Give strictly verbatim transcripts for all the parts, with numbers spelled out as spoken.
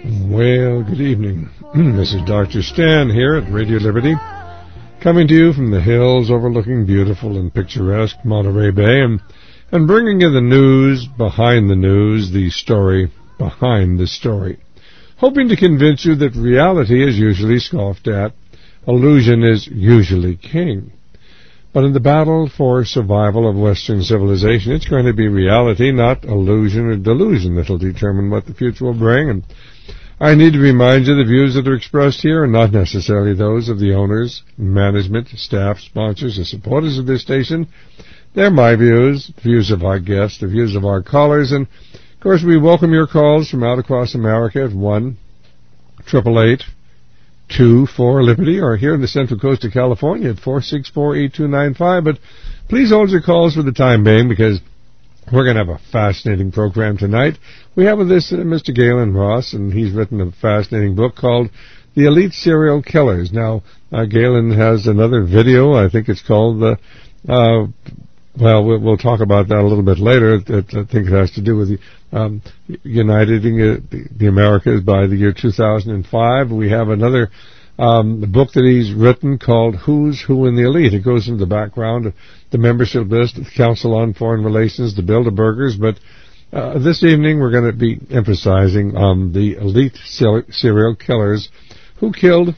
Well, good evening. This is Doctor Stan here at Radio Liberty, coming to you from the hills overlooking beautiful and picturesque Monterey Bay, and, and bringing you the news behind the news, the story behind the story, hoping to convince you that reality is usually scoffed at, illusion is usually king. But in the battle for survival of Western civilization, it's going to be reality, not illusion or delusion, that will determine what the future will bring. And I need to remind you the views that are expressed here are not necessarily those of the owners, management, staff, sponsors, or supporters of this station. They're my views, the views of our guests, the views of our callers, and of course we welcome your calls from out across America at one eight eight eight two four Liberty, or here in the Central Coast of California at four six four, eight two nine five. But please hold your calls for the time being, because we're going to have a fascinating program tonight. We have with us uh, Mister Galen Ross, and he's written a fascinating book called The Elite Serial Killers. Now, uh, Galen has another video, I think it's called the, uh, well, well, we'll talk about that a little bit later. It, I think it has to do with the um, uniting uh, the, the Americas by the year two thousand five. We have another um, book that he's written called Who's Who in the Elite. It goes into the background of the membership list of the Council on Foreign Relations, the Bilderbergers, but uh, this evening we're going to be emphasizing on the elite serial killers who killed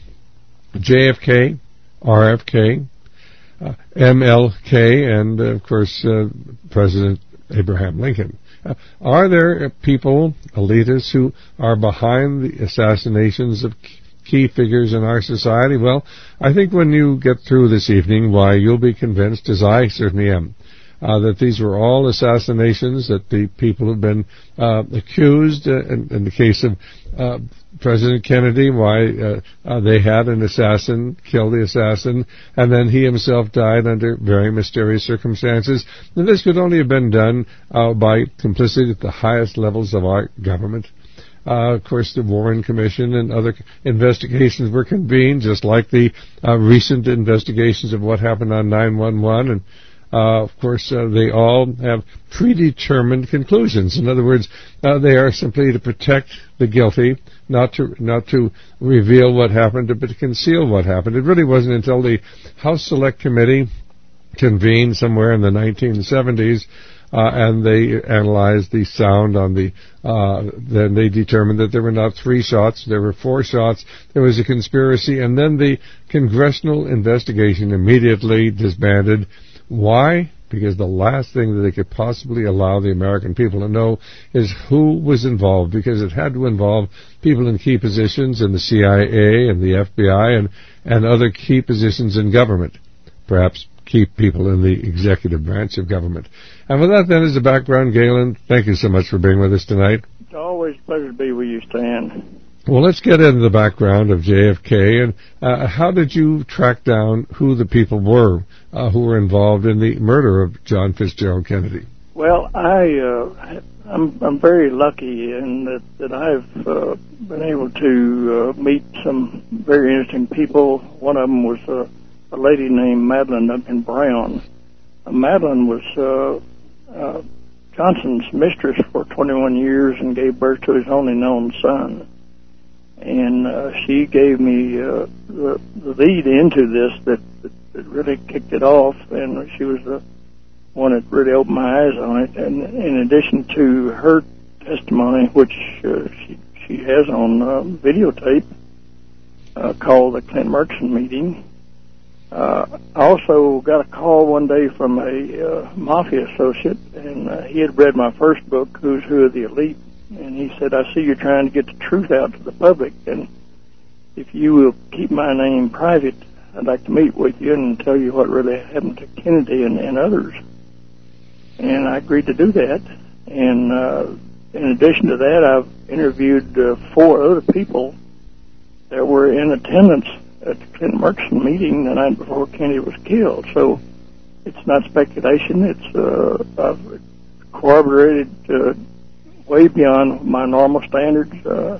J F K, R F K, uh, M L K, and, uh, of course, uh, President Abraham Lincoln. Uh, are there people, elitists, who are behind the assassinations of key figures in our society? Well, I think when you get through this evening, why, you'll be convinced, as I certainly am, uh, that these were all assassinations, that the people have been uh, accused, uh, in, in the case of uh, President Kennedy, why uh, uh, they had an assassin kill the assassin, and then he himself died under very mysterious circumstances. And this could only have been done uh, by complicity at the highest levels of our government. Uh, of course, the Warren Commission and other investigations were convened, just like the uh, recent investigations of what happened on nine one one. And, uh, of course, uh, they all have predetermined conclusions. In other words, uh, they are simply to protect the guilty, not to not to reveal what happened, but to conceal what happened. It really wasn't until the House Select Committee convened somewhere in the nineteen seventies, Uh, and they analyzed the sound on the, uh, then they determined that there were not three shots, there were four shots, there was a conspiracy, and then the congressional investigation immediately disbanded. Why? Because the last thing that they could possibly allow the American people to know is who was involved, because it had to involve people in key positions in the C I A and the F B I and, and other key positions in government, perhaps key people in the executive branch of government. And with that, then, as a background, Galen, thank you so much for being with us tonight. It's always a pleasure to be with you, Stan. Well, let's get into the background of J F K, and uh, how did you track down who the people were uh, who were involved in the murder of John Fitzgerald Kennedy? Well, I, uh, I'm, I'm very lucky in that, that I've uh, been able to uh, meet some very interesting people. One of them was uh, a lady named Madeline Duncan Brown. Uh, Madeline was uh, uh, Johnson's mistress for twenty-one years and gave birth to his only known son. And uh, she gave me uh, the, the lead into this that, that, that really kicked it off, and she was the one that really opened my eyes on it. And in addition to her testimony, which uh, she, she has on uh, videotape, uh, called the Clint Murchison meeting, uh, I also got a call one day from a uh, mafia associate, and uh, he had read my first book, Who's Who of the Elite. And he said, I see you're trying to get the truth out to the public, and if you will keep my name private, I'd like to meet with you and tell you what really happened to Kennedy and, and others. And I agreed to do that. And uh, in addition to that, I've interviewed uh, four other people that were in attendance at the Clint Murchison meeting the night before Kennedy was killed. So it's not speculation. It's uh, I've corroborated uh, way beyond my normal standards. Uh,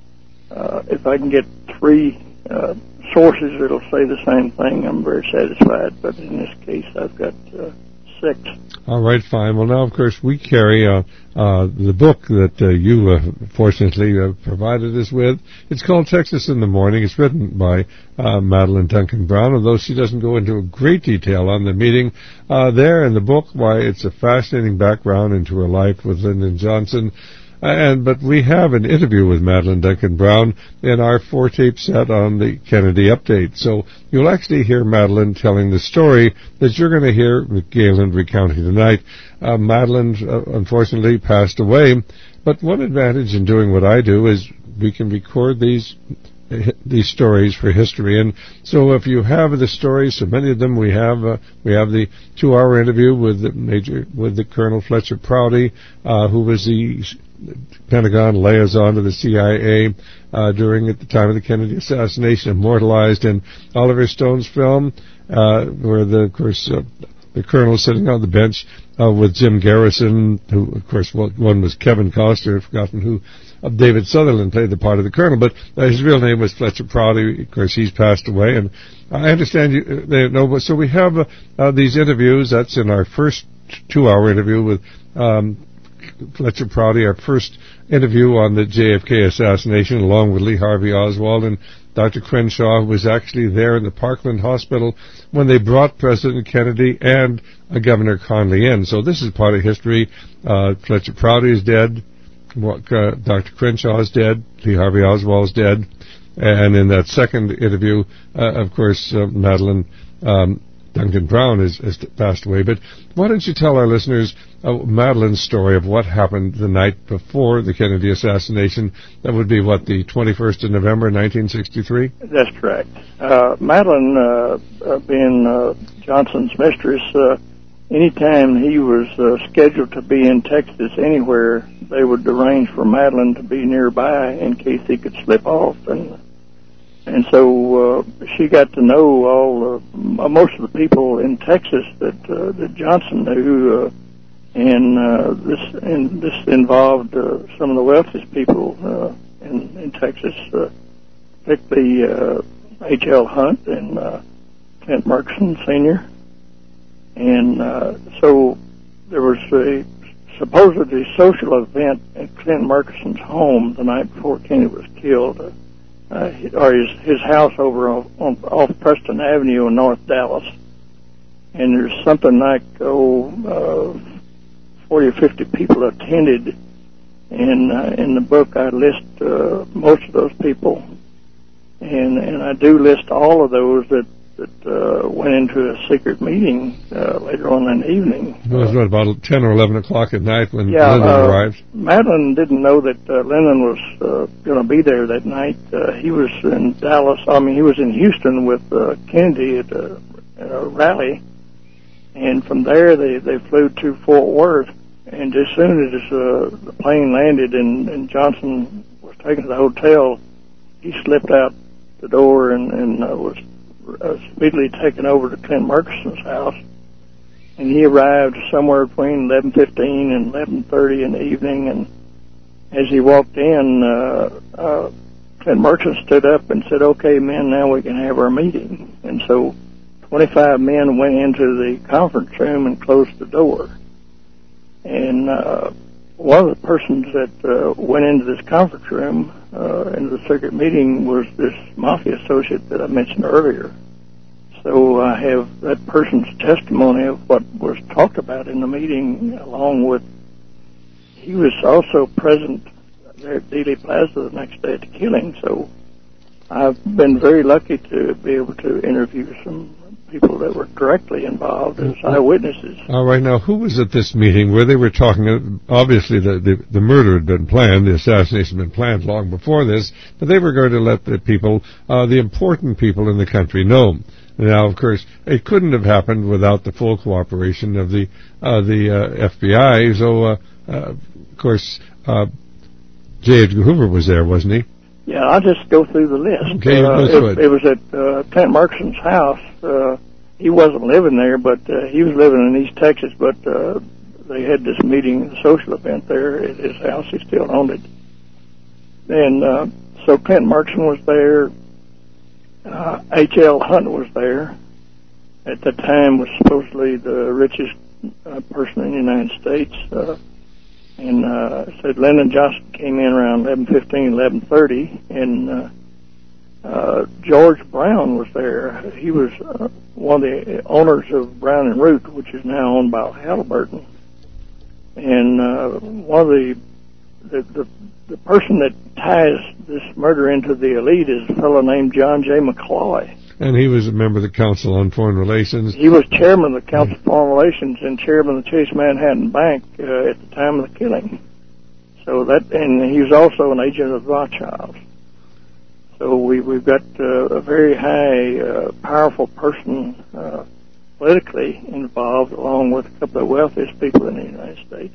uh, if I can get three uh, sources that'll say the same thing, I'm very satisfied. But in this case, I've got uh, six. All right, fine. Well, now, of course, we carry uh, uh, the book that uh, you uh, fortunately uh, provided us with. It's called Texas in the Morning. It's written by uh, Madeline Duncan Brown, although she doesn't go into great detail on the meeting uh, there in the book. Why, it's a fascinating background into her life with Lyndon Johnson. Uh, and but we have an interview with Madeline Duncan Brown in our four-tape set on the Kennedy Update. So you'll actually hear Madeline telling the story that you're going to hear Galen recounting tonight. Uh, Madeline, uh, unfortunately, passed away. But one advantage in doing what I do is we can record these these stories for history. And so if you have the stories, so many of them we have, uh, we have the two-hour interview with the Major, with the Colonel Fletcher Prouty, uh, who was the Pentagon liaison to the C I A uh, during at the time of the Kennedy assassination, immortalized in Oliver Stone's film, uh, where the, of course, uh, the colonel sitting on the bench uh, with Jim Garrison, who, of course, one was Kevin Costner, I've forgotten who, of David Sutherland played the part of the colonel, but uh, his real name was Fletcher Prouty. Of course, he's passed away, and I understand you uh, they know. But so we have uh, uh, these interviews. That's in our first two-hour interview with um, Fletcher Prouty, our first interview on the J F K assassination, along with Lee Harvey Oswald and Doctor Crenshaw, who was actually there in the Parkland Hospital when they brought President Kennedy and uh, Governor Conley in. So this is part of history. Uh, Fletcher Prouty is dead. Uh, Doctor Crenshaw is dead. Lee Harvey Oswald is dead. And in that second interview, uh, of course, uh, Madeline um, Duncan Brown has, has passed away. But why don't you tell our listeners uh, Madeline's story of what happened the night before the Kennedy assassination? That would be, what, the twenty-first of November, nineteen sixty-three? That's correct. Uh, Madeline, uh, uh, being uh, Johnson's mistress, uh, anytime he was uh, scheduled to be in Texas anywhere, they would arrange for Madeline to be nearby in case he could slip off. And and so uh, she got to know all uh, most of the people in Texas that uh, that Johnson knew, uh, and uh, this and this involved uh, some of the wealthiest people uh, in, in Texas, uh, particularly uh, H L Hunt and uh, Clint Murchison Senior And uh, so there was a supposedly social event at Clint Murchison's home the night before Kennedy was killed, uh, uh, or his, his house over on, on, off Preston Avenue in North Dallas. And there's something like, oh, uh, forty or fifty people attended. And uh, in the book I list uh, most of those people. And, and I do list all of those that that uh, went into a secret meeting uh, later on in the evening. It was, what, about ten or eleven o'clock at night when yeah, Lyndon uh, arrived? Madeline didn't know that uh, Lyndon was uh, going to be there that night. Uh, he was in Dallas, I mean, he was in Houston with uh, Kennedy at a, at a rally, and from there they, they flew to Fort Worth, and as soon as uh, the plane landed and, and Johnson was taken to the hotel, he slipped out the door and, and uh, was Uh, speedily taken over to Clint Murchison's house, and he arrived somewhere between eleven fifteen and eleven thirty in the evening. And as he walked in, uh, uh, Clint Murchison stood up and said, "Okay, men, now we can have our meeting." And so twenty-five men went into the conference room and closed the door. And uh, one of the persons that uh, went into this conference room, uh, into the secret meeting, was this mafia associate that I mentioned earlier. So I have that person's testimony of what was talked about in the meeting, along with, he was also present there at Dealey Plaza the next day at the killing. So I've been very lucky to be able to interview some people that were directly involved as eyewitnesses. All right, now, who was at this meeting where they were talking, obviously the, the, the murder had been planned, the assassination had been planned long before this, but they were going to let the people, uh, the important people in the country know. Now, of course, it couldn't have happened without the full cooperation of the uh, the uh, F B I, so, uh, uh, of course, uh, J. Edgar Hoover was there, wasn't he? Yeah, I'll just go through the list. Okay, uh, go through it, it. it was at uh, Clint Murchison's house. Uh, he wasn't living there, but uh, he was living in East Texas, but uh, they had this meeting, a social event there at his house. He still owned it. And uh, so Clint Murchison was there. Uh, H L Hunt was there. At the time was supposedly the richest uh, person in the United States. Uh, and uh, said Lyndon Johnson came in around eleven fifteen, eleven thirty, and uh, uh, George Brown was there. He was uh, one of the owners of Brown and Root, which is now owned by Halliburton. And uh, one of the the, the the person that ties this murder into the elite is a fellow named John J. McCloy. And he was a member of the Council on Foreign Relations. He was chairman of the Council on Foreign Relations and chairman of the Chase Manhattan Bank uh, at the time of the killing. So that, and he was also an agent of Rothschild. So we, we've got uh, a very high, uh, powerful person uh, politically involved, along with a couple of the wealthiest people in the United States.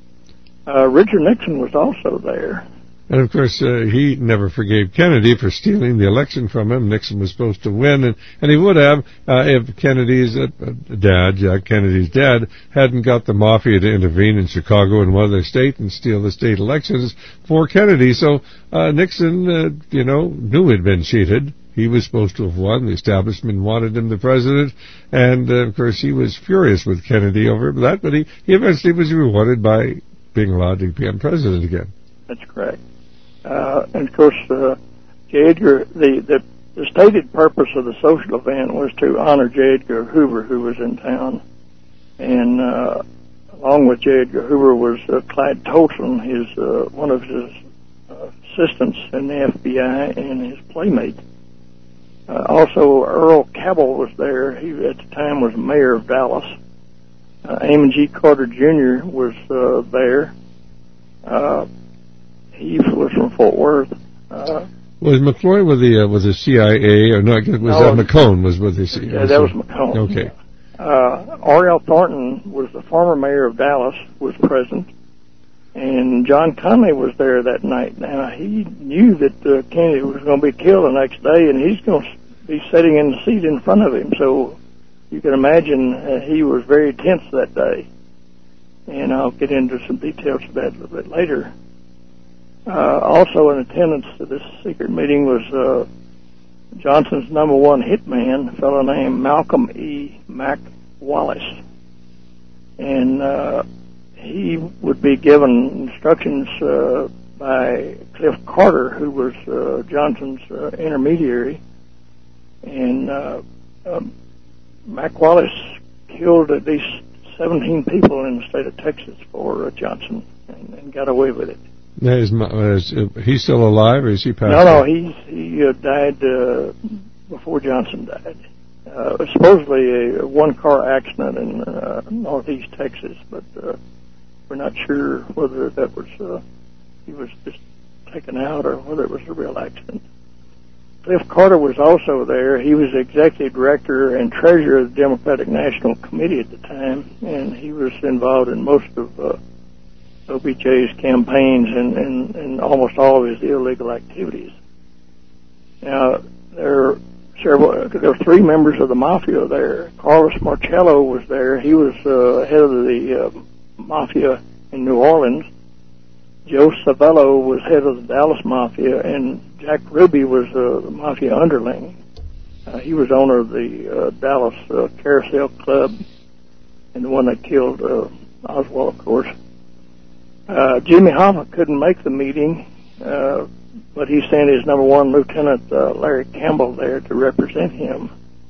Uh, Richard Nixon was also there. And, of course, uh, he never forgave Kennedy for stealing the election from him. Nixon was supposed to win, and, and he would have uh, if Kennedy's uh, dad, Jack Kennedy's dad, hadn't got the mafia to intervene in Chicago and one other state and steal the state elections for Kennedy. So uh, Nixon, uh, you know, knew he'd been cheated. He was supposed to have won. The establishment wanted him the president, and, uh, of course, he was furious with Kennedy over that, but he, he eventually was rewarded by being allowed to become president again. That's correct. Uh, and of course, uh, J. Edgar, the, the, the stated purpose of the social event was to honor J. Edgar Hoover, who was in town. And, uh, along with J. Edgar Hoover was uh, Clyde Tolson, his, uh, one of his uh, assistants in the F B I and his playmate. Uh, also, Earl Cabell was there. He, at the time, was mayor of Dallas. Uh, Amon G. Carter Junior was, uh, there. Uh, He was from Fort Worth. Uh, was McCloy with the uh, with the C I A, or no? Was no, that McCone? Was with the C I A? Yeah, that was McCone. Okay. Uh, Ariel Thornton was the former mayor of Dallas, was present, and John Connally was there that night. Now he knew that uh, Kennedy was going to be killed the next day, and he's going to be sitting in the seat in front of him. So you can imagine uh, he was very tense that day. And I'll get into some details of that a little bit later. Uh, also in attendance to this secret meeting was uh, Johnson's number one hitman, a fellow named Malcolm E. Mac Wallace. And uh, he would be given instructions uh, by Cliff Carter, who was uh, Johnson's uh, intermediary. And uh, um, Mac Wallace killed at least seventeen people in the state of Texas for uh, Johnson and, and got away with it. Now, is, is uh, he still alive, or is he passed? No, no, he's, he uh, died uh, before Johnson died. Uh, supposedly a one-car accident in uh, northeast Texas, but uh, we're not sure whether that was uh, he was just taken out or whether it was a real accident. Cliff Carter was also there. He was executive director and treasurer of the Democratic National Committee at the time, and he was involved in most of uh, O B J's campaigns and, and, and almost all of his illegal activities. Now, there are several, there were three members of the mafia there. Carlos Marcello was there. He was uh, head of the uh, mafia in New Orleans. Joe Savello was head of the Dallas Mafia, and Jack Ruby was uh, the mafia underling. Uh, he was owner of the uh, Dallas uh, Carousel Club and the one that killed uh, Oswald, of course. Uh, Jimmy Hoffa couldn't make the meeting, uh, but he sent his number one lieutenant, uh, Larry Campbell, there to represent him.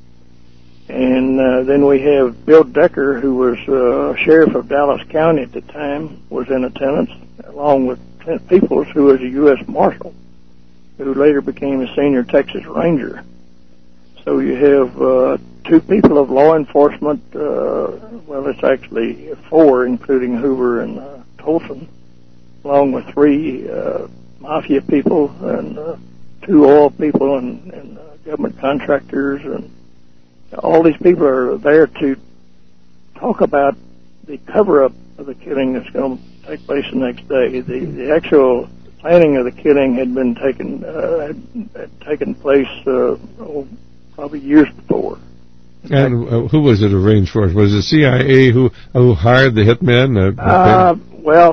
And uh, then we have Bill Decker, who was uh, sheriff of Dallas County at the time, was in attendance, along with Clint Peoples, who was a U S Marshal, who later became a senior Texas Ranger. So you have uh, two people of law enforcement, uh, well, it's actually four, including Hoover and uh, Tolson, along with three uh, mafia people and uh, two oil people and, and uh, government contractors, and all these people are there to talk about the cover-up of the killing that's going to take place the next day. The, the actual planning of the killing had been taken uh, had, had taken place uh, oh, probably years before. And uh, who was it arranged for? Was it the C I A who who hired the hitmen? Uh, uh, well,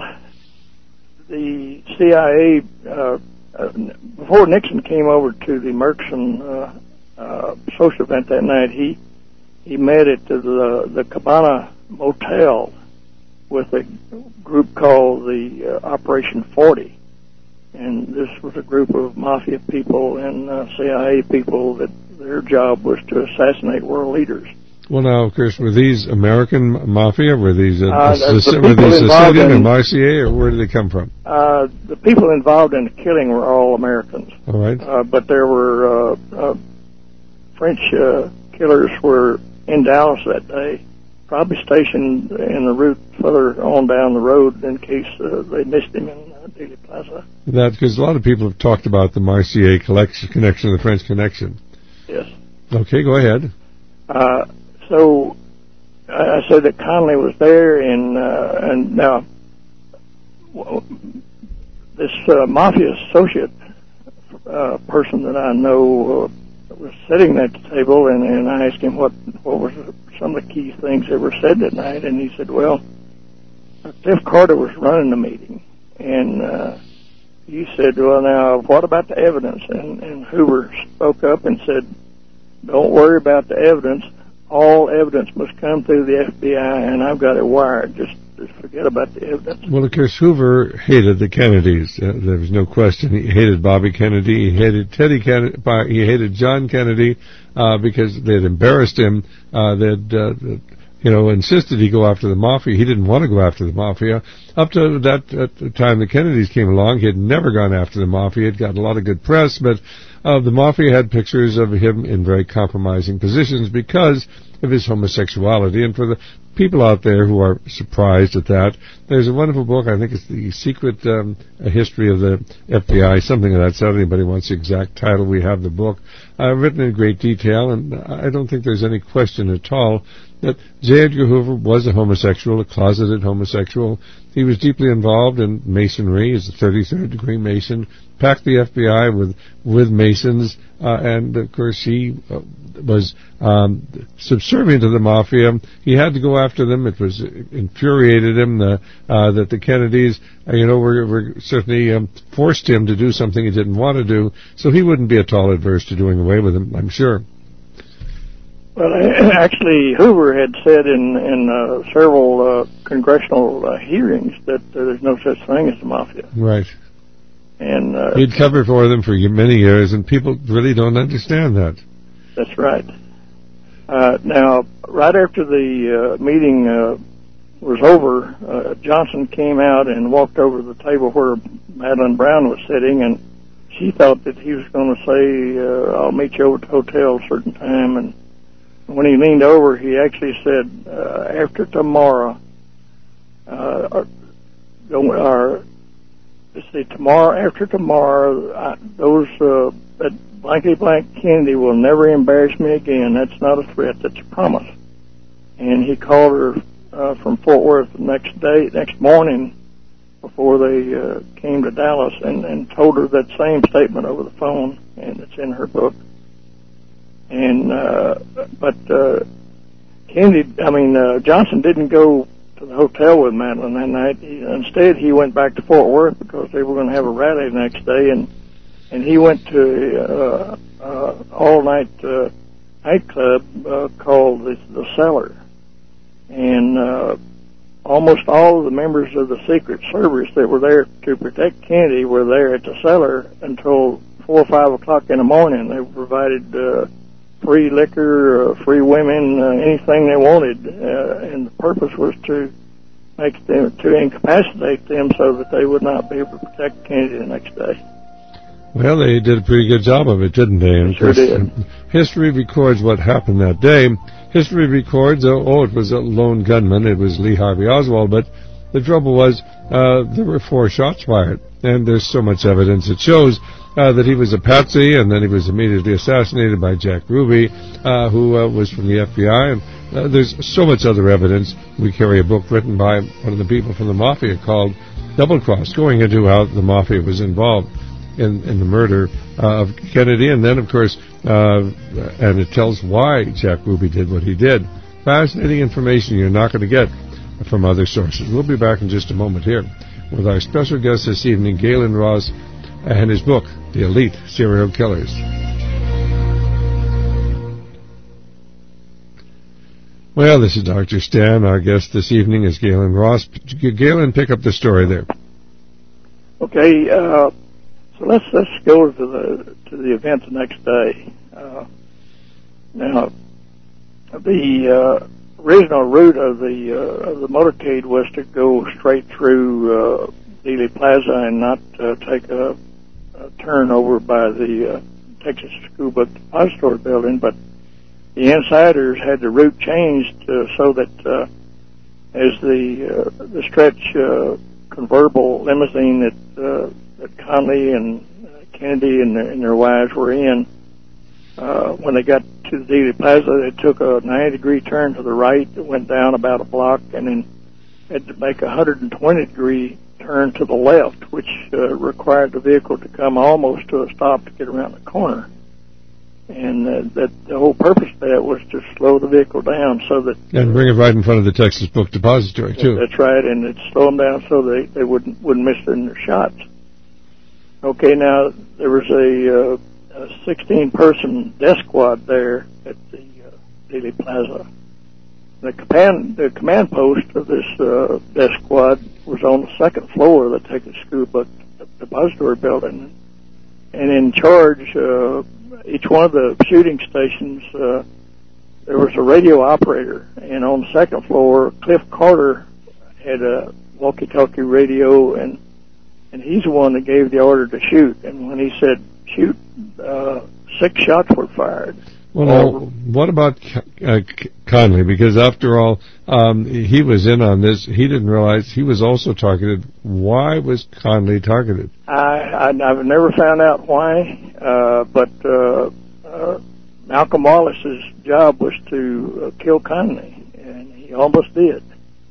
the C I A, uh, uh, before Nixon came over to the Murchison uh, uh, social event that night, he he met at the the Cabana motel with a group called the uh, Operation forty. And this was a group of mafia people and uh, C I A people that their job was to assassinate world leaders. Well, now, of course, were these American mafia? Were these, uh, uh, Sic- the were these Sicilian in, and M C A, or where did they come from? Uh, the people involved in the killing were all Americans. All right. Uh, but there were uh, uh, French uh, killers were in Dallas that day, probably stationed in the route further on down the road in case uh, they missed him in uh, Dealey Plaza. That, because a lot of people have talked about the M C A connection, the French connection. Yes. Okay, go ahead. Uh, so I, I said that Connolly was there, and uh, and now well, this uh, mafia associate uh, person that I know uh, was sitting at the table, and, and I asked him what what was some of the key things that were said that night, and he said, well, Jeff Carter was running the meeting, and uh, he said, well, now, what about the evidence? And, and Hoover spoke up and said, don't worry about the evidence. All evidence must come through the F B I, and I've got it wired. Just, just forget about the evidence. Well, of course, Hoover hated the Kennedys. Uh, there was no question. He hated Bobby Kennedy. He hated Teddy Kennedy. He hated John Kennedy uh, because they had embarrassed him. Uh, they'd, uh, you know, insisted he go after the mafia. He didn't want to go after the mafia. Up to that at the time the Kennedys came along, he had never gone after the mafia. He'd got a lot of good press, but uh, the mafia had pictures of him in very compromising positions because of his homosexuality. And for the people out there who are surprised at that, there's a wonderful book, I think it's The Secret um, History of the F B I, something of that sort. Anybody wants the exact title, we have the book. Uh, written in great detail, and I don't think there's any question at all that J. Edgar Hoover was a homosexual, a closeted homosexual. He was deeply involved in Masonry. He's a thirty-third degree Mason, packed the F B I with with Masons, uh, and of course he uh, was um, subservient to the mafia. He had to go after them. It was infuriated him uh, uh, that the Kennedys, uh, you know, were, were certainly um, forced him to do something he didn't want to do. So he wouldn't be at all adverse to doing away with them, I'm sure. Well, actually, Hoover had said in in uh, several uh, congressional uh, hearings that uh, there's no such thing as the mafia. Right. And uh, he'd covered for them for many years, and people really don't understand that. That's right. Uh, now, right after the uh, meeting uh, was over, uh, Johnson came out and walked over to the table where Madeline Brown was sitting, and she thought that he was going to say, uh, "I'll meet you over at the hotel a certain time," and when he leaned over, he actually said, uh, after tomorrow, uh, or, or, let's see, tomorrow, after tomorrow, I, those, uh, that blankety blank Kennedy will never embarrass me again. That's not a threat, that's a promise. And he called her, uh, from Fort Worth the next day, next morning, before they, uh, came to Dallas, and, and told her that same statement over the phone, and it's in her book. And, uh, but, uh, Kennedy, I mean, uh, Johnson didn't go to the hotel with Madeline that night. He, instead, he went back to Fort Worth because they were going to have a rally the next day, and, and he went to, uh, uh, all-night, uh, nightclub, uh, called the, the Cellar. And, uh, almost all of the members of the Secret Service that were there to protect Kennedy were there at the Cellar until four or five o'clock in the morning. They provided, uh, free liquor, uh, free women, uh, anything they wanted, uh, and the purpose was to make them, to incapacitate them so that they would not be able to protect Kennedy the next day. Well, they did a pretty good job of it, didn't they? And they sure did. History records what happened that day. History records, oh, oh, it was a lone gunman, it was Lee Harvey Oswald, but the trouble was, uh, there were four shots fired, and there's so much evidence that shows Uh, that he was a patsy, and then he was immediately assassinated by Jack Ruby, uh, who uh, was from the F B I. And uh, there's so much other evidence. We carry a book written by one of the people from the Mafia called Double Cross, going into how the Mafia was involved in, in the murder uh, of Kennedy. And then, of course, uh, and it tells why Jack Ruby did what he did. Fascinating information you're not going to get from other sources. We'll be back in just a moment here with our special guest this evening, Galen Ross, and his book, The Elite Serial Killers. Well, this is Doctor Stan. Our guest this evening is Galen Ross. Galen, pick up the story there. Okay, uh, so let's let's go to the to the event the next day. Uh, now, the uh, original route of the uh, of the motorcade was to go straight through uh, Dealey Plaza and not uh, take a, a turn over by the uh, Texas School Book Depository building, but the insiders had the route changed uh, so that uh, as the uh, the stretch uh, convertible limousine that uh, that Conley and uh, Kennedy and their, and their wives were in, uh, when they got to the Dealey Plaza, they took a ninety degree turn to the right, went down about a block, and then had to make a one hundred twenty degree turn to the left, which uh, required the vehicle to come almost to a stop to get around the corner. And uh, that the whole purpose of that was to slow the vehicle down so that... And bring it right in front of the Texas Book Depository, too. That's right, and it'd slow them down so they, they wouldn't wouldn't miss their, their shots. Okay, now, there was a sixteen-person death squad there at the uh, Dealey Plaza. The command, the command post of this uh, death squad was on the second floor of the Texas School Book Depository building. And in charge... Uh, each one of the shooting stations, uh, there was a radio operator, and on the second floor, Cliff Carter had a walkie-talkie radio, and and he's the one that gave the order to shoot. And when he said shoot, uh, six shots were fired. Well, now, what about uh, Conley? Because after all, um, he was in on this. He didn't realize he was also targeted. Why was Conley targeted? I, I, I've never found out why, uh, but uh, uh, Malcolm Wallace's job was to uh, kill Conley, and he almost did.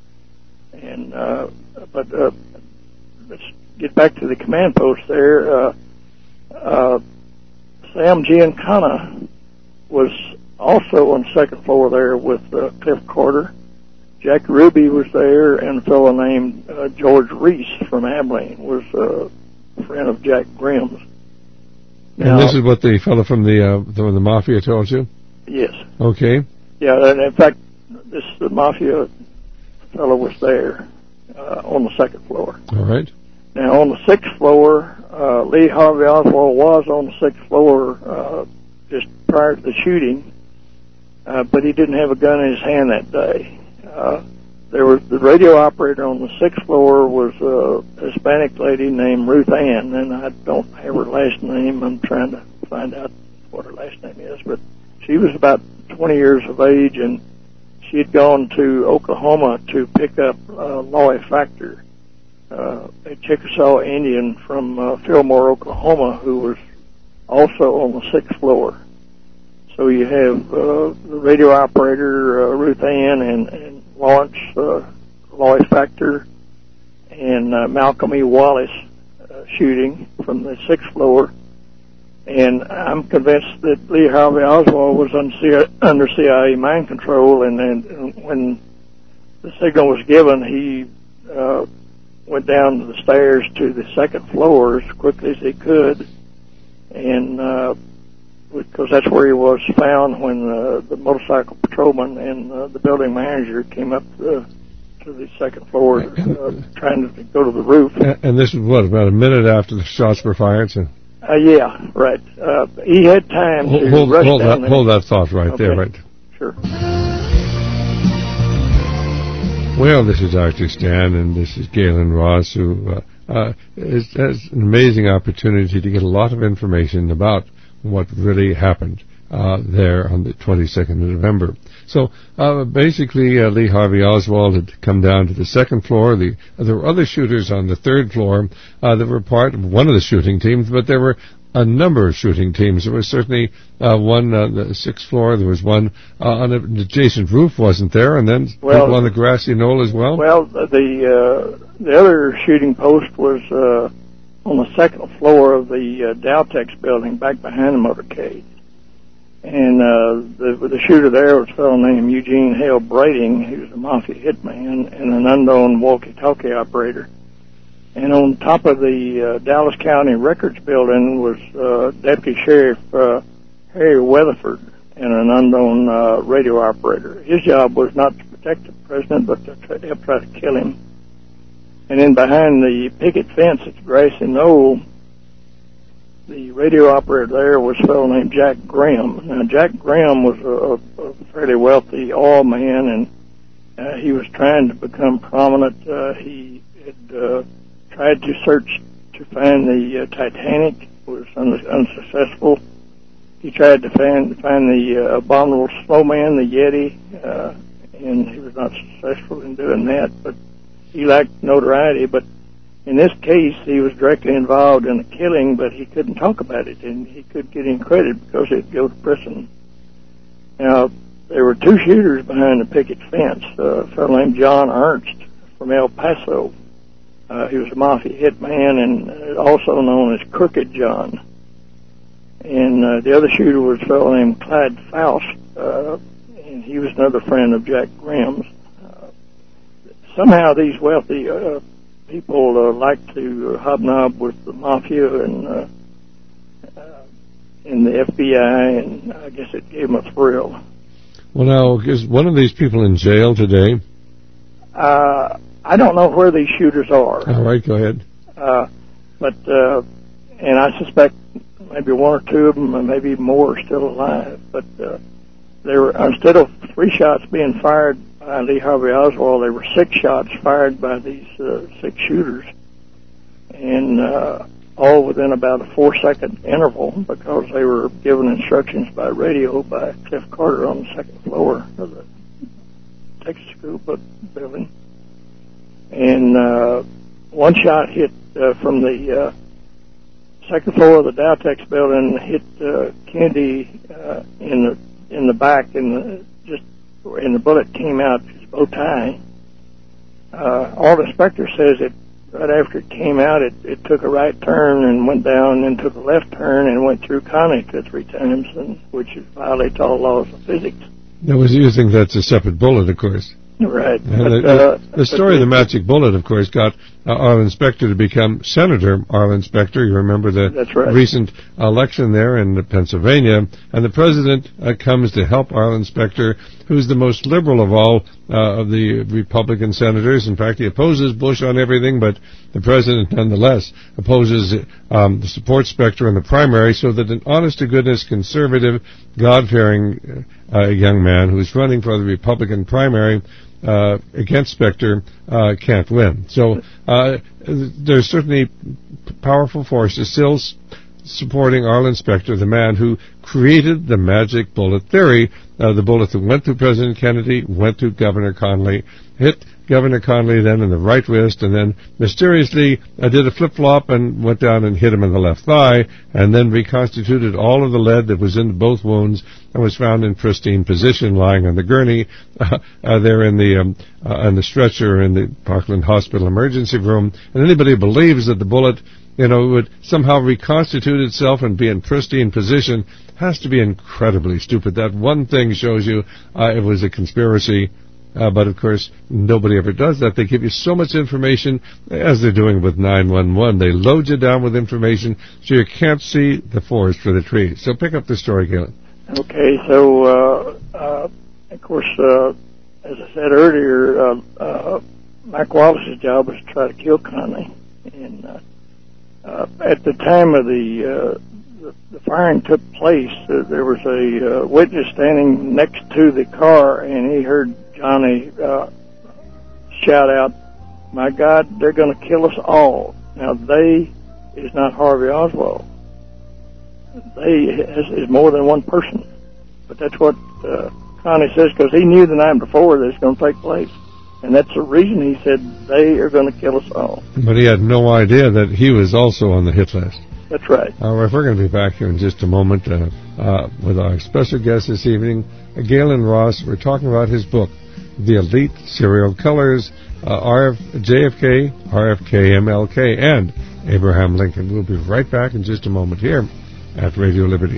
And uh, but uh, let's get back to the command post there. Uh, uh, Sam Giancana was also on the second floor there with uh, Cliff Carter. Jack Ruby was there, and a fellow named uh, George Reese from Abilene was uh, a friend of Jack Grimm's. Now, and this is what the fellow from the uh, the, the Mafia told you? Yes. Okay. Yeah, and in fact, this the Mafia fellow was there uh, on the second floor. All right. Now, on the sixth floor, uh, Lee Harvey Oswald was on the sixth floor uh, just prior to the shooting, uh, but he didn't have a gun in his hand that day. Uh, there was the radio operator on the sixth floor was a Hispanic lady named Ruth Ann, and I don't have her last name. I'm trying to find out what her last name is, but she was about twenty years of age, and she had gone to Oklahoma to pick up uh, Loy Factor, uh, a Chickasaw Indian from uh, Fillmore, Oklahoma, who was also on the sixth floor. So you have uh, the radio operator, uh, Ruth Ann, and, and Lawrence uh, Loy Factor, and uh, Malcolm E. Wallace uh, shooting from the sixth floor. And I'm convinced that Lee Harvey Oswald was under C I A mind control, and, and when the signal was given, he uh, went down the stairs to the second floor as quickly as he could, and uh, because that's where he was found when uh, the motorcycle patrolman and uh, the building manager came up the, to the second floor uh, trying to go to the roof. And this was, what, about a minute after the shots were fired? So. Uh, yeah, right. Uh, he had time to hold, rush hold down that, Hold that thought right okay. there, right? Sure. Well, this is Doctor Stan, and this is Galen Ross, who uh, uh, is, has an amazing opportunity to get a lot of information about what really happened uh, there on the twenty-second of November. So uh, basically, uh, Lee Harvey Oswald had come down to the second floor. The, there were other shooters on the third floor uh, that were part of one of the shooting teams, but there were a number of shooting teams. There was certainly uh, one on the sixth floor. There was one uh, on an adjacent roof, wasn't there? And then well, people on the grassy knoll as well? Well, the uh, the other shooting post was uh, on the second floor of the uh, Dowtex building back behind the motorcade. And uh, the, the shooter there was a fellow named Eugene Hale Brading, who was a mafia hitman, and an unknown walkie-talkie operator. And on top of the uh, Dallas County Records building was uh, Deputy Sheriff uh, Harry Weatherford. and an unknown uh, radio operator. His job was not to protect the president, but to try, help try to kill him. And then behind the picket fence at the grassy knoll, the radio operator there was a fellow named Jack Graham. Now, Jack Graham was a, a fairly wealthy oil man, and uh, he was trying to become prominent. Uh, he had uh, tried to search to find the uh, Titanic, was un- unsuccessful. He tried to find, find the uh, abominable snowman, the Yeti, uh, and he was not successful in doing that, but he lacked notoriety. But in this case, he was directly involved in a killing, but he couldn't talk about it, and he couldn't get any credit because he'd go to prison. Now, there were two shooters behind the picket fence, uh, a fellow named John Ernst from El Paso. Uh, he was a mafia hitman and also known as Crooked John. And uh, the other shooter was a fellow named Clyde Faust, uh, and he was another friend of Jack Graham's. Uh, somehow these wealthy uh, people uh, like to hobnob with the mafia and uh, uh, and the F B I, and I guess it gave them a thrill. Well, now, is one of these people in jail today? Uh, I don't know where these shooters are. All right, go ahead. Uh, but, uh, and I suspect maybe one or two of them, and maybe more, are still alive. But uh, there were, instead of three shots being fired by Lee Harvey Oswald, there were six shots fired by these uh, six shooters, and uh, all within about a four-second interval, because they were given instructions by radio by Cliff Carter on the second floor of the Texas School building. And uh, one shot hit uh, from the uh, second floor of the Dowtex building, hit uh, Kennedy uh, in the in the back, and the, just and the bullet came out his bow tie. Uh, all the inspector says it right after it came out, it, it took a right turn and went down, and then took a left turn and went through Conica three times, and which violates all laws of physics. That was using that's a separate bullet, of course. Right. And but, the, uh, the story of the magic bullet, of course, got uh, Arlen Specter to become Senator Arlen Specter. You remember the That's right. recent election there in Pennsylvania, and the president uh, comes to help Arlen Specter, who's the most liberal of all uh, of the Republican senators. In fact, he opposes Bush on everything, but the president nonetheless opposes um, supports Specter in the primary, so that an honest-to-goodness conservative, God-fearing uh, young man who's running for the Republican primary Uh, against Specter uh, can't win. So uh, there's certainly powerful forces still s- supporting Arlen Specter, the man who created the magic bullet theory, uh, the bullet that went through President Kennedy, went through Governor Connally, hit Governor Connally then in the right wrist, and then mysteriously uh, did a flip-flop and went down and hit him in the left thigh, and then reconstituted all of the lead that was in both wounds and was found in pristine position, lying on the gurney uh, uh, there in the um, uh, on the stretcher in the Parkland Hospital emergency room. And anybody who believes that the bullet, you know, would somehow reconstitute itself and be in pristine position has to be incredibly stupid. That one thing shows you uh, it was a conspiracy. Uh, but, of course, nobody ever does that. They give you so much information, as they're doing with nine one one. They load you down with information so you can't see the forest for the trees. So pick up the story, Galen. Okay, so, uh, uh, of course, uh, as I said earlier, uh, uh, Mike Wallace's job was to try to kill Connally. And uh, uh, at the time of the, uh, the, the firing took place, uh, there was a uh, witness standing next to the car, and he heard Johnny uh, shout out, "My God, they're going to kill us all." Now, they is not Harvey Oswald. They is, is more than one person. But that's what uh, Connie says, because he knew the night before that it's going to take place. And that's the reason he said they are going to kill us all. But he had no idea that he was also on the hit list. That's right. All right, we're going to be back here in just a moment uh, uh, with our special guest this evening, Galen Ross. We're talking about his book, The Elite Serial Killers, uh, R F, J F K, R F K, M L K, and Abraham Lincoln. We'll be right back in just a moment here at Radio Liberty.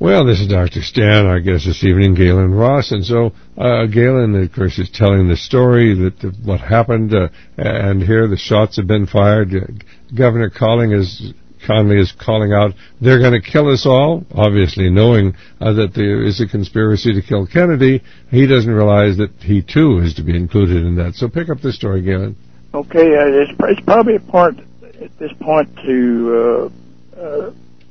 Well, this is Doctor Stan, our guest this evening, Galen Ross. And so uh, Galen, of course, is telling the story that uh, what happened, uh, and here the shots have been fired. Uh, Governor Colling is, Conley is calling out, they're going to kill us all, obviously knowing uh, that there is a conspiracy to kill Kennedy. He doesn't realize that he, too, is to be included in that. So pick up the story, Galen. Okay, uh, it's, it's probably important at this point to... Uh, uh,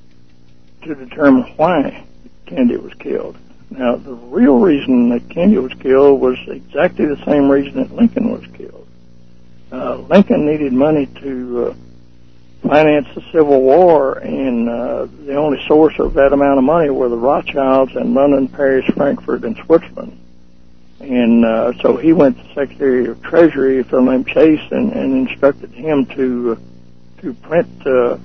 to determine why Kennedy was killed. Now, the real reason that Kennedy was killed was exactly the same reason that Lincoln was killed. Uh, Lincoln needed money to uh, finance the Civil War, and uh, the only source of that amount of money were the Rothschilds in London, Paris, Frankfurt, and Switzerland. And uh, so he went to the Secretary of Treasury, a fellow named Chase, and, and instructed him to uh, to print uh,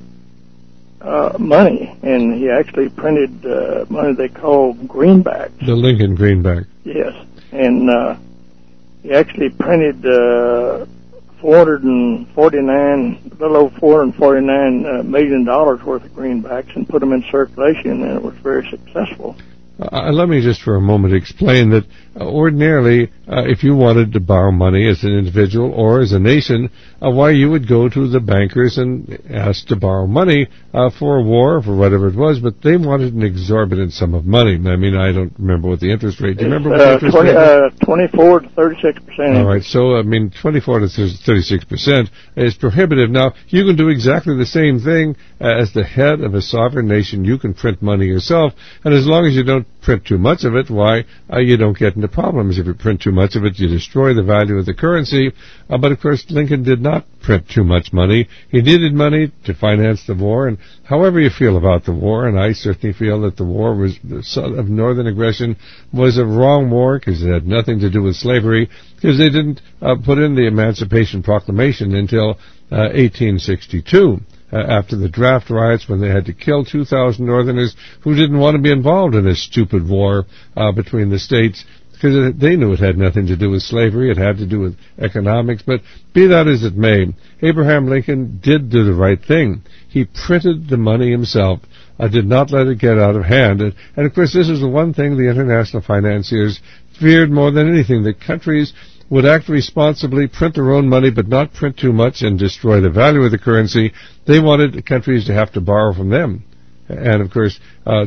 Uh, money, and he actually printed uh, money they called greenbacks. The Lincoln greenback. Yes, and uh, he actually printed uh, four hundred forty-nine, a little over four hundred forty-nine uh, million dollars worth of greenbacks, and put them in circulation, and it was very successful. Uh, let me just for a moment explain that uh, ordinarily, uh, if you wanted to borrow money as an individual or as a nation, uh, why you would go to the bankers and ask to borrow money uh, for a war or for whatever it was, but they wanted an exorbitant sum of money. I mean, I don't remember what the interest rate. Do you remember what the uh, interest twenty, rate was? Uh, twenty-four to thirty-six percent. All right, so, I mean, twenty-four to thirty-six percent is prohibitive. Now, you can do exactly the same thing uh, as the head of a sovereign nation. You can print money yourself, and as long as you don't print too much of it, why, uh, you don't get into problems. If you print too much of it, you destroy the value of the currency. Uh, but, of course, Lincoln did not print too much money. He needed money to finance the war, and however you feel about the war, and I certainly feel that the war was of northern aggression was a wrong war because it had nothing to do with slavery, because they didn't uh, put in the Emancipation Proclamation until uh, eighteen sixty-two. Uh, after the draft riots, when they had to kill two thousand Northerners who didn't want to be involved in this stupid war uh, between the states, because they knew it had nothing to do with slavery. It had to do with economics. But be that as it may, Abraham Lincoln did do the right thing. He printed the money himself, uh, did not let it get out of hand. And, and, of course, this is the one thing the international financiers feared more than anything, that countries would act responsibly, print their own money, but not print too much and destroy the value of the currency. They wanted countries to have to borrow from them. And, of course, uh,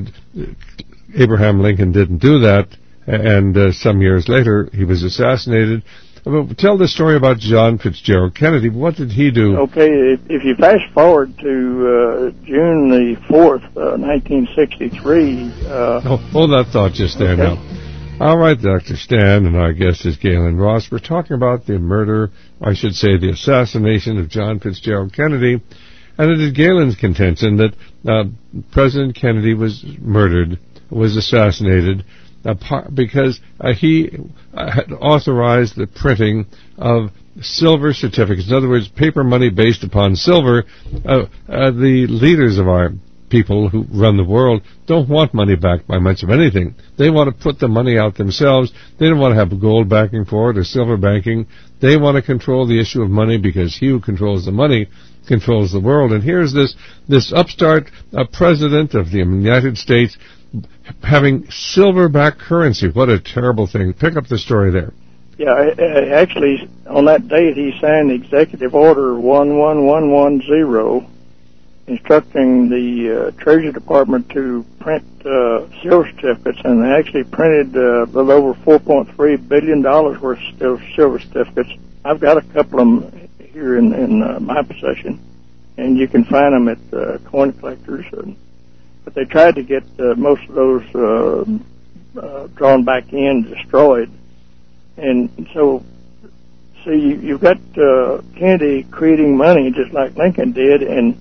Abraham Lincoln didn't do that, and uh, some years later he was assassinated. Tell the story about John Fitzgerald Kennedy. What did he do? Okay, if you fast forward to uh, June the fourth, uh, nineteen sixty-three... Uh, oh, hold that thought just there okay. now. All right, Doctor Stan, and our guest is Galen Ross. We're talking about the murder, I should say the assassination of John Fitzgerald Kennedy, and it is Galen's contention that uh, President Kennedy was murdered, was assassinated, uh, because uh, he uh, had authorized the printing of silver certificates. In other words, paper money based upon silver. Uh, uh, the leaders of our people who run the world don't want money backed by much of anything. They want to put the money out themselves. They don't want to have gold backing for it or silver banking. They want to control the issue of money, because he who controls the money controls the world. And here's this this upstart uh, president of the United States having silver-backed currency. What a terrible thing. Pick up the story there. Yeah, actually, on that date, he signed Executive Order one one one one zero, instructing the uh, Treasury Department to print uh, silver certificates, and they actually printed uh, a little over four point three billion dollars worth of silver certificates. I've got a couple of them here in, in uh, my possession, and you can find them at uh, coin collectors. And, but they tried to get uh, most of those uh, uh, drawn back in, destroyed. And so, see, you, you've got uh, Kennedy creating money just like Lincoln did, and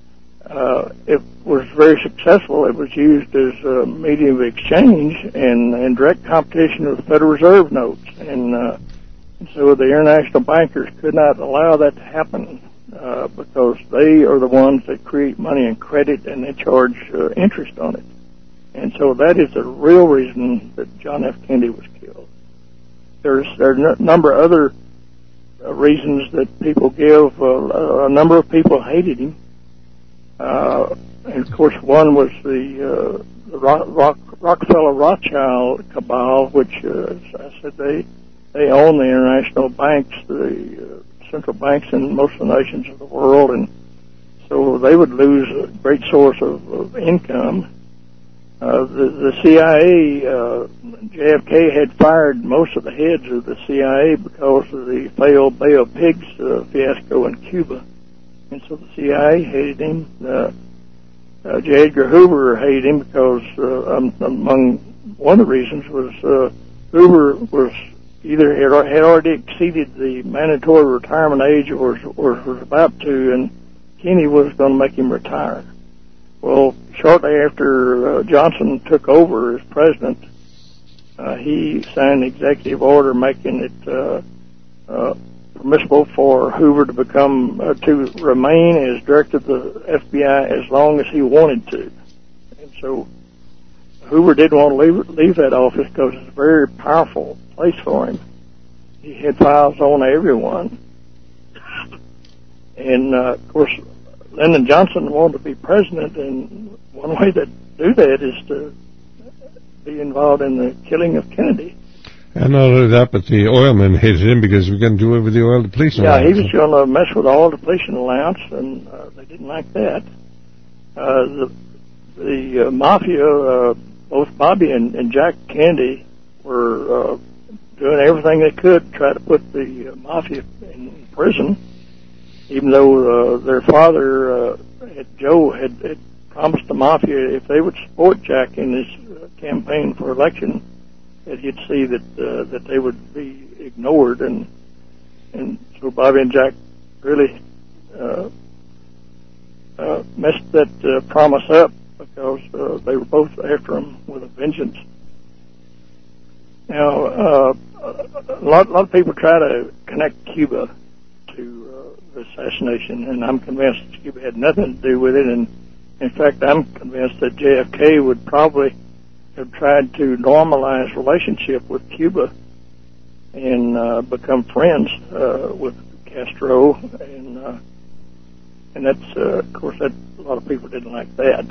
Uh, it was very successful. It was used as a medium of exchange and in direct competition with the Federal Reserve notes. And uh, so the international bankers could not allow that to happen uh, because they are the ones that create money and credit, and they charge uh, interest on it. And so that is the real reason that John F. Kennedy was killed. There's, there's a number of other uh, reasons that people give. Uh, a number of people hated him. Uh, and of course, one was the uh, the Rock, Rock, Rockefeller Rothschild cabal, which uh, as I said they they own the international banks, the uh, central banks in most of the nations of the world, and so they would lose a great source of, of income. Uh, the, the C I A, uh, J F K had fired most of the heads of the C I A because of the failed Bay of Pigs uh, fiasco in Cuba. And so the C I A hated him. Uh, uh, J. Edgar Hoover hated him because, uh, um, among one of the reasons was uh, Hoover was either had, had already exceeded the mandatory retirement age or, or was about to, and Kennedy was going to make him retire. Well, shortly after uh, Johnson took over as president, uh, he signed an executive order making it uh, uh, permissible for Hoover to become uh, to remain as director of the F B I as long as he wanted to. And so Hoover didn't want to leave, leave that office because it's a very powerful place for him. He had files on everyone. And, uh, of course, Lyndon Johnson wanted to be president, and one way to do that is to be involved in the killing of Kennedy. And not only that, but the oilmen hated him because we were going to do away with the oil depletion yeah, allowance. Yeah, he was going to mess with the oil depletion allowance, and uh, they didn't like that. Uh, the the uh, mafia, uh, both Bobby and, and Jack Kennedy, were uh, doing everything they could to try to put the uh, mafia in prison, even though uh, their father, uh, had, Joe, had, had promised the mafia if they would support Jack in his uh, campaign for election, that he'd see that uh, that they would be ignored, and and so Bobby and Jack really uh, uh, messed that uh, promise up because uh, they were both after him with a vengeance. Now, uh, a lot, a lot of people try to connect Cuba to uh, the assassination, and I'm convinced Cuba had nothing to do with it, and in fact, I'm convinced that J F K would probably have tried to normalize relationship with Cuba and uh, become friends uh, with Castro, and uh, and that's uh, of course that a lot of people didn't like that.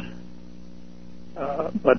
Uh, but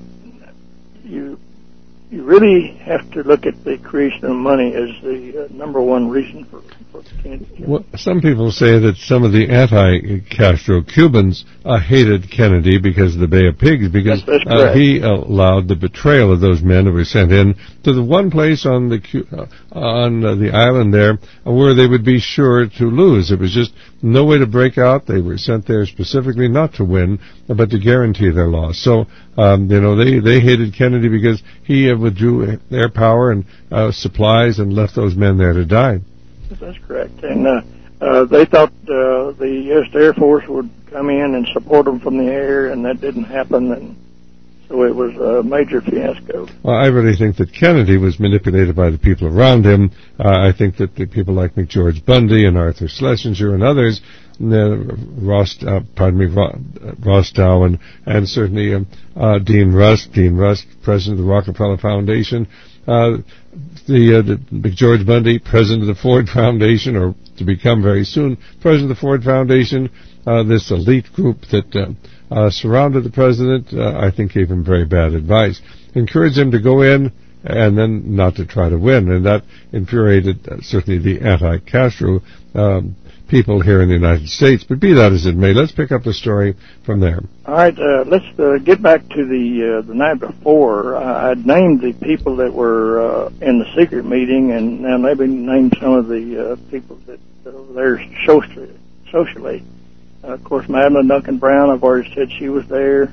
you you really have to look at the creation of money as the uh, number one reason for for Kennedy. Well, some people say that some of the anti-Castro Cubans uh, hated Kennedy because of the Bay of Pigs, because that's, that's uh, he allowed the betrayal of those men who were sent in to the one place on the uh, on uh, the island there where they would be sure to lose. It was just no way to break out. They were sent there specifically not to win, but to guarantee their loss. So, um, you know, they, they hated Kennedy because he uh, withdrew their power and uh, supplies and left those men there to die. That's correct. And uh, uh, they thought uh, the U S Air Force would come in and support them from the air, and that didn't happen, and so it was a major fiasco. Well, I really think that Kennedy was manipulated by the people around him. Uh, I think that the people like McGeorge Bundy and Arthur Schlesinger and others, uh, Ross, uh, pardon me, Rostow, and, and certainly um, uh, Dean Rusk, Dean Rusk, president of the Rockefeller Foundation, uh, the, uh, the McGeorge Bundy, president of the Ford Foundation, or to become very soon president of the Ford Foundation, uh, this elite group that uh, uh, surrounded the president, uh, I think gave him very bad advice. Encouraged him to go in and then not to try to win, and that infuriated uh, certainly the anti-Castro um, people here in the United States. But be that as it may, let's pick up the story from there. All right, uh, let's uh, get back to the uh, the night before. Uh, I'd named the people that were uh, in the secret meeting, and now maybe named some of the uh, people that were there socially. socially. Uh, of course, Madeline Duncan Brown, I've already said she was there.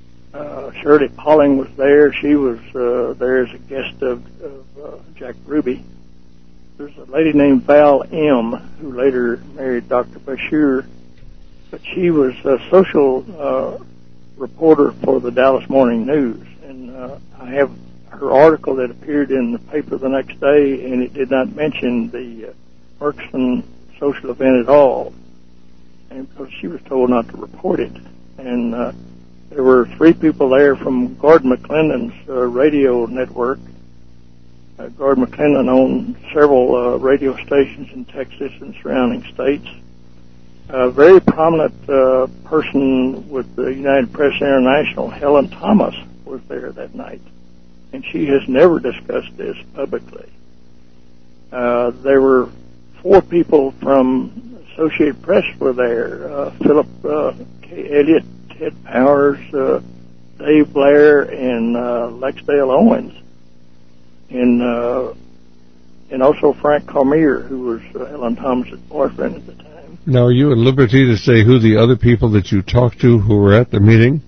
Uh, Shirley Pauling was there. She was uh, there as a guest of, of uh, Jack Ruby. There's a lady named Val M., who later married Doctor Bashir, but she was a social uh, reporter for the Dallas Morning News, and uh, I have her article that appeared in the paper the next day, and it did not mention the uh, Murchison social event at all, and because she was told not to report it. And uh, there were three people there from Gordon McClendon's uh, radio network. Uh, Gordon McClendon owned several uh, radio stations in Texas and surrounding states. A very prominent uh, person with the United Press International, Helen Thomas, was was there that night, and she has never discussed this publicly. Uh, there were four people from Associated Press were there: uh, Philip uh, K. Elliott, Ted Powers, uh, Dave Blair, and uh, Lexdale Owens, and uh, and also Frank Cormier, who was uh, Helen Thomas's boyfriend at the time. Now, are you at liberty to say who the other people that you talked to who were at the meeting?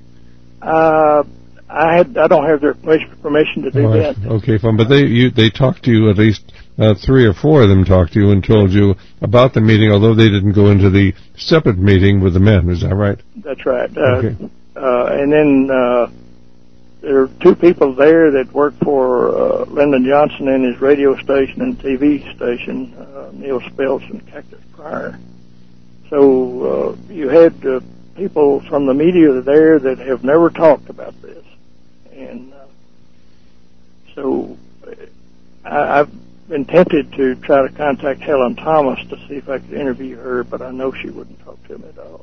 Uh, I had I don't have their permission to do oh, that. Okay, fine. But they you they talked to you, at least uh, three or four of them talked to you and told you about the meeting, although they didn't go into the separate meeting with the men. Is that right? That's right. Uh, okay. Uh, and then uh, there are two people there that work for uh, Lyndon Johnson and his radio station and T V station, uh, Neil Speltz and Cactus Pryor. So uh, you had uh, people from the media there that have never talked about this. And uh, so I, I've been tempted to try to contact Helen Thomas to see if I could interview her, but I know she wouldn't talk to me at all.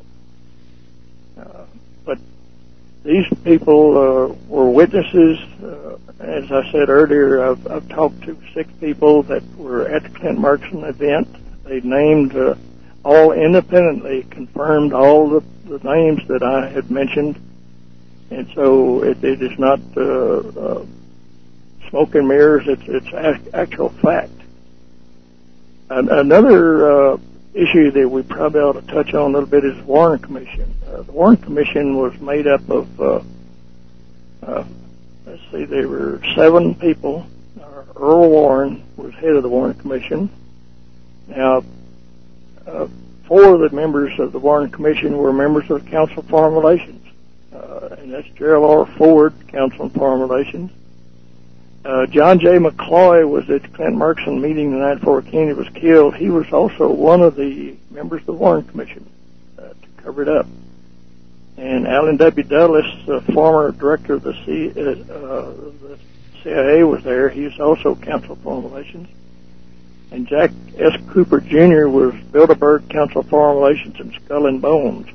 Uh, but these people uh, were witnesses. Uh, as I said earlier, I've, I've talked to six people that were at the Clint Murchison event. They named, uh, all independently confirmed all the, the names that I had mentioned. And so it, it is not uh, uh, smoke and mirrors. It's, it's actual fact. And another uh, issue that we probably ought to touch on a little bit is the Warren Commission. Uh, the Warren Commission was made up of, uh, uh, let's see, there were seven people. Uh, Earl Warren was head of the Warren Commission. Now, uh, four of the members of the Warren Commission were members of the Council of Foreign Relations. Uh, and that's Gerald R. Ford, Council on Foreign Relations. Uh, John J. McCloy was at the Clint Murchison meeting the night before Kennedy was killed. He was also one of the members of the Warren Commission uh, to cover it up. And Alan W. Dulles, the former director of the, C, uh, uh, the C I A, was there. He was also Council of Foreign Relations. And Jack S. Cooper Junior was Bilderberg, Council of Foreign Relations, and Skull and Bones.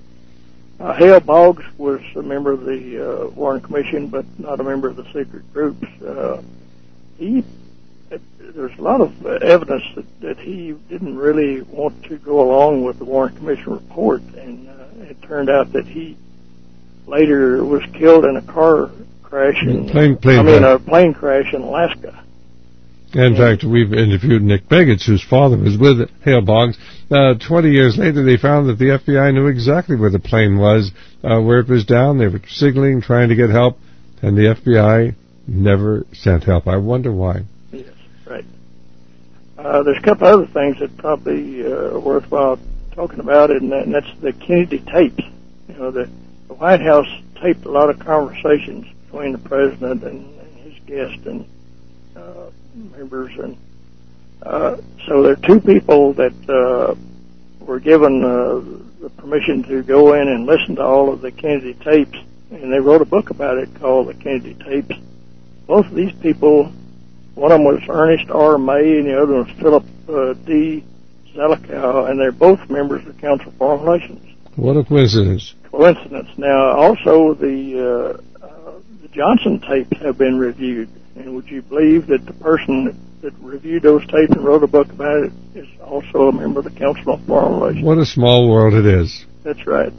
Uh, Hale Boggs was a member of the uh, Warren Commission, but not a member of the secret groups. Uh, he, it, there's a lot of uh, evidence that, that he didn't really want to go along with the Warren Commission report, and uh, it turned out that he later was killed in a car crash. In, plane, plane I mean, crash. a plane crash in Alaska. In fact, we've interviewed Nick Begich, whose father was with Hale Boggs. Uh, Twenty years later, they found that the F B I knew exactly where the plane was, uh, where it was down. They were signaling, trying to get help, and the F B I never sent help. I wonder why. Yes, right. Uh, there's a couple other things that probably uh, are worthwhile talking about, and, that, and that's the Kennedy tapes. You know, the, the White House taped a lot of conversations between the president and, and his guest and uh, members, and uh, so there are two people that uh, were given uh, the permission to go in and listen to all of the Kennedy tapes, and they wrote a book about it called The Kennedy Tapes. Both of these people, one of them was Ernest R. May, and the other was Philip uh, D. Zelikow, and they're both members of the Council of Foreign Relations. What a coincidence. Coincidence. Now, also, the, uh, uh, the Johnson tapes have been reviewed. And would you believe that the person that, that reviewed those tapes and wrote a book about it is also a member of the Council on Foreign Relations? What a small world it is. That's right.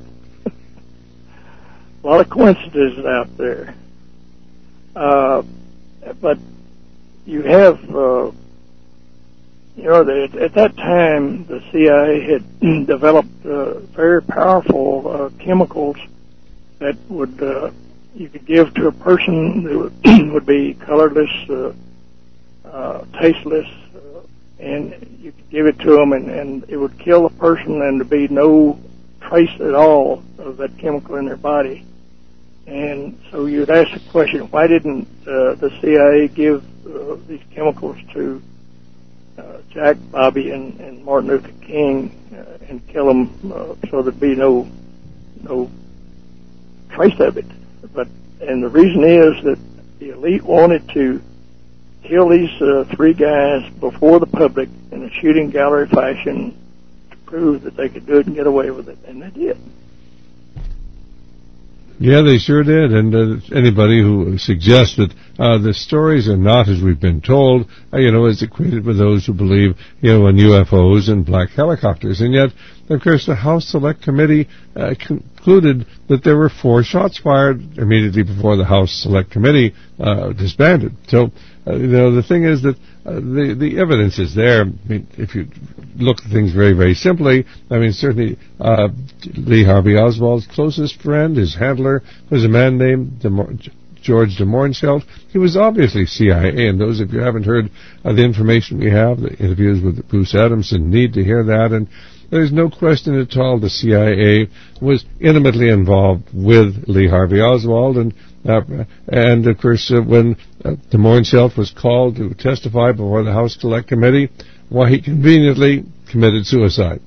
A lot of coincidences out there. Uh, but you have, uh, you know, the, at that time, the C I A had developed uh, very powerful uh, chemicals that would... Uh, you could give to a person that would be colorless, uh, uh, tasteless, uh, and you could give it to them, and, and it would kill the person, and there'd be no trace at all of that chemical in their body. And so you'd ask the question, why didn't uh, the C I A give uh, these chemicals to uh, Jack, Bobby, and, and Martin Luther King uh, and kill them uh, so there'd be no no trace of it? But and the reason is that the elite wanted to kill these uh, three guys before the public in a shooting gallery fashion to prove that they could do it and get away with it, and they did. Yeah, they sure did. And uh, anybody who suggests that uh, the stories are not as we've been told, uh, you know, is equated with those who believe, you know, in U F Os and black helicopters. And yet, of course, the House Select Committee uh, concluded that there were four shots fired immediately before the House Select Committee uh, disbanded. So, uh, you know, the thing is that uh, the the evidence is there. I mean, if you look at things very, very simply, I mean, certainly uh, Lee Harvey Oswald's closest friend, his handler, was a man named DeMor- George de Mohrenschildt. He was obviously C I A, and those of you who haven't heard uh, the information we have, the interviews with Bruce Adamson, need to hear that. And there's no question at all the C I A was intimately involved with Lee Harvey Oswald. And, uh, and of course, uh, when uh, de Mohrenschildt was called to testify before the House Select Committee, why, he conveniently committed suicide.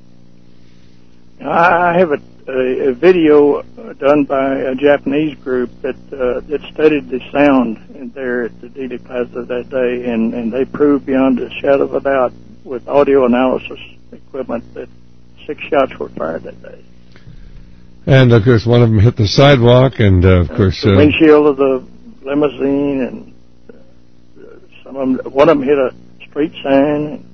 I have a, a, a video done by a Japanese group that uh, that studied the sound in there at the Dealey Plaza that day, and, and they proved beyond a shadow of a doubt with audio analysis equipment that six shots were fired that day. And, of course, one of them hit the sidewalk, and, uh, of uh, course... The uh, windshield of the limousine, and uh, some of them, one of them hit a street sign.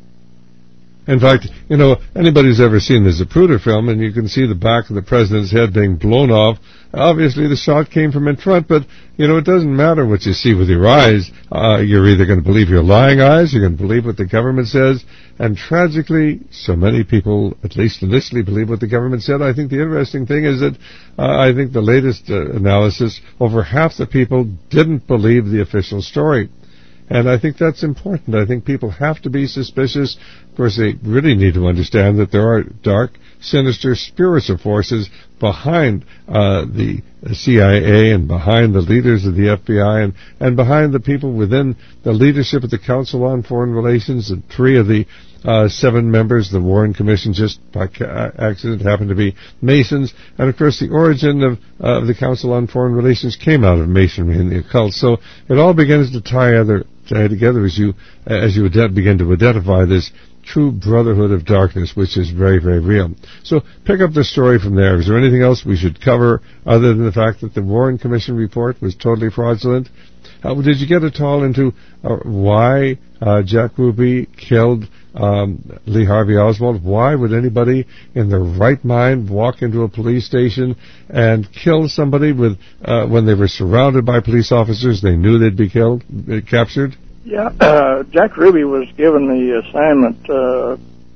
In fact, you know, anybody who's ever seen the Zapruder film, and you can see the back of the president's head being blown off, obviously the shot came from in front, but, you know, it doesn't matter what you see with your eyes. Uh, you're either going to believe your lying eyes, you're going to believe what the government says, and tragically, so many people, at least initially, believe what the government said. I think the interesting thing is that uh, I think the latest uh, analysis, over half the people didn't believe the official story. And I think that's important. I think people have to be suspicious. Of course, they really need to understand that there are dark, sinister, spiritual forces behind uh, the C I A and behind the leaders of the F B I and, and behind the people within the leadership of the Council on Foreign Relations. And three of the uh, seven members of the Warren Commission just by accident happened to be Masons. And, of course, the origin of uh, the Council on Foreign Relations came out of Masonry and the occult. So it all begins to tie other tie together as you as you begin to identify this true brotherhood of darkness, which is very, very real. So pick up the story from there. Is there anything else we should cover other than the fact that the Warren Commission report was totally fraudulent? Uh, did you get at all into uh, why uh, Jack Ruby killed um, Lee Harvey Oswald? Why would anybody in their right mind walk into a police station and kill somebody with uh, when they were surrounded by police officers? They knew they'd be killed, uh, captured? Yeah, uh, Jack Ruby was given the assignment uh,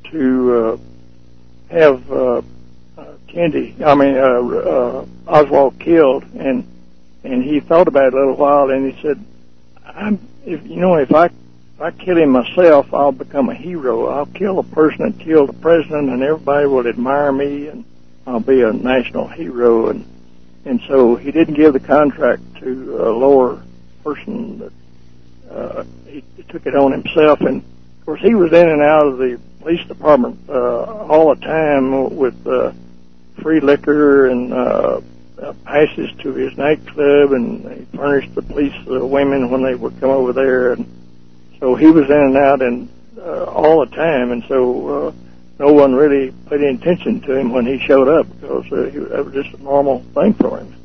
to uh, have uh, uh, Kennedy, I mean, uh, uh, Oswald killed, and and he thought about it a little while, and he said, "I'm, if you know, if I if I kill him myself, I'll become a hero. I'll kill a person that killed the president, and everybody will admire me, and I'll be a national hero." And and so he didn't give the contract to a lower person that. Uh, he, he took it on himself, and of course he was in and out of the police department uh, all the time with uh, free liquor and uh, uh, passes to his nightclub, and he furnished the police uh, women when they would come over there, and so he was in and out and uh, all the time, and so uh, no one really paid any attention to him when he showed up because uh, he, that was just a normal thing for him.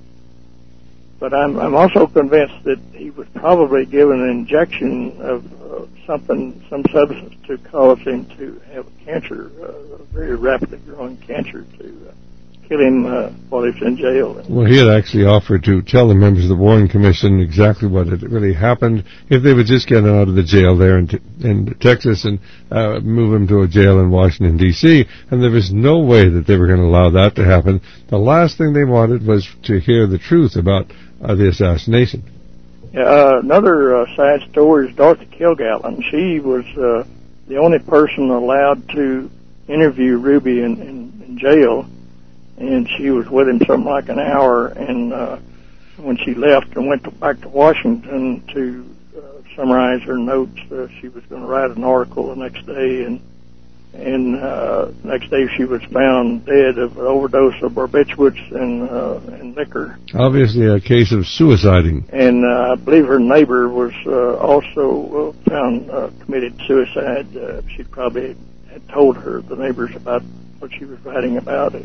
But I'm, I'm also convinced that he was probably given an injection of uh, something, some substance to cause him to have a cancer, uh, a very rapidly growing cancer, to uh, kill him uh, while he was in jail. Well, he had actually offered to tell the members of the Warren Commission exactly what had really happened if they would just get him out of the jail there in, t- in Texas and uh, move him to a jail in Washington, D C, and there was no way that they were going to allow that to happen. The last thing they wanted was to hear the truth about Uh, the assassination. Yeah, uh, another uh, sad story is Dorothy Kilgallen. She was uh, the only person allowed to interview Ruby in, in, in jail, and she was with him something like an hour. And uh, when she left and went to, back to Washington to uh, summarize her notes, uh, she was going to write an article the next day, and And uh, next day she was found dead of an overdose of barbiturates and, uh, and liquor. Obviously a case of suiciding. And uh, I believe her neighbor was uh, also uh, found uh, committed suicide. Uh, she probably had told her, the neighbors, about what she was writing about. And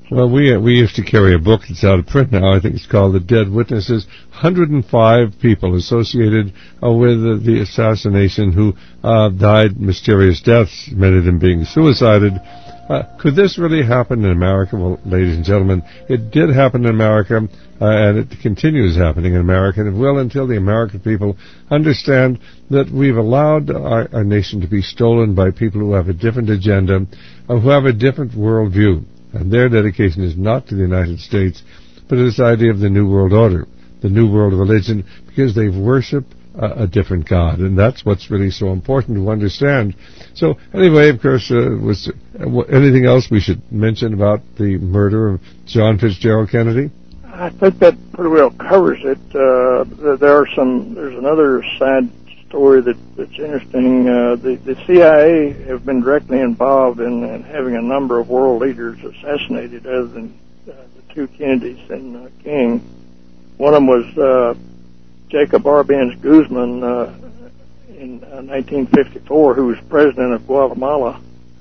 Well, we uh, we used to carry a book that's out of print now. I think it's called The Dead Witnesses. one hundred five people associated uh, with uh, the assassination who uh, died mysterious deaths, many of them being suicided. Uh, could this really happen in America? Well, ladies and gentlemen, it did happen in America, uh, and it continues happening in America, and it will until the American people understand that we've allowed our, our nation to be stolen by people who have a different agenda, uh, who have a different worldview. And their dedication is not to the United States, but to this idea of the New World Order, the New World Religion, because they've worshipped a, a different God, and that's what's really so important to understand. So, anyway, of course, uh, was uh, anything else we should mention about the murder of John Fitzgerald Kennedy? I think that pretty well covers it. Uh, there are some. There's another side story that, that's interesting. Uh, the, the C I A have been directly involved in, in having a number of world leaders assassinated, other than uh, the two Kennedys and uh, King. One of them was uh, Jacob Arbenz Guzman uh, in uh, nineteen fifty-four, who was president of Guatemala.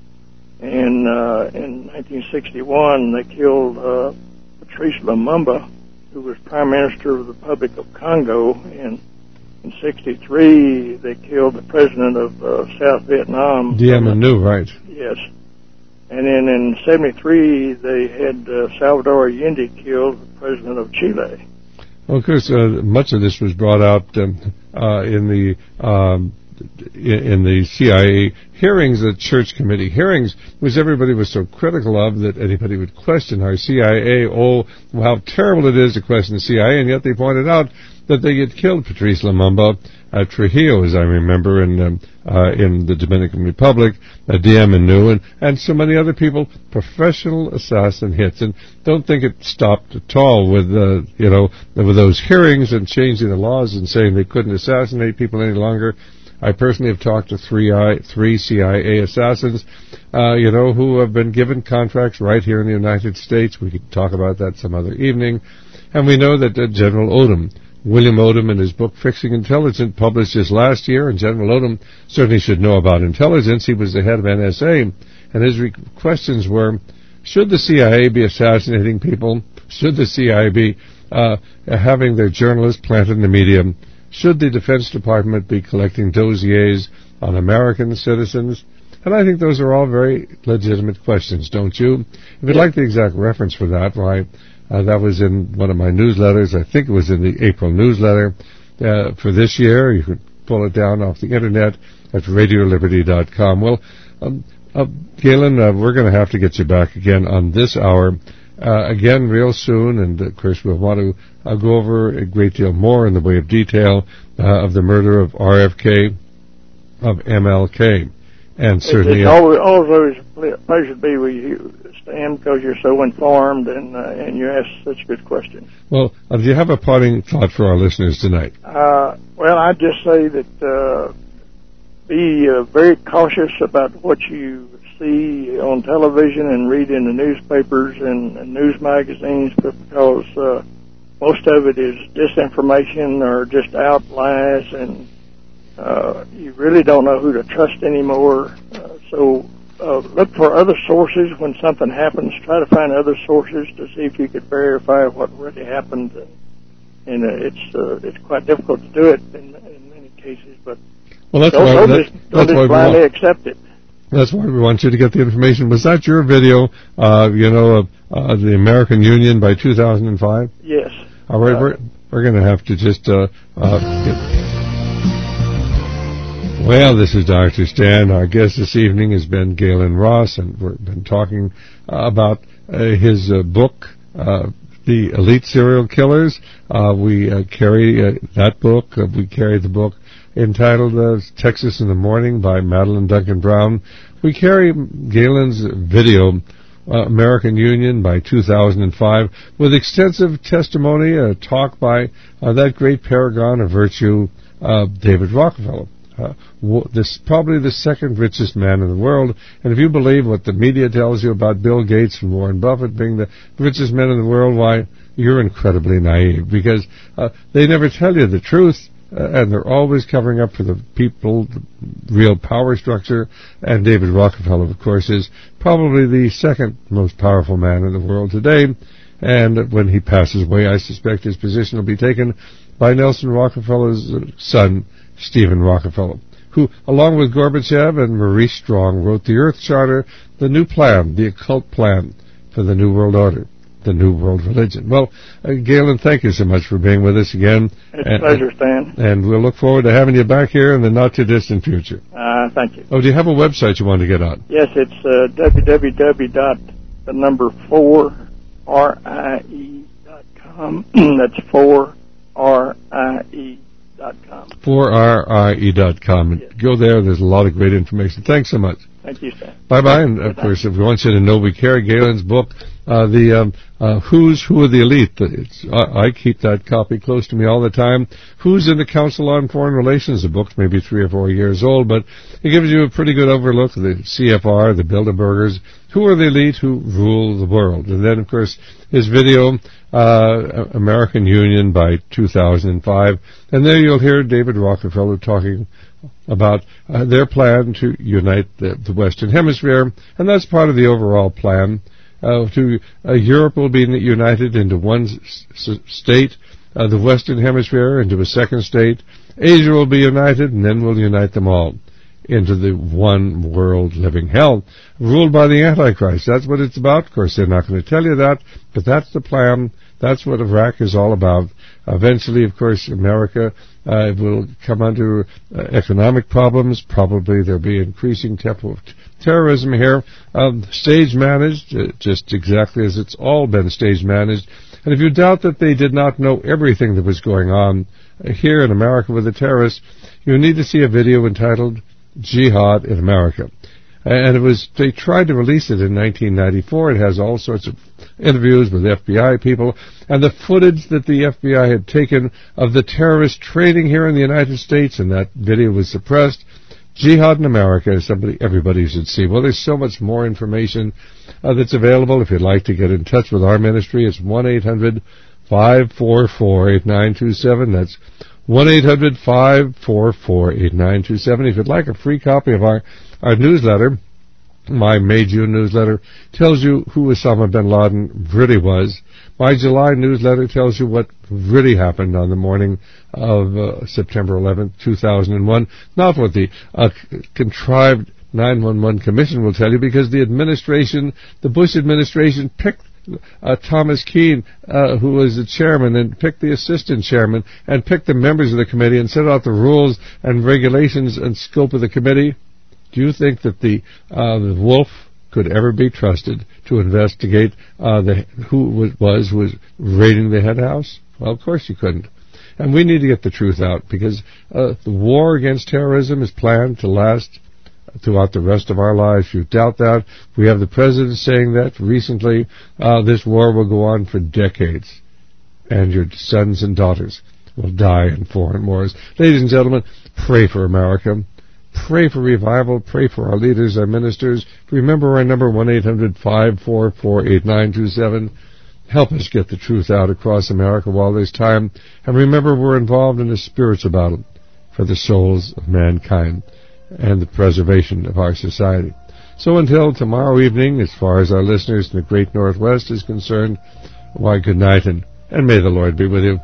And uh, in nineteen sixty-one, they killed uh, Patrice Lumumba, who was prime minister of the Republic of Congo. And in sixty-three, they killed the president of uh, South Vietnam. Diem Minh, right. Yes. And then in seventy-three, they had uh, Salvador Allende killed, the president of Chile. Well, of course, uh, much of this was brought out um, uh, in the um, in the C I A hearings, the Church Committee hearings, which everybody was so critical of that anybody would question our C I A. Oh, how terrible it is to question the C I A, and yet they pointed out that they had killed Patrice Lumumba at Trujillo, as I remember, in um, uh, in the Dominican Republic, uh, Diem Minh, and, and so many other people, professional assassin hits. And don't think it stopped at all with, uh, you know, with those hearings and changing the laws and saying they couldn't assassinate people any longer. I personally have talked to three, I, three C I A assassins, uh, you know, who have been given contracts right here in the United States. We could talk about that some other evening. And we know that uh, General Odom, William Odom, in his book Fixing Intelligence, published just last year, and General Odom certainly should know about intelligence. He was the head of N S A, and his re- questions were, should the C I A be assassinating people? Should the C I A be uh, having their journalists planted in the media? Should the Defense Department be collecting dossiers on American citizens? And I think those are all very legitimate questions, don't you? If you'd like the exact reference for that, why, uh, that was in one of my newsletters. I think it was in the April newsletter uh, for this year. You could pull it down off the Internet at radio liberty dot com. Well, um, uh, Galen, uh, we're going to have to get you back again on this hour. Uh, again, real soon, and of course we'll want to uh, go over a great deal more in the way of detail uh, of the murder of R F K, of M L K, and certainly... It's always, always a pleasure to be with you, Stan, because you're so informed and uh, and you ask such good questions. Well, uh, do you have a parting thought for our listeners tonight? Uh, well, I'd just say that uh, be uh, very cautious about what you see on television and read in the newspapers and, and news magazines, because uh, most of it is disinformation or just outlies, and uh, you really don't know who to trust anymore. Uh, so uh, look for other sources when something happens. Try to find other sources to see if you could verify what really happened. And, and uh, it's uh, it's quite difficult to do it in, in many cases, but well, that's don't, why, don't that, just, don't that's just blindly accept it. That's why we want you to get the information. Was that your video, uh, you know, uh, uh, the American Union by two thousand five? Yes. All right, uh, we're, we're going to have to just... Uh, uh, get... Well, this is Doctor Stan. Our guest this evening has been Galen Ross, and we've been talking uh, about uh, his uh, book, uh, The Elite Serial Killers. Uh, we uh, carry uh, that book. Uh, we carry the book entitled uh, Texas in the Morning by Madeline Duncan Brown. We carry Galen's video, uh, American Union by two thousand five, with extensive testimony, a talk by uh, that great paragon of virtue, uh, David Rockefeller. Uh, this probably the second richest man in the world, and if you believe what the media tells you about Bill Gates and Warren Buffett being the richest men in the world, why, you're incredibly naive, because uh, they never tell you the truth. uh, and they're always covering up for the people, the real power structure. And David Rockefeller, of course, is probably the second most powerful man in the world today. And when he passes away, I suspect his position will be taken by Nelson Rockefeller's son, Stephen Rockefeller, who, along with Gorbachev and Maurice Strong, wrote the Earth Charter, the new plan, the occult plan for the New World Order, the New World Religion. Well, uh, Galen, thank you so much for being with us again. It's and, a pleasure, Stan. And we'll look forward to having you back here in the not-too-distant future. Uh, thank you. Oh, do you have a website you want to get on? Yes, it's uh, w w w dot the number four R I E dot com. That's four R I E dot com. four R I E dot com. Yes. Go there. There's a lot of great information. Thanks so much. Thank you, Stan. Bye-bye. And, of course, if you want you to know we care, Galen's book, uh, the um, uh, Who's Who of the Elite. It's, I, I keep that copy close to me all the time. Who's in the Council on Foreign Relations? The book's maybe three or four years old, but it gives you a pretty good overlook of the C F R, the Bilderbergers. Who are the elite who rule the world? And then, of course, his video, uh, American Union by two thousand five. And there you'll hear David Rockefeller talking about uh, their plan to unite the, the Western Hemisphere, and that's part of the overall plan. Uh, to uh, Europe will be united into one s- s- state, uh, the Western Hemisphere into a second state, Asia will be united, and then we'll unite them all into the one world living hell, ruled by the Antichrist. That's what it's about. Of course, they're not going to tell you that, but that's the plan. That's what Iraq is all about. Eventually, of course, America uh, will come under uh, economic problems. Probably there'll be increasing tempo of t- terrorism here. Um, stage managed, uh, just exactly as it's all been stage managed. And if you doubt that they did not know everything that was going on uh, here in America with the terrorists, you need to see a video entitled Jihad in America. And it was, they tried to release it in nineteen ninety-four. It has all sorts of interviews with F B I people, and the footage that the F B I had taken of the terrorist training here in the United States, and that video was suppressed. Jihad in America is somebody everybody should see. Well, there's so much more information uh, that's available. If you'd like to get in touch with our ministry, it's one eight hundred five four four eight nine two seven. That's one eight hundred five four four eight nine two seven. If you'd like a free copy of our, our newsletter, my May June newsletter tells you who Osama bin Laden really was. My July newsletter tells you what really happened on the morning of uh, September eleventh, two thousand one. Not what the uh, contrived nine one one commission will tell you, because the administration, the Bush administration, picked Uh, Thomas Keane, uh, who was the chairman, and picked the assistant chairman, and picked the members of the committee, and set out the rules and regulations and scope of the committee. Do you think that the, uh, the wolf could ever be trusted to investigate uh, the, who it was who was raiding the head house? Well, of course you couldn't. And we need to get the truth out, because uh, the war against terrorism is planned to last throughout the rest of our lives. If you doubt that, we have the president saying that recently. Uh, this war will go on for decades, and your sons and daughters will die in foreign wars. Ladies and gentlemen, pray for America. Pray for revival. Pray for our leaders, our ministers. Remember our number, one eight hundred five four four eight nine two seven. Help us get the truth out across America while there's time. And remember, we're involved in a spiritual battle for the souls of mankind and the preservation of our society. So until tomorrow evening, as far as our listeners in the great Northwest is concerned, why, good night, and, and may the Lord be with you.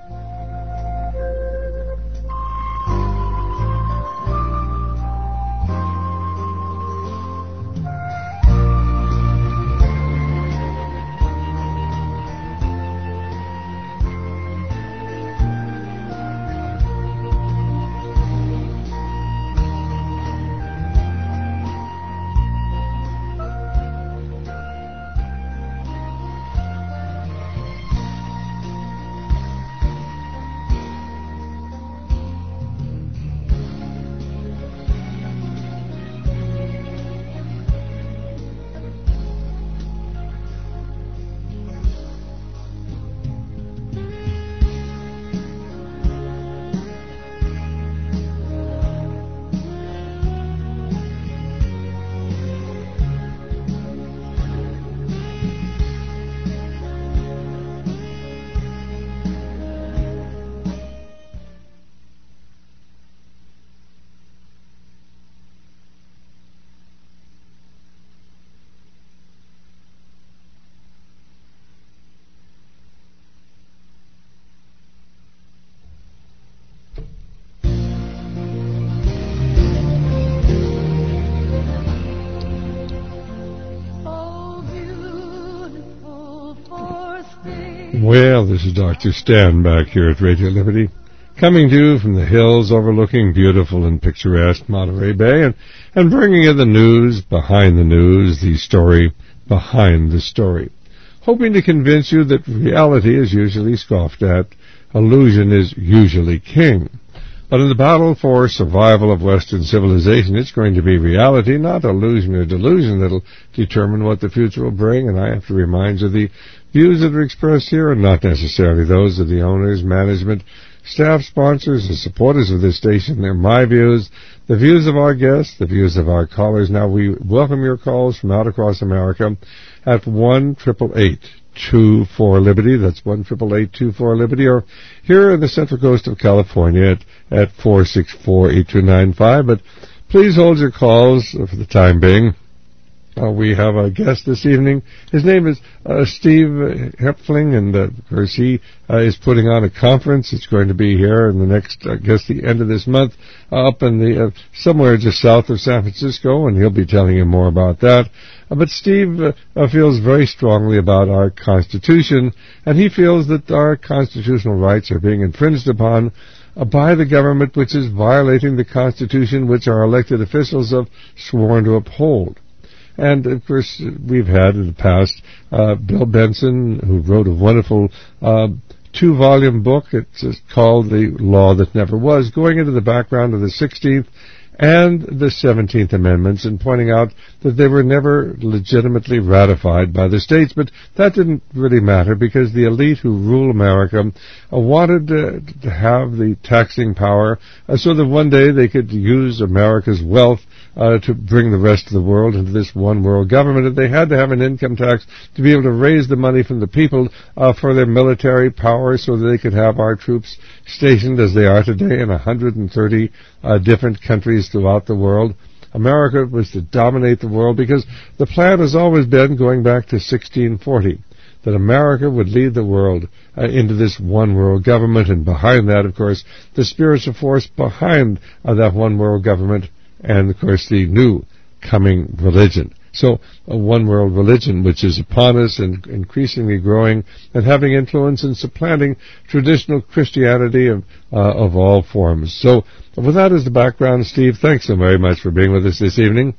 Well, this is Doctor Stan back here at Radio Liberty, coming to you from the hills overlooking beautiful and picturesque Monterey Bay, and, and bringing you the news behind the news, the story behind the story, hoping to convince you that reality is usually scoffed at, illusion is usually king. But in the battle for survival of Western civilization, it's going to be reality, not illusion or delusion, that'll determine what the future will bring. And I have to remind you, the views that are expressed here are not necessarily those of the owners, management, staff, sponsors, and supporters of this station. They're my views, the views of our guests, the views of our callers. Now, we welcome your calls from out across America at one eight eight eight, two four, Liberty. That's one eight eight eight, two four, Liberty. Or here in the Central Coast of California at, at four six four, eight two nine five. But please hold your calls for the time being. Uh, we have a guest this evening. His name is uh, Steve Hepfling, and uh, of course he uh, is putting on a conference. It's going to be here in the next, I guess, the end of this month, uh, up in the uh, somewhere just south of San Francisco, and he'll be telling you more about that. Uh, but Steve uh, uh, feels very strongly about our Constitution, and he feels that our constitutional rights are being infringed upon uh, by the government, which is violating the Constitution, which our elected officials have sworn to uphold. And, of course, we've had in the past uh, Bill Benson, who wrote a wonderful uh, two-volume book. It's called The Law That Never Was, going into the background of the sixteenth and the seventeenth Amendments and pointing out that they were never legitimately ratified by the states. But that didn't really matter because the elite who rule America uh, wanted uh, to have the taxing power uh, so that one day they could use America's wealth Uh, to bring the rest of the world into this one world government, and they had to have an income tax to be able to raise the money from the people uh, for their military power so that they could have our troops stationed as they are today in one hundred thirty uh, different countries throughout the world. America was to dominate the world because the plan has always been, going back to sixteen forty, that America would lead the world uh, into this one world government, and behind that, of course, the spiritual force behind uh, that one world government, and, of course, the new coming religion. So, a one-world religion which is upon us and increasingly growing and having influence and supplanting traditional Christianity of, uh, of all forms. So, with that as the background, Steve, thanks so very much for being with us this evening.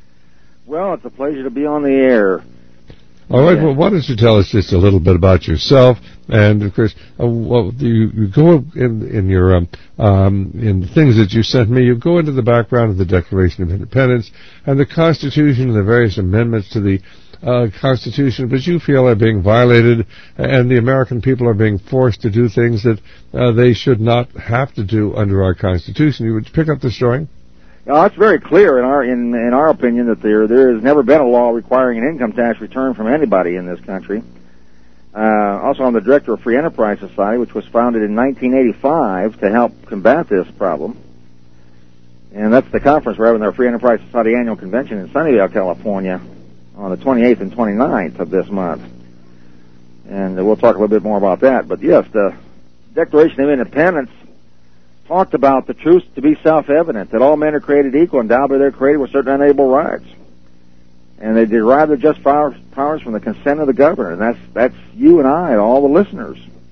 Well, it's a pleasure to be on the air. All right, well, why don't you tell us just a little bit about yourself, and of course, uh, well, you, you go in, in your um, um, in the things that you sent me. You go into the background of the Declaration of Independence and the Constitution and the various amendments to the uh, Constitution, which you feel are being violated, and the American people are being forced to do things that uh, they should not have to do under our Constitution. You would pick up the story. Now, it's very clear in our in, in our opinion that there there has never been a law requiring an income tax return from anybody in this country. Uh, also, I'm the director of Free Enterprise Society, which was founded in nineteen eighty-five to help combat this problem. And that's the conference we're having, our Free Enterprise Society annual convention in Sunnyvale, California, on the twenty-eighth and twenty-ninth of this month. And uh, we'll talk a little bit more about that. But yes, the Declaration of Independence talked about the truth to be self-evident, that all men are created equal, endowed by their Creator with certain unalienable rights. And they derive their just powers from the consent of the governor. And that's that's you and I, all the listeners.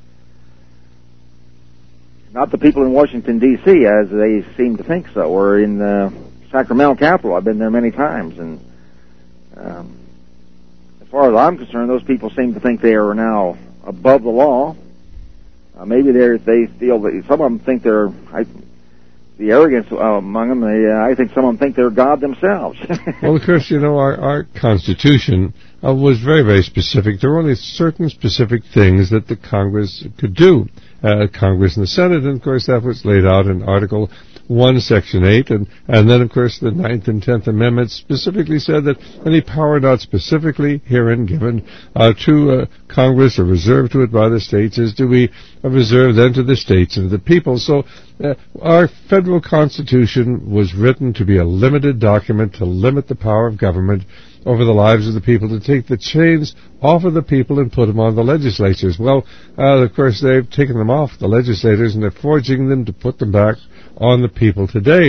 Not the people in Washington, D C, as they seem to think so, or in the Sacramento Capitol. I've been there many times. And um, as far as I'm concerned, those people seem to think they are now above the law. Uh, maybe they they feel that some of them think they're I, the arrogance uh, among them. They, uh, I think some of them think they're God themselves. Well, of course, you know our our Constitution uh, was very very specific. There were only certain specific things that the Congress could do, uh, Congress and the Senate, and of course that was laid out in Article One, Section Eight, and and then of course the Ninth and Tenth Amendments specifically said that any power not specifically herein given uh, to uh, Congress or reserved to it by the states is to be uh, reserved then to the states and the people. So uh, our federal Constitution was written to be a limited document to limit the power of government over the lives of the people, to take the chains off of the people and put them on the legislatures. Well, uh, of course, they've taken them off the legislators, and they're forging them to put them back on the people today.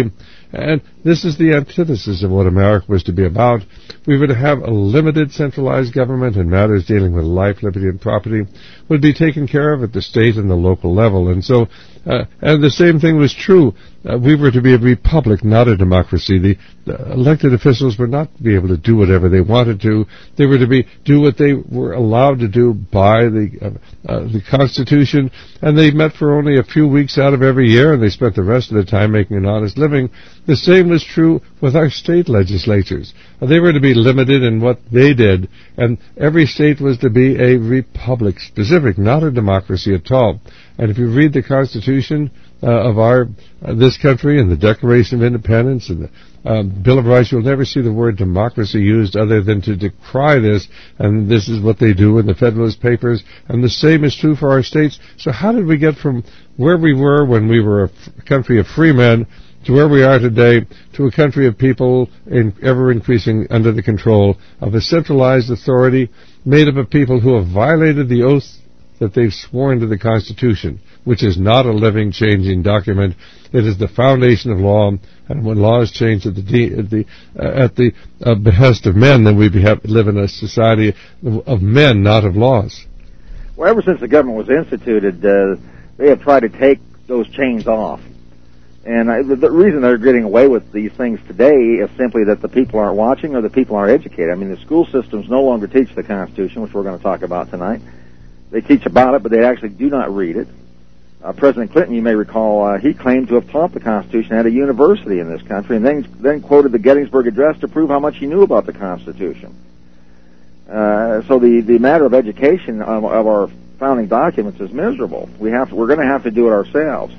And this is the antithesis of what America was to be about. We were to have a limited centralized government, and matters dealing with life, liberty, and property would be taken care of at the state and the local level. And so, uh, and the same thing was true. Uh, we were to be a republic, not a democracy. The, the elected officials were not to be able to do whatever they wanted to. They were to be do what they were allowed to do by the uh, uh, the Constitution, and they met for only a few weeks out of every year, and they spent the rest of the time making an honest living. The same was true with our state legislatures. Uh, they were to be limited in what they did, and every state was to be a republic specific, not a democracy at all. And if you read the Constitution uh, of our uh, this country and the Declaration of Independence and the um, Bill of Rights, you'll never see the word democracy used other than to decry this, and this is what they do in the Federalist Papers, and the same is true for our states. So how did we get from where we were when we were a f- country of free men to where we are today, to a country of people in ever increasing under the control of a centralized authority made up of people who have violated the oath that they've sworn to the Constitution, which is not a living, changing document. It is the foundation of law, and when laws change at the de- at the, uh, at the uh, behest of men, then we have, live in a society of men, not of laws. Well, ever since the government was instituted, uh, they have tried to take those chains off. And I, the, the reason they're getting away with these things today is simply that the people aren't watching or the people aren't educated. I mean, the school systems no longer teach the Constitution, which we're going to talk about tonight. They teach about it, but they actually do not read it. Uh, President Clinton, you may recall, uh, he claimed to have taught the Constitution at a university in this country, and then then quoted the Gettysburg Address to prove how much he knew about the Constitution. Uh, so the, the matter of education of, of our founding documents is miserable. We have to, we're going to have to do it ourselves.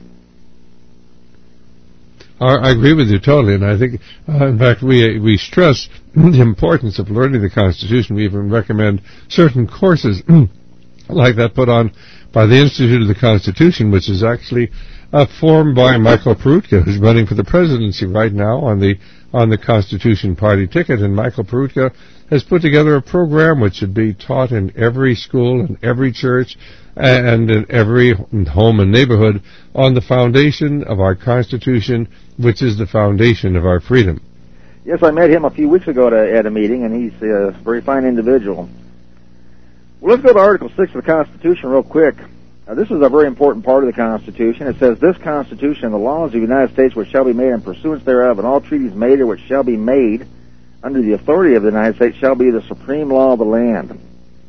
I agree with you totally, and I think, uh, in fact, we we stress the importance of learning the Constitution. We even recommend certain courses like that put on by the Institute of the Constitution, which is actually uh, formed by Michael Peroutka, who's running for the presidency right now on the on the Constitution Party ticket. And Michael Peroutka has put together a program which should be taught in every school, in every church, and in every home and neighborhood on the foundation of our Constitution, which is the foundation of our freedom. Yes, I met him a few weeks ago at a, at a meeting, and he's a very fine individual. Well, let's go to Article six of the Constitution real quick. Now, this is a very important part of the Constitution. It says, "This Constitution and the laws of the United States which shall be made in pursuance thereof, and all treaties made or which shall be made under the authority of the United States shall be the supreme law of the land."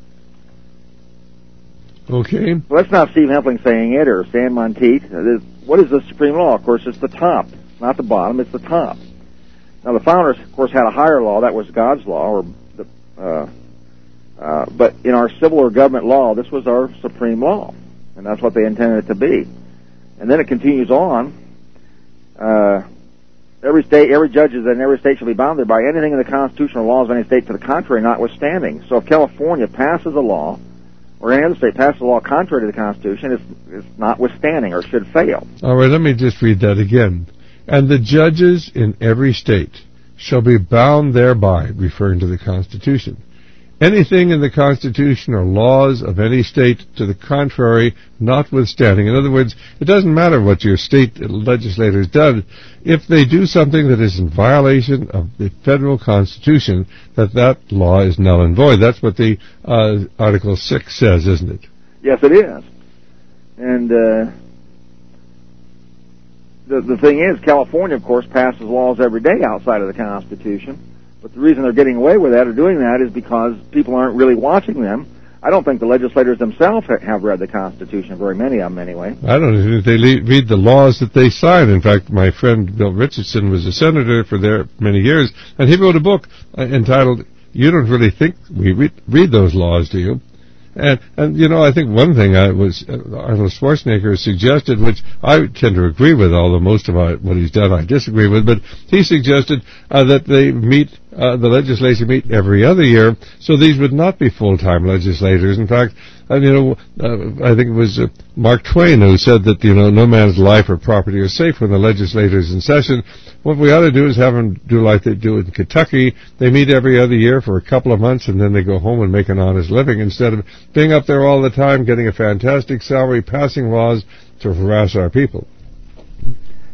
Okay. Well, that's not Steve Hempling saying it or Stan Monteith. What is the supreme law? Of course, it's the top, not the bottom. It's the top. Now, the founders, of course, had a higher law. That was God's law. Or the, uh, uh, but in our civil or government law, this was our supreme law, and that's what they intended it to be. And then it continues on. Uh, every state, every judge in every state shall be bound by anything in the constitutional laws of any state to the contrary notwithstanding. So if California passes a law, or any other state passes a law contrary to the Constitution, it's, it's notwithstanding or should fail. All right, let me just read that again. "And the judges in every state shall be bound thereby," referring to the Constitution. "Anything in the Constitution or laws of any state to the contrary notwithstanding." In other words, it doesn't matter what your state legislators done. If they do something that is in violation of the federal Constitution, that that law is null and void. That's what the uh, Article six says, isn't it? Yes, it is. And uh, the, the thing is, California, of course, passes laws every day outside of the Constitution. But the reason they're getting away with that or doing that is because people aren't really watching them. I don't think the legislators themselves have read the Constitution, very many of them anyway. I don't know if they read the laws that they sign. In fact, my friend Bill Richardson was a senator for there many years, and he wrote a book entitled, "You Don't Really Think We Read, read Those Laws, Do You?" And, and, you know, I think one thing I was uh, Arnold Schwarzenegger suggested, which I tend to agree with, although most of what he's done I disagree with, but he suggested uh, that they meet, uh, the legislature meet every other year, so these would not be full-time legislators. In fact, uh, you know, uh, I think it was uh, Mark Twain who said that, you know, no man's life or property are safe when the legislature's in session. What we ought to do is have them do like they do in Kentucky. They meet every other year for a couple of months, and then they go home and make an honest living instead of being up there all the time, getting a fantastic salary, passing laws to harass our people.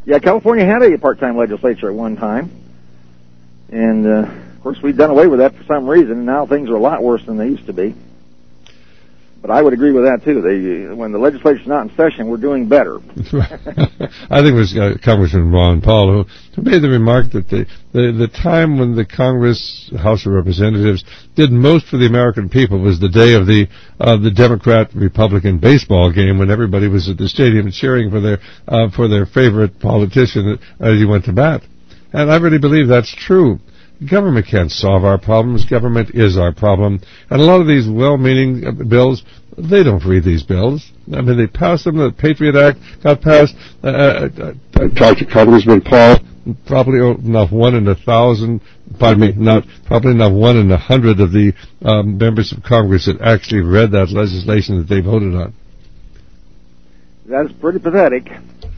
Yeah, California had a part-time legislature at one time, and uh, of course we've done away with that for some reason, and now things are a lot worse than they used to be. But I would agree with that too. They, when the legislature's not in session, we're doing better. I think it was uh, Congressman Ron Paul who, who made the remark that the, the the time when the Congress, House of Representatives, did most for the American people was the day of the uh, the Democrat-Republican baseball game, when everybody was at the stadium cheering for their uh, for their favorite politician as he went to bat. And I really believe that's true. Government can't solve our problems. Government is our problem. And a lot of these well-meaning bills, they don't read these bills. I mean, they passed them. The Patriot Act got passed. Uh, uh, I talked to Congressman Paul. Probably not one in a thousand, pardon me, not, probably not one in a hundred of the um, members of Congress that actually read that legislation that they voted on. That's pretty pathetic.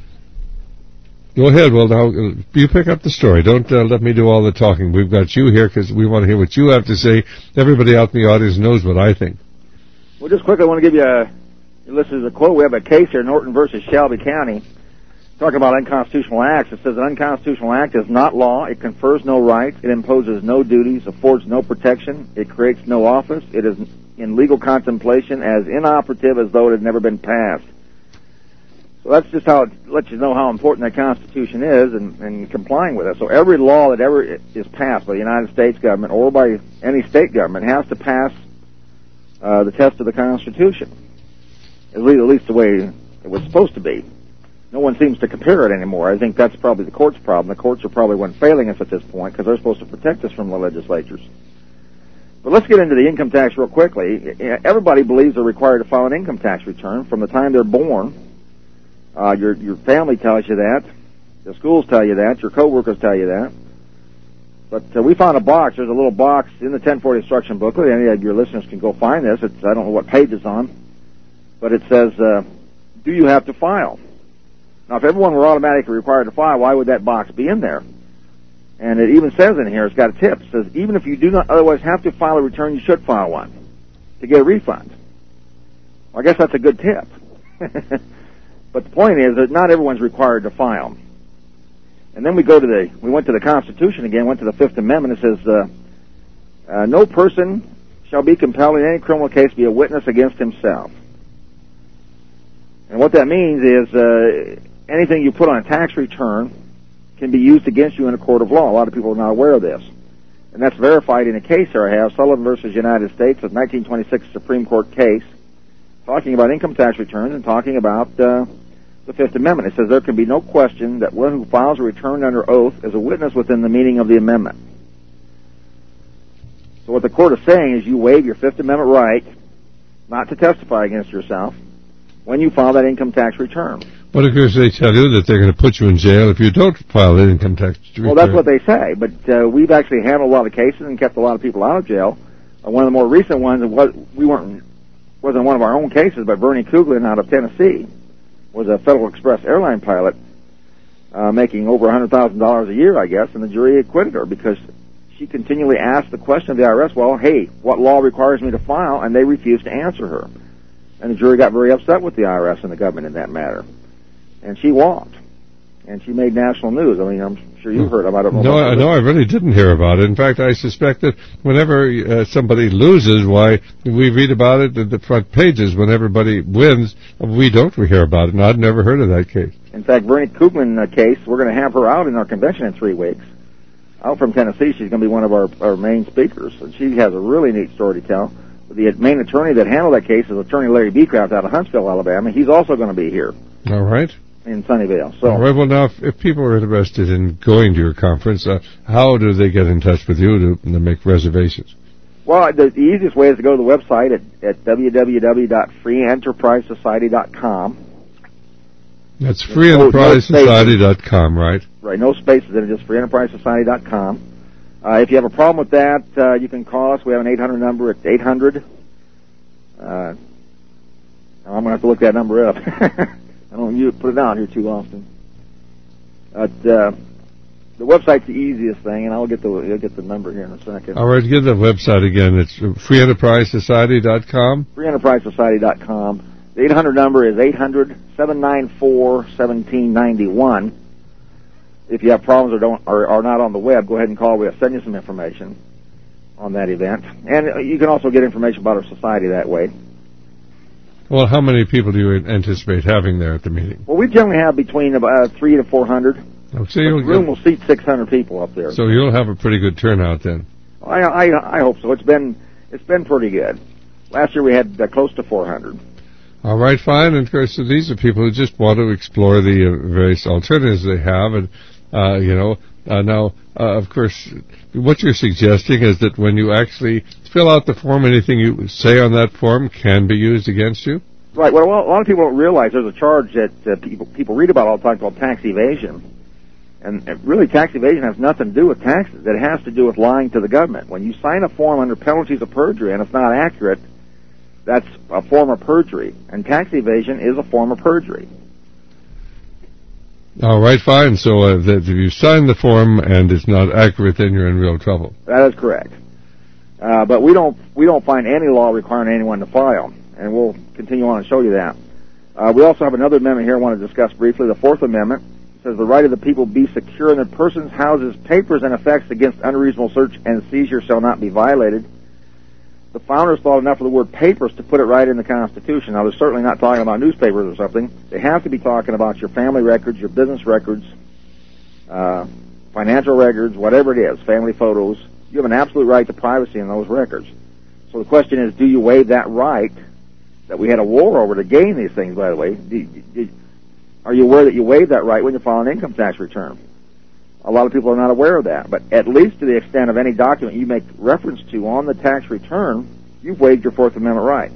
Go ahead. Well, now, you pick up the story. Don't uh, let me do all the talking. We've got you here because we want to hear what you have to say. Everybody out in the audience knows what I think. Well, just quickly, I want to give you a, listen to a quote. We have a case here, Norton versus Shelby County, talking about unconstitutional acts. It says an unconstitutional act is not law. It confers no rights. It imposes no duties, affords no protection. It creates no office. It is in legal contemplation as inoperative as though it had never been passed. So that's just how it lets you know how important that Constitution is and, and complying with it. So every law that ever is passed by the United States government or by any state government has to pass uh, the test of the Constitution, at least, at least the way it was supposed to be. No one seems to compare it anymore. I think that's probably the court's problem. The courts are probably one failing us at this point because they're supposed to protect us from the legislatures. But let's get into the income tax real quickly. Everybody believes they're required to file an income tax return from the time they're born. Uh, your your family tells you that. The schools tell you that. Your coworkers tell you that. But uh, we found a box. There's a little box in the ten forty instruction booklet. Any of your listeners can go find this. It's, I don't know what page it's on. But it says, uh, do you have to file? Now, if everyone were automatically required to file, why would that box be in there? And it even says in here, it's got a tip. It says, even if you do not otherwise have to file a return, you should file one to get a refund. Well, I guess that's a good tip. But the point is that not everyone's required to file. And then we go to the, we went to the Constitution again, went to the Fifth Amendment. It says, uh, uh, no person shall be compelled in any criminal case to be a witness against himself. And what that means is uh, anything you put on a tax return can be used against you in a court of law. A lot of people are not aware of this. And that's verified in a case here I have, Sullivan versus United States, a nineteen twenty-six Supreme Court case, talking about income tax returns and talking about uh, the Fifth Amendment. It says there can be no question that one who files a return under oath is a witness within the meaning of the amendment. So what the court is saying is you waive your Fifth Amendment right not to testify against yourself when you file that income tax return. But of course they tell you that they're going to put you in jail if you don't file an income tax return. Well, that's what they say, but uh, we've actually handled a lot of cases and kept a lot of people out of jail. Uh, one of the more recent ones, was, we weren't, wasn't one of our own cases, but Bernie Kuglin out of Tennessee was a Federal Express airline pilot uh, making over one hundred thousand dollars a year, I guess, and the jury acquitted her because she continually asked the question of the I R S, well, hey, what law requires me to file? And they refused to answer her. And the jury got very upset with the I R S and the government in that matter. And she walked. And she made national news. I mean, I'm sure you heard of it. I don't know. No, I, no, I really didn't hear about it. In fact, I suspect that whenever uh, somebody loses, why, we read about it at the front pages. When everybody wins, we don't hear about it. And I'd never heard of that case. In fact, Bernie Kuglin uh, case, we're going to have her out in our convention in three weeks. Out from Tennessee, she's going to be one of our, our main speakers. And she has a really neat story to tell. The main attorney that handled that case is Attorney Larry Beecraft out of Huntsville, Alabama. He's also going to be here. All right. In Sunnyvale. So, all right. Well, now, if, if people are interested in going to your conference, uh, how do they get in touch with you to, to make reservations? Well, the, the easiest way is to go to the website at, at w w w dot free enterprise society dot com. That's free enterprise society dot com, right? Right. No spaces in it, just free enterprise society dot com. Uh, if you have a problem with that, uh, you can call us. We have an eight hundred number. It's eight hundred. Uh, I'm going to have to look that number up. I don't you put it down here too often. But uh, the website's the easiest thing, and I'll get the you'll get the number here in a second. All right, give the website again. It's free enterprise society dot com. free enterprise society dot com. The eight hundred number is eight hundred, seven nine four, one seven nine one. if you have problems or don't or are not on the web, go ahead and call. We'll send you some information on that event. And you can also get information about our society that way. Well, how many people do you anticipate having there at the meeting? Well, we generally have between about three to four hundred. Oh, so the room will seat six hundred people up there. So you'll have a pretty good turnout then. I, I, I hope so. It's been it's been pretty good. Last year we had uh, close to four hundred. All right, fine. And of course, so these are people who just want to explore the uh, various alternatives they have, and uh, you know, uh, now uh, of course, what you're suggesting is that when you actually fill out the form, anything you say on that form can be used against you? Right. Well, a lot of people don't realize there's a charge that uh, people people read about all the time called tax evasion. And really, tax evasion has nothing to do with taxes. It has to do with lying to the government. When you sign a form under penalties of perjury and it's not accurate, that's a form of perjury. And tax evasion is a form of perjury. All right, fine. So uh, that if you sign the form and it's not accurate, then you're in real trouble. That is correct. Uh, but we don't we don't find any law requiring anyone to file, and we'll continue on and show you that. Uh, we also have another amendment here I want to discuss briefly, the Fourth Amendment. It says the right of the people be secure in their persons, houses, papers, and effects against unreasonable search and seizure shall not be violated. The founders thought enough of the word papers to put it right in the Constitution. Now, they're certainly not talking about newspapers or something. They have to be talking about your family records, your business records, uh, financial records, whatever it is, family photos. You have an absolute right to privacy in those records. So the question is, do you waive that right that we had a war over to gain these things, by the way? Do, do, are you aware that you waive that right when you file an income tax return? A lot of people are not aware of that. But at least to the extent of any document you make reference to on the tax return, you've waived your Fourth Amendment right.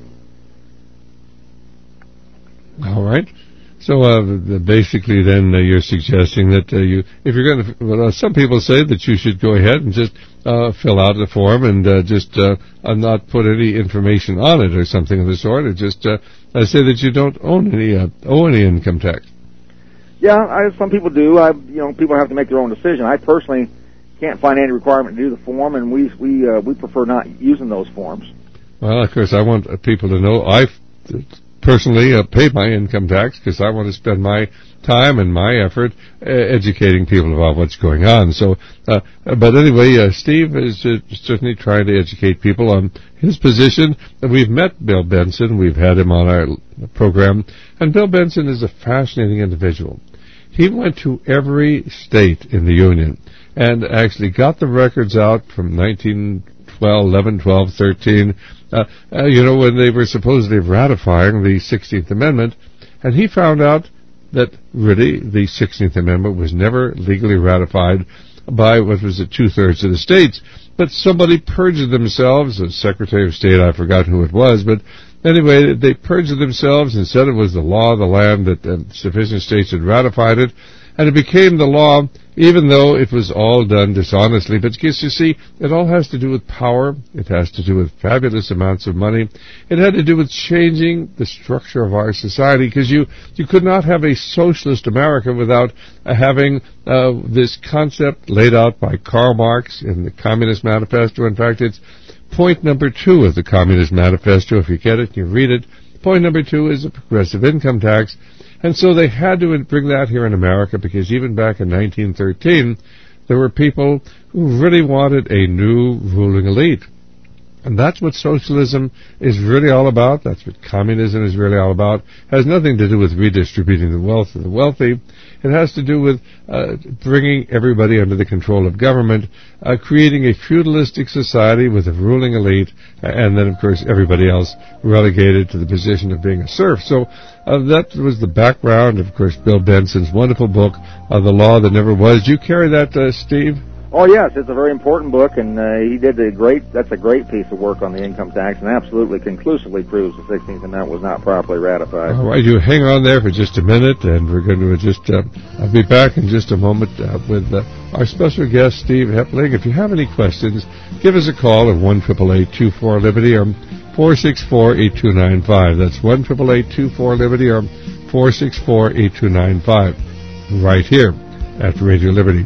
All right. So uh, the, basically, then uh, you're suggesting that uh, you, if you're going to, well, uh, some people say that you should go ahead and just uh, fill out the form and uh, just uh, uh, not put any information on it or something of the sort, or just uh, uh, say that you don't own any uh, owe any income tax. Yeah, I, some people do. I, you know, people have to make their own decision. I personally can't find any requirement to do the form, and we we uh, we prefer not using those forms. Well, of course, I want uh, people to know I personally uh, pay my income tax because I want to spend my time and my effort uh, educating people about what's going on. So, uh, but anyway, uh, Steve is uh, certainly trying to educate people on his position. We've met Bill Benson. We've had him on our program, and Bill Benson is a fascinating individual. He went to every state in the Union and actually got the records out from nineteen twelve, eleven, twelve, thirteen, uh, uh, you know, when they were supposedly ratifying the sixteenth Amendment, and he found out that really the sixteenth Amendment was never legally ratified by what was it, two-thirds of the states, but somebody perjured themselves, the Secretary of State, I forgot who it was, but anyway, they perjured themselves and said it was the law of the land, that uh, sufficient states had ratified it, and it became the law, even though it was all done dishonestly. But you see, it all has to do with power. It has to do with fabulous amounts of money. It had to do with changing the structure of our society, because you, you could not have a socialist America without uh, having uh, this concept laid out by Karl Marx in the Communist Manifesto. In fact, it's point number two of the Communist Manifesto. If you get it, you read it. Point number two is a progressive income tax. And so they had to bring that here in America, because even back in nineteen thirteen, there were people who really wanted a new ruling elite. And that's what socialism is really all about. That's what communism is really all about. It has nothing to do with redistributing the wealth of the wealthy. It has to do with uh, bringing everybody under the control of government, uh, creating a feudalistic society with a ruling elite, and then, of course, everybody else relegated to the position of being a serf. So uh, that was the background, of course, Bill Benson's wonderful book, uh, The Law That Never Was. Do you carry that, uh, Steve? Oh, yes, it's a very important book, and uh, he did a great, that's a great piece of work on the income tax, and absolutely conclusively proves the sixteenth Amendment was not properly ratified. All right, you hang on there for just a minute, and we're going to just uh, I'll be back in just a moment uh, with uh, our special guest, Steve Hepling. If you have any questions, give us a call at one eight eight eight, two four, Liberty or four six four, eight two nine five. That's one eight eight eight, two four, Liberty or four six four, eight two nine five. Right here at Radio Liberty.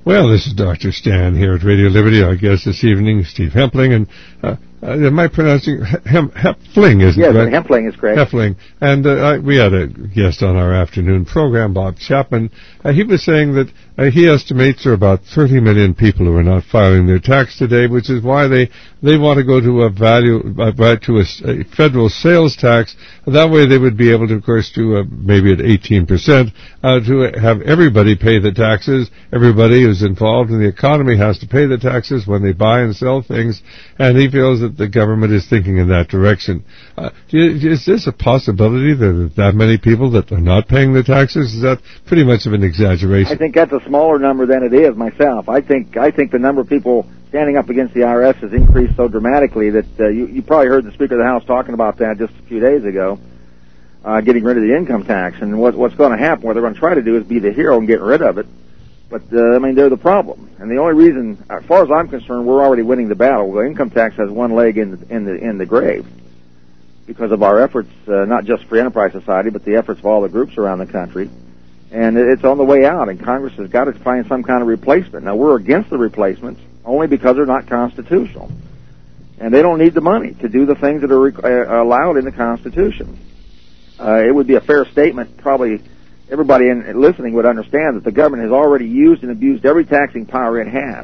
Well, this is Doctor Stan here at Radio Liberty. Our guest this evening, Steve Hempling, and uh, uh, am I pronouncing Hem- Hempling, isn't yes, it? Right? Hempling is correct. Hempling. And uh, I, we had a guest on our afternoon program, Bob Chapman. Uh, he was saying that uh, he estimates there are about thirty million people who are not filing their tax today, which is why they, they want to go to a value, uh, to a, a federal sales tax. That way they would be able to, of course, to uh, maybe at eighteen percent, uh, to have everybody pay the taxes. Everybody who's involved in the economy has to pay the taxes when they buy and sell things, and he feels that the government is thinking in that direction. Uh, is this a possibility that that many people that are not paying their taxes? Is that pretty much of an exaggeration? I think that's a smaller number than it is myself. I think I think the number of people standing up against the I R S has increased so dramatically that uh, you, you probably heard the Speaker of the House talking about that just a few days ago, uh, getting rid of the income tax. And what, what's going to happen, what they're going to try to do is be the hero and get rid of it. But, uh, I mean, they're the problem. And the only reason, as far as I'm concerned, we're already winning the battle. The income tax has one leg in the, in the, in the grave because of our efforts, uh, not just Free Enterprise Society, but the efforts of all the groups around the country. And it's on the way out, and Congress has got to find some kind of replacement. Now, we're against the replacements only because they're not constitutional. And they don't need the money to do the things that are uh, allowed in the Constitution. Uh, it would be a fair statement, probably everybody in, listening would understand that the government has already used and abused every taxing power it has.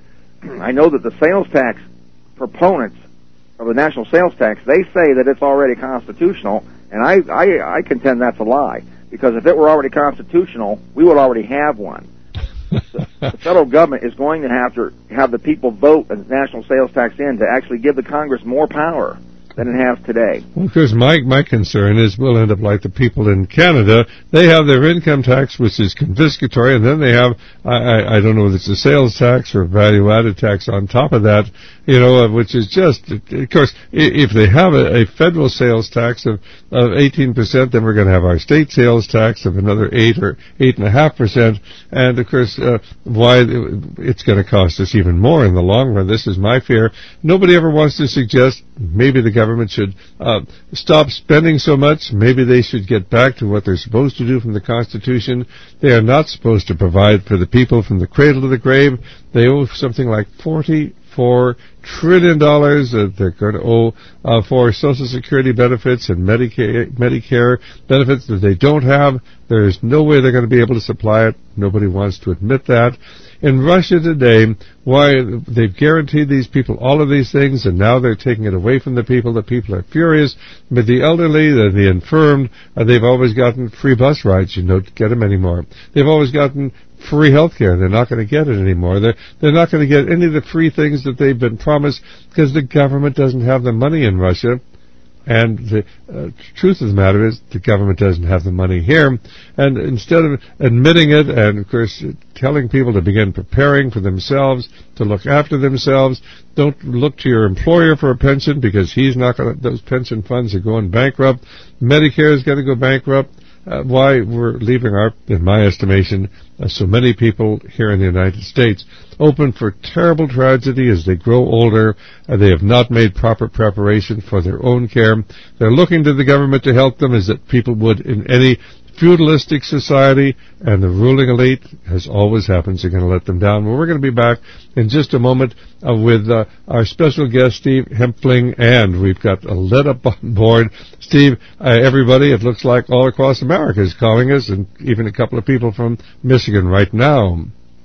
I know that the sales tax proponents of the national sales tax, they say that it's already constitutional, and I, I, I contend that's a lie. Because if it were already constitutional, we would already have one. The, the federal government is going to have to have the people vote a national sales tax in to actually give the Congress more power than it has today. Well, because my, my concern is we'll end up like the people in Canada. They have their income tax, which is confiscatory, and then they have, I, I, I don't know whether it's a sales tax or value-added tax on top of that, you know, which is just, of course, if they have a, a federal sales tax of, of eighteen percent, then we're going to have our state sales tax of another eight or eight point five percent, and of course, uh, why it's going to cost us even more in the long run. This is my fear. Nobody ever wants to suggest maybe the government should uh, stop spending so much. Maybe they should get back to what they're supposed to do from the Constitution. They are not supposed to provide for the people from the cradle to the grave. They owe something like forty-four trillion dollars that they're going to owe uh, for Social Security benefits and Medicare, Medicare benefits that they don't have. There's no way they're going to be able to supply it. Nobody wants to admit that. In Russia today, why they've guaranteed these people all of these things, and now they're taking it away from the people. The people are furious. But the elderly, the, the infirmed, uh, they've always gotten free bus rides. You don't get them anymore. They've always gotten free health care. They're not going to get it anymore. They're, they're not going to get any of the free things that they've been promised because the government doesn't have the money in Russia. And the uh, truth of the matter is the government doesn't have the money here. And instead of admitting it and, of course, telling people to begin preparing for themselves, to look after themselves, don't look to your employer for a pension because he's not going to, those pension funds are going bankrupt. Medicare is going to go bankrupt. Uh, why we're leaving our, in my estimation, uh, so many people here in the United States open for terrible tragedy as they grow older. Uh, they have not made proper preparation for their own care. They're looking to the government to help them as that people would in any feudalistic society, and the ruling elite, as always happens, are going to let them down. Well, we're going to be back in just a moment uh, with uh, our special guest, Steve Hempling, and we've got a lit up on board. Steve, uh, everybody, it looks like all across America is calling us, and even a couple of people from Michigan right now.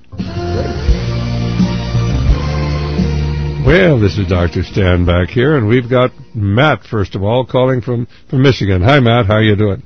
Well, this is Doctor Stan back here, and we've got Matt, first of all, calling from, from Michigan. Hi, Matt. How are you doing?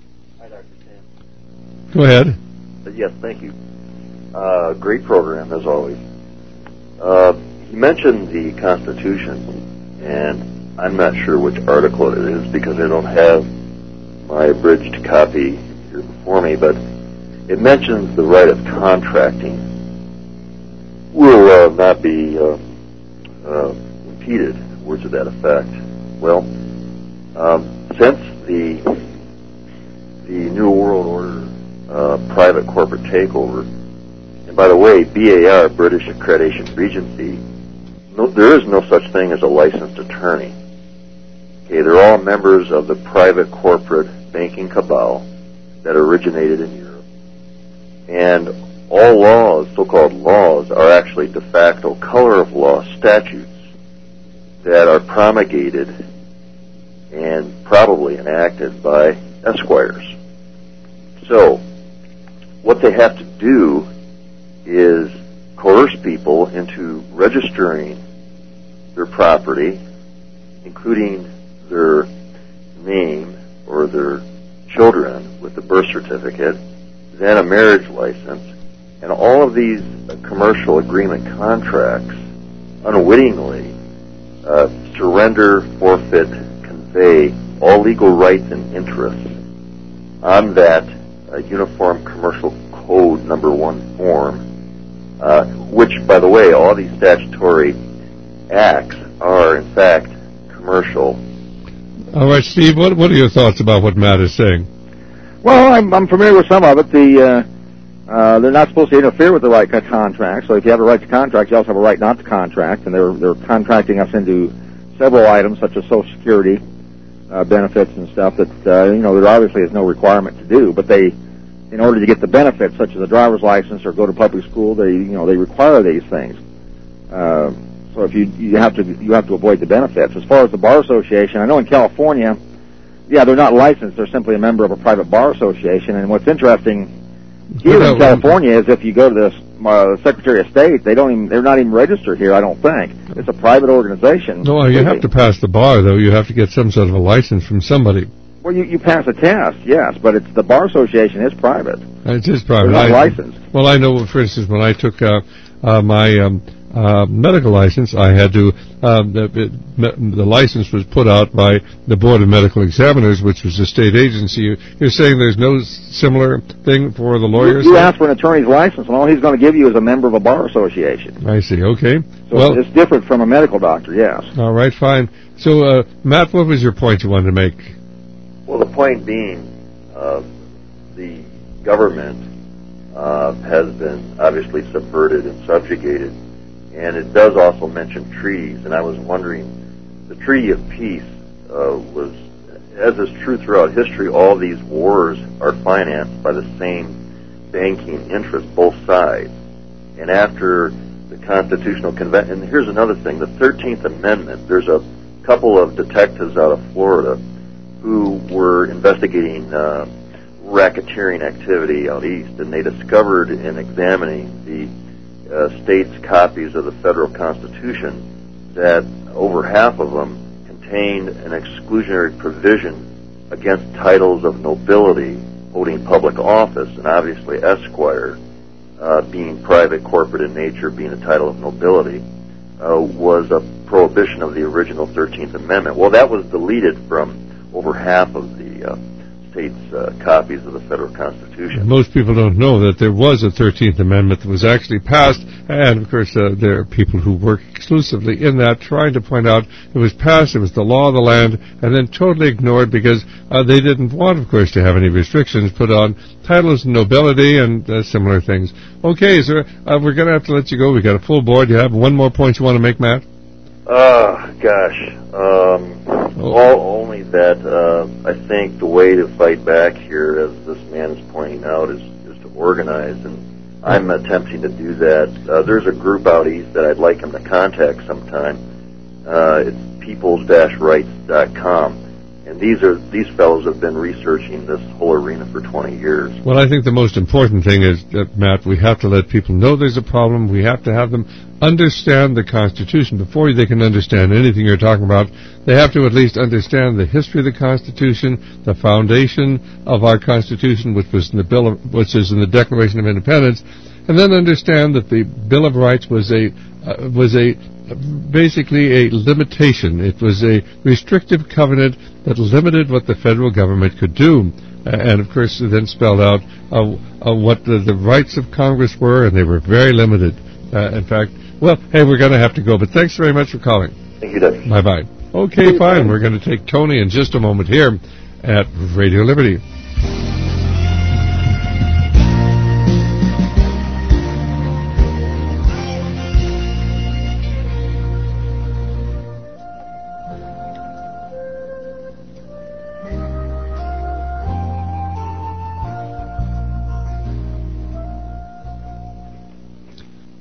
Go ahead. Uh, yes, thank you. Uh, great program, as always. Uh, you mentioned the Constitution, and I'm not sure which article it is because I don't have my abridged copy here before me, but it mentions the right of contracting will uh, not be uh, uh, impeded, words to that effect. Well, um, since the the New World Order Uh, private corporate takeover. And by the way, B A R, British Accreditation Regency, no, there is no such thing as a licensed attorney. Okay, they're all members of the private corporate banking cabal that originated in Europe. And all laws, so-called laws, are actually de facto color of law statutes that are promulgated and probably enacted by esquires. So, what they have to do is coerce people into registering their property, including their name or their children with a birth certificate, then a marriage license, and all of these uh, commercial agreement contracts unwittingly uh, surrender, forfeit, convey all legal rights and interests on that uh, Uniform Commercial Code number one form, uh, which, by the way, all these statutory acts are, in fact, commercial. All right, Steve, what, what are your thoughts about what Matt is saying? Well, I'm, I'm familiar with some of it. The uh, uh, they're not supposed to interfere with the right to contract. So if you have a right to contract, you also have a right not to contract. And they're they're contracting us into several items such as Social Security uh, benefits and stuff that uh, you know there obviously is no requirement to do. But they, in order to get the benefits such as a driver's license or go to public school, they you know they require these things. Uh, so if you you have to you have to avoid the benefits. As far as the Bar Association, I know in California, yeah, they're not licensed. They're simply a member of a private bar association. And what's interesting here in California is if you go to the uh, Secretary of State, they don't even, they're not even registered here, I don't think. It's a private organization. No, you have to pass the bar, though. You have to get some sort of a license from somebody. Well, you, you pass a test, yes, but it's the Bar Association is private. It is private. They're not I, licensed. Well, I know, for instance, when I took uh, uh, my um, uh, medical license, I had to, um, the, the license was put out by the Board of Medical Examiners, which was a state agency. You, you're saying there's no similar thing for the lawyers? You, you ask for an attorney's license, and all he's going to give you is a member of a bar association. I see, okay. So well, it's different from a medical doctor, yes. All right, fine. So, uh, Matt, what was your point you wanted to make? Well, the point being, uh, the government uh, has been obviously subverted and subjugated, and it does also mention treaties, and I was wondering, the Treaty of Peace uh, was, as is true throughout history, all these wars are financed by the same banking interests, both sides. And after the Constitutional Convention, and here's another thing, the thirteenth Amendment, there's a couple of detectives out of Florida who were investigating uh, racketeering activity out east, and they discovered in examining the uh, state's copies of the federal Constitution that over half of them contained an exclusionary provision against titles of nobility holding public office, and obviously esquire, uh, being private, corporate in nature, being a title of nobility, uh, was a prohibition of the original thirteenth Amendment. Well, that was deleted from over half of the uh, state's uh, copies of the federal Constitution. Most people don't know that there was a thirteenth Amendment that was actually passed, and of course uh, there are people who work exclusively in that, trying to point out it was passed, it was the law of the land, and then totally ignored because uh, they didn't want, of course, to have any restrictions put on titles of nobility and uh, similar things. Okay, sir, uh, we're going to have to let you go. We've got a full board. You have one more point you want to make, Matt? Uh, gosh. Um, oh. all, only that uh, I think the way to fight back here, as this man is pointing out, is, is to organize, and I'm attempting to do that. Uh, there's a group out east that I'd like him to contact sometime. Uh, it's peoples dash rights dot com. And these are these fellows have been researching this whole arena for twenty years. Well, I think the most important thing is that, Matt, we have to let people know there's a problem. We have to have them understand the Constitution. Before they can understand anything you're talking about, they have to at least understand the history of the Constitution, the foundation of our Constitution, which was in the Bill of, which is in the Declaration of Independence, and then understand that the Bill of Rights was a uh, was a basically a limitation. It was a restrictive covenant that limited what the federal government could do. Uh, and, of course, it then spelled out uh, uh, what the, the rights of Congress were, and they were very limited. Uh, in fact, well, hey, we're going to have to go, but thanks very much for calling. Thank you, Doug. Bye-bye. Okay, fine. We're going to take Tony in just a moment here at Radio Liberty.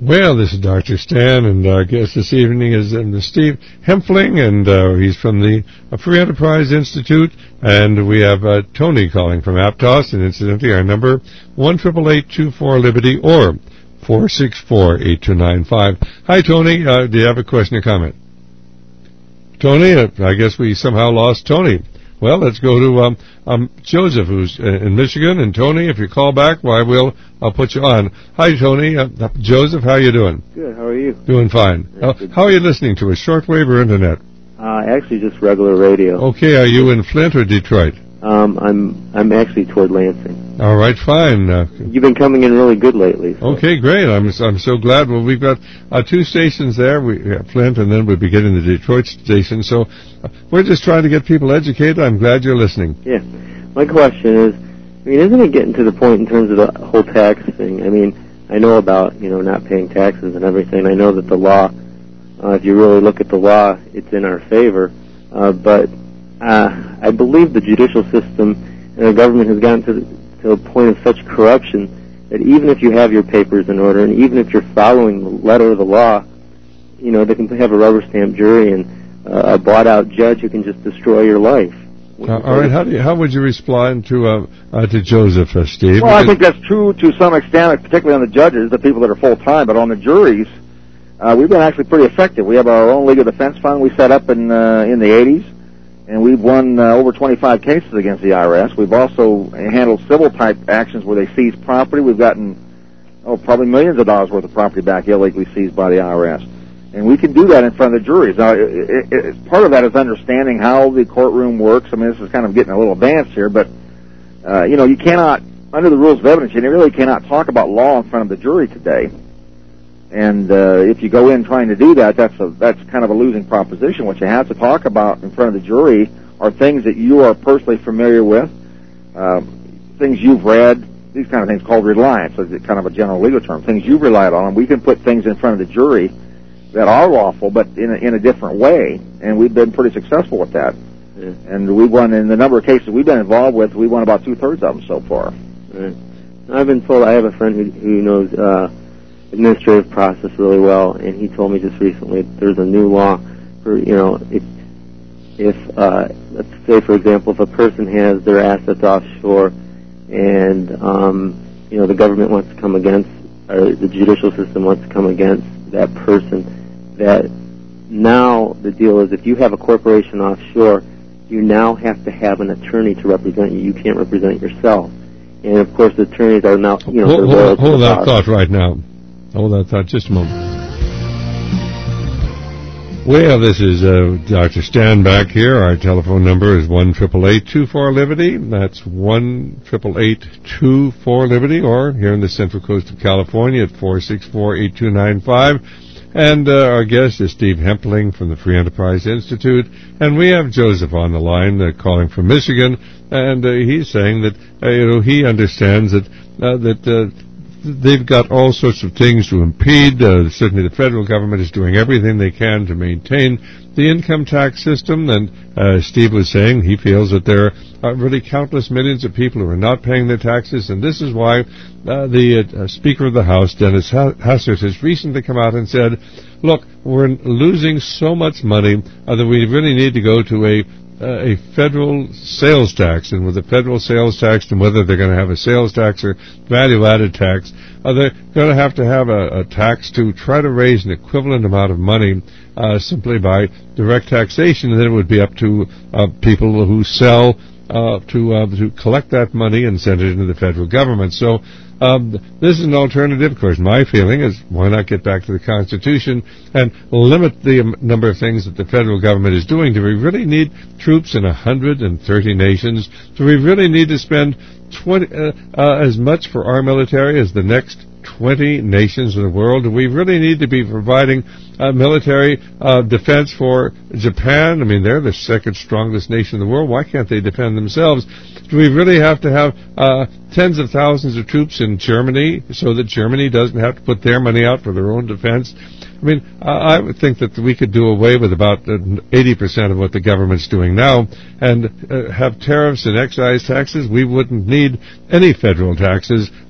Well, this is Doctor Stan, and our guest this evening is um, Steve Hempfling, and uh, he's from the uh, Free Enterprise Institute, and we have uh, Tony calling from Aptos, and incidentally our number, one eight eight eight, two four, Liberty, or four six four, eight two nine five. Hi, Tony. Uh, do you have a question or comment? Tony, uh, I guess we somehow lost Tony. Well, let's go to um, um, Joseph, who's uh, in Michigan. And Tony, if you call back, why, well, we'll I'll put you on. Hi, Tony. Uh, Joseph, how are you doing? Good. How are you? Doing fine. Uh, how are you listening to us, shortwave or internet? Uh, actually, just regular radio. Okay. Are you in Flint or Detroit? Um, I'm I'm actually toward Lansing. All right, fine. Uh, You've been coming in really good lately. So. Okay, great. I'm I'm so glad. Well, we've got uh, two stations there. We have Flint, and then we'll be getting the Detroit station. So uh, we're just trying to get people educated. I'm glad you're listening. Yeah. My question is, I mean, isn't it getting to the point in terms of the whole tax thing? I mean, I know about, you know, not paying taxes and everything. I know that the law, uh, if you really look at the law, it's in our favor. Uh, but uh, I believe the judicial system and the government has gotten to, the, to a point of such corruption that even if you have your papers in order and even if you're following the letter of the law, you know, they can have a rubber stamp jury and uh, a bought-out judge who can just destroy your life. Uh, all right, how do you, how would you respond to uh, uh, to Joseph, uh, Steve? Well, I think that's true to some extent, particularly on the judges, the people that are full-time, but on the juries, uh, we've been actually pretty effective. We have our own Legal Defense Fund we set up in uh, in the eighties, and we've won uh, over twenty-five cases against the I R S. We've also handled civil-type actions where they seize property. We've gotten, oh, probably millions of dollars worth of property back illegally seized by the I R S. And we can do that in front of the juries. Now, it, it, it, part of that is understanding how the courtroom works. I mean, this is kind of getting a little advanced here, but, uh, you know, you cannot, under the rules of evidence, you really cannot talk about law in front of the jury today. And uh, if you go in trying to do that, that's a, that's kind of a losing proposition. What you have to talk about in front of the jury are things that you are personally familiar with, uh, things you've read, these kind of things called reliance, is kind of a general legal term, things you've relied on. And we can put things in front of the jury that are lawful, but in a, in a different way, and we've been pretty successful with that. Yeah. And we won, in the number of cases we've been involved with, we won about two-thirds of them so far. Right. I've been told, I have a friend who, who knows uh, administrative process really well, and he told me just recently there's a new law for, you know, if, if uh, let's say, for example, if a person has their assets offshore and, um, you know, the government wants to come against, or the judicial system wants to come against that person, that now the deal is if you have a corporation offshore, you now have to have an attorney to represent you. You can't represent yourself. And, of course, the attorneys are now, you know... Hold, hold, hold that thought right now. Hold that thought just a moment. Well, this is uh, Doctor Stan back here. Our telephone number is one eight eight eight, two four, Liberty. That's one eight eight eight, two four, Liberty, or here in the Central Coast of California at four six four, eight two nine five. And uh, our guest is Steve Hempfling from the Free Enterprise Institute. And we have Joseph on the line uh, calling from Michigan. And uh, he's saying that, uh, you know, he understands that, uh, that uh, they've got all sorts of things to impede. Uh, certainly the federal government is doing everything they can to maintain the income tax system. And uh, Steve was saying he feels that there are really countless millions of people who are not paying their taxes. And this is why uh, the uh, Speaker of the House, Dennis Hastert, has recently come out and said, look, we're losing so much money uh, that we really need to go to a Uh, a federal sales tax, and with a federal sales tax, and whether they're going to have a sales tax or value-added tax, uh, they're going to have to have a, a tax to try to raise an equivalent amount of money uh, simply by direct taxation, and then it would be up to uh, people who sell uh, to uh, to collect that money and send it into the federal government. So Um, this is an alternative. Of course, my feeling is why not get back to the Constitution and limit the um, number of things that the federal government is doing? Do we really need troops in one hundred thirty nations? Do we really need to spend twenty uh, uh, as much for our military as the next twenty nations in the world? Do we really need to be providing uh, military uh, defense for Japan? I mean, they're the second strongest nation in the world. Why can't they defend themselves? Do we really have to have uh, tens of thousands of troops in Germany so that Germany doesn't have to put their money out for their own defense? I mean, I would think that we could do away with about eighty percent of what the government's doing now and uh, have tariffs and excise taxes. We wouldn't need any federal taxes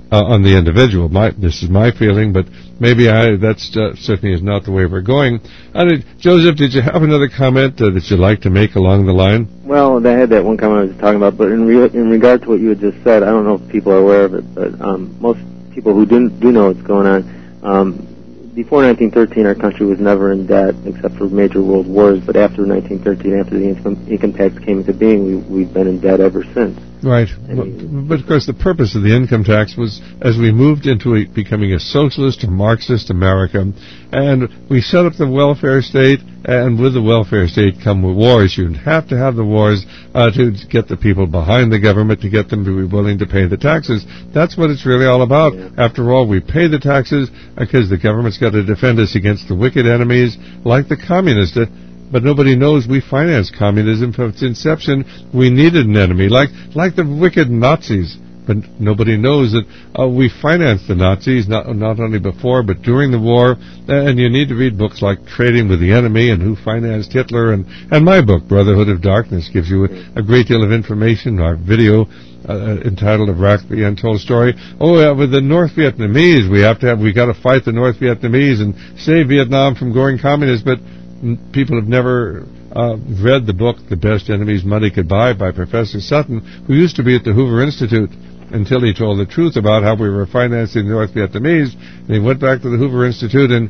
uh, on the individual. My, this is my feeling, but maybe I that's uh, certainly is not the way we're going. Uh, did, Joseph, did you have another comment uh, that you'd like to make along the line? Well, I had that one comment I was talking about, but in, re- in regard to what you had just said, I don't know if people are aware of it, but um, most people who do, do know what's going on, um, before nineteen thirteen, our country was never in debt except for major world wars, but after nineteen thirteen, after the income, income tax came into being, we, we've been in debt ever since. Right. But, but, of course, the purpose of the income tax was as we moved into a, becoming a socialist or Marxist America, and we set up the welfare state, and with the welfare state come wars. You have to have the wars uh, to get the people behind the government, to get them to be willing to pay the taxes. That's what it's really all about. Yeah. After all, we pay the taxes because the government's got to defend us against the wicked enemies like the communists. But nobody knows we financed communism from its inception. We needed an enemy, like like the wicked Nazis. But nobody knows that uh, we financed the Nazis, not not only before, but during the war. And you need to read books like Trading with the Enemy and Who Financed Hitler. And, and my book, Brotherhood of Darkness, gives you a, a great deal of information. Our video uh, entitled Iraq, the Untold Story. Oh, yeah, with the North Vietnamese, we have to have, we got to fight the North Vietnamese and save Vietnam from going communist. But people have never uh, read the book, The Best Enemies Money Could Buy, by Professor Sutton, who used to be at the Hoover Institute until he told the truth about how we were financing the North Vietnamese. And he went back to the Hoover Institute, and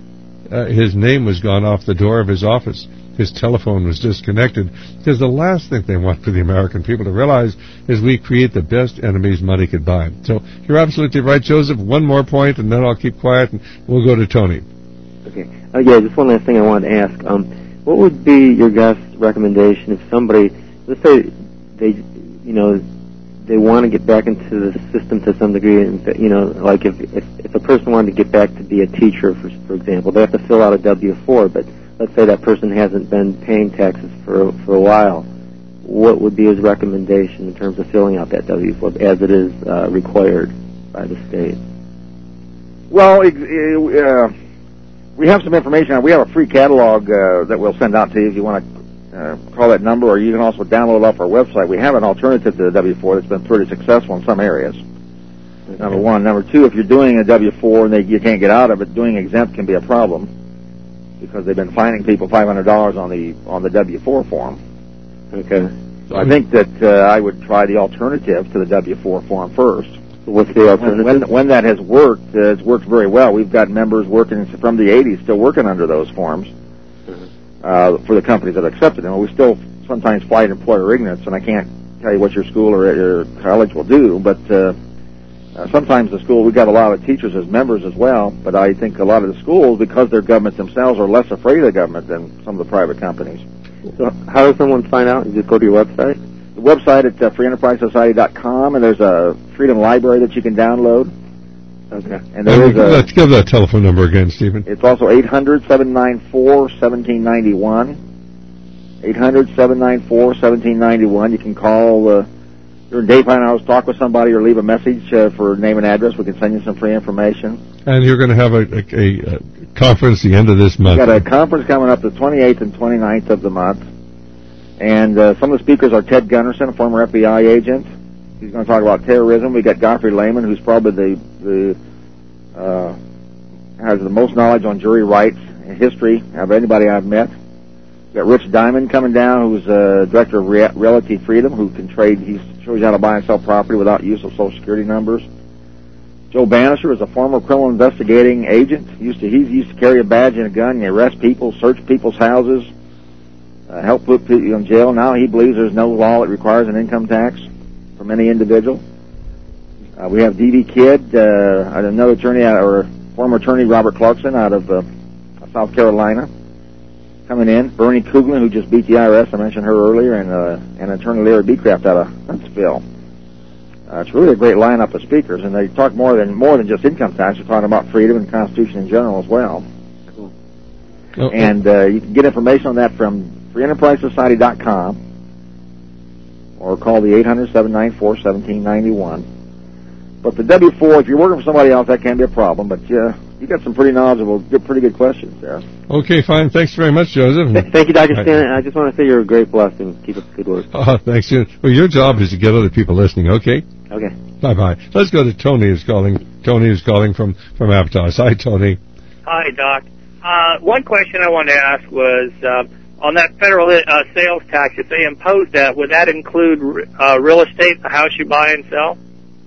uh, his name was gone off the door of his office. His telephone was disconnected, because the last thing they want for the American people to realize is we create the best enemies money could buy. So you're absolutely right, Joseph. One more point, and then I'll keep quiet, and we'll go to Tony. Okay. Uh, yeah, just one last thing I wanted to ask. Um, what would be your guest recommendation if somebody, let's say they, you know, they want to get back into the system to some degree, and you know, like if if, if a person wanted to get back to be a teacher, for for example, they have to fill out a W four, but let's say that person hasn't been paying taxes for for a while. What would be his recommendation in terms of filling out that W four as it is uh, required by the state? Well, it, it, uh, we have some information. We have a free catalog uh, that we'll send out to you if you want to uh, call that number, or you can also download it off our website. We have an alternative to the W four that's been pretty successful in some areas. Okay. Number one. Number two, if you're doing a W four and they, you can't get out of it, doing exempt can be a problem because they've been fining people five hundred dollars on the on the W four form. Okay. So I think that uh, I would try the alternative to the W four form first. What's the alternative? When, when that has worked, uh, it's worked very well. We've got members working from the eighties still working under those forms mm-hmm. uh, for the companies that accepted them. We still sometimes fight employer ignorance, and I can't tell you what your school or your college will do, but uh, uh, sometimes the school, we've got a lot of teachers as members as well, but I think a lot of the schools, because they're governments themselves, are less afraid of the government than some of the private companies. So how does someone find out? You just go to your website? The website at uh, free enterprise society dot com, and there's a Freedom Library that you can download. Okay. And there and is a, let's give that telephone number again, Stephen. It's also eight hundred, seven nine four, one seven nine one. eight hundred, seven nine four, one seven nine one. You can call uh, during daytime hours, talk with somebody, or leave a message uh, for name and address. We can send you some free information. And you're going to have a, a, a conference the end of this month. We've got a conference coming up the twenty-eighth and twenty-ninth of the month. And uh, some of the speakers are Ted Gunderson, a former F B I agent. He's going to talk about terrorism. We got Godfrey Lehman, who's probably the the uh, has the most knowledge on jury rights and history of anybody I've met. We got Rich Diamond coming down, who's uh, director of Re- Realty Freedom, who can trade. He shows you how to buy and sell property without use of Social Security numbers. Joe Bannister is a former criminal investigating agent. He used to he used to carry a badge and a gun. He arrest people, search people's houses. Uh, help put people in jail. Now he believes there's no law that requires an income tax from any individual. Uh, we have D V Kidd, uh, another attorney, out, or former attorney Robert Clarkson out of uh, South Carolina, coming in. Bernie Kuglin, who just beat the I R S, I mentioned her earlier, and uh, and attorney Larry Beecraft out of Huntsville. Uh, it's really a great lineup of speakers, and they talk more than more than just income tax. They're talking about freedom and Constitution in general as well. Cool. Oh, and uh, you can get information on that from free enterprise society dot com or call the eight hundred, seven nine four, one seven nine one. But the W four, if you're working for somebody else, that can be a problem, but uh, you got some pretty knowledgeable, good, pretty good questions there. Okay, fine. Thanks very much, Joseph. Thank you, Doctor Stan. I just want to say you're a great blessing. Keep up the good work. Oh, thanks. Well, your job is to get other people listening, okay? Okay. Bye-bye. Let's go to Tony who's calling. Tony is calling from, from Aptos. Hi, Tony. Hi, Doc. Uh, one question I wanted to ask was, uh, on that federal uh, sales tax, if they impose that, would that include uh, real estate, the house you buy and sell?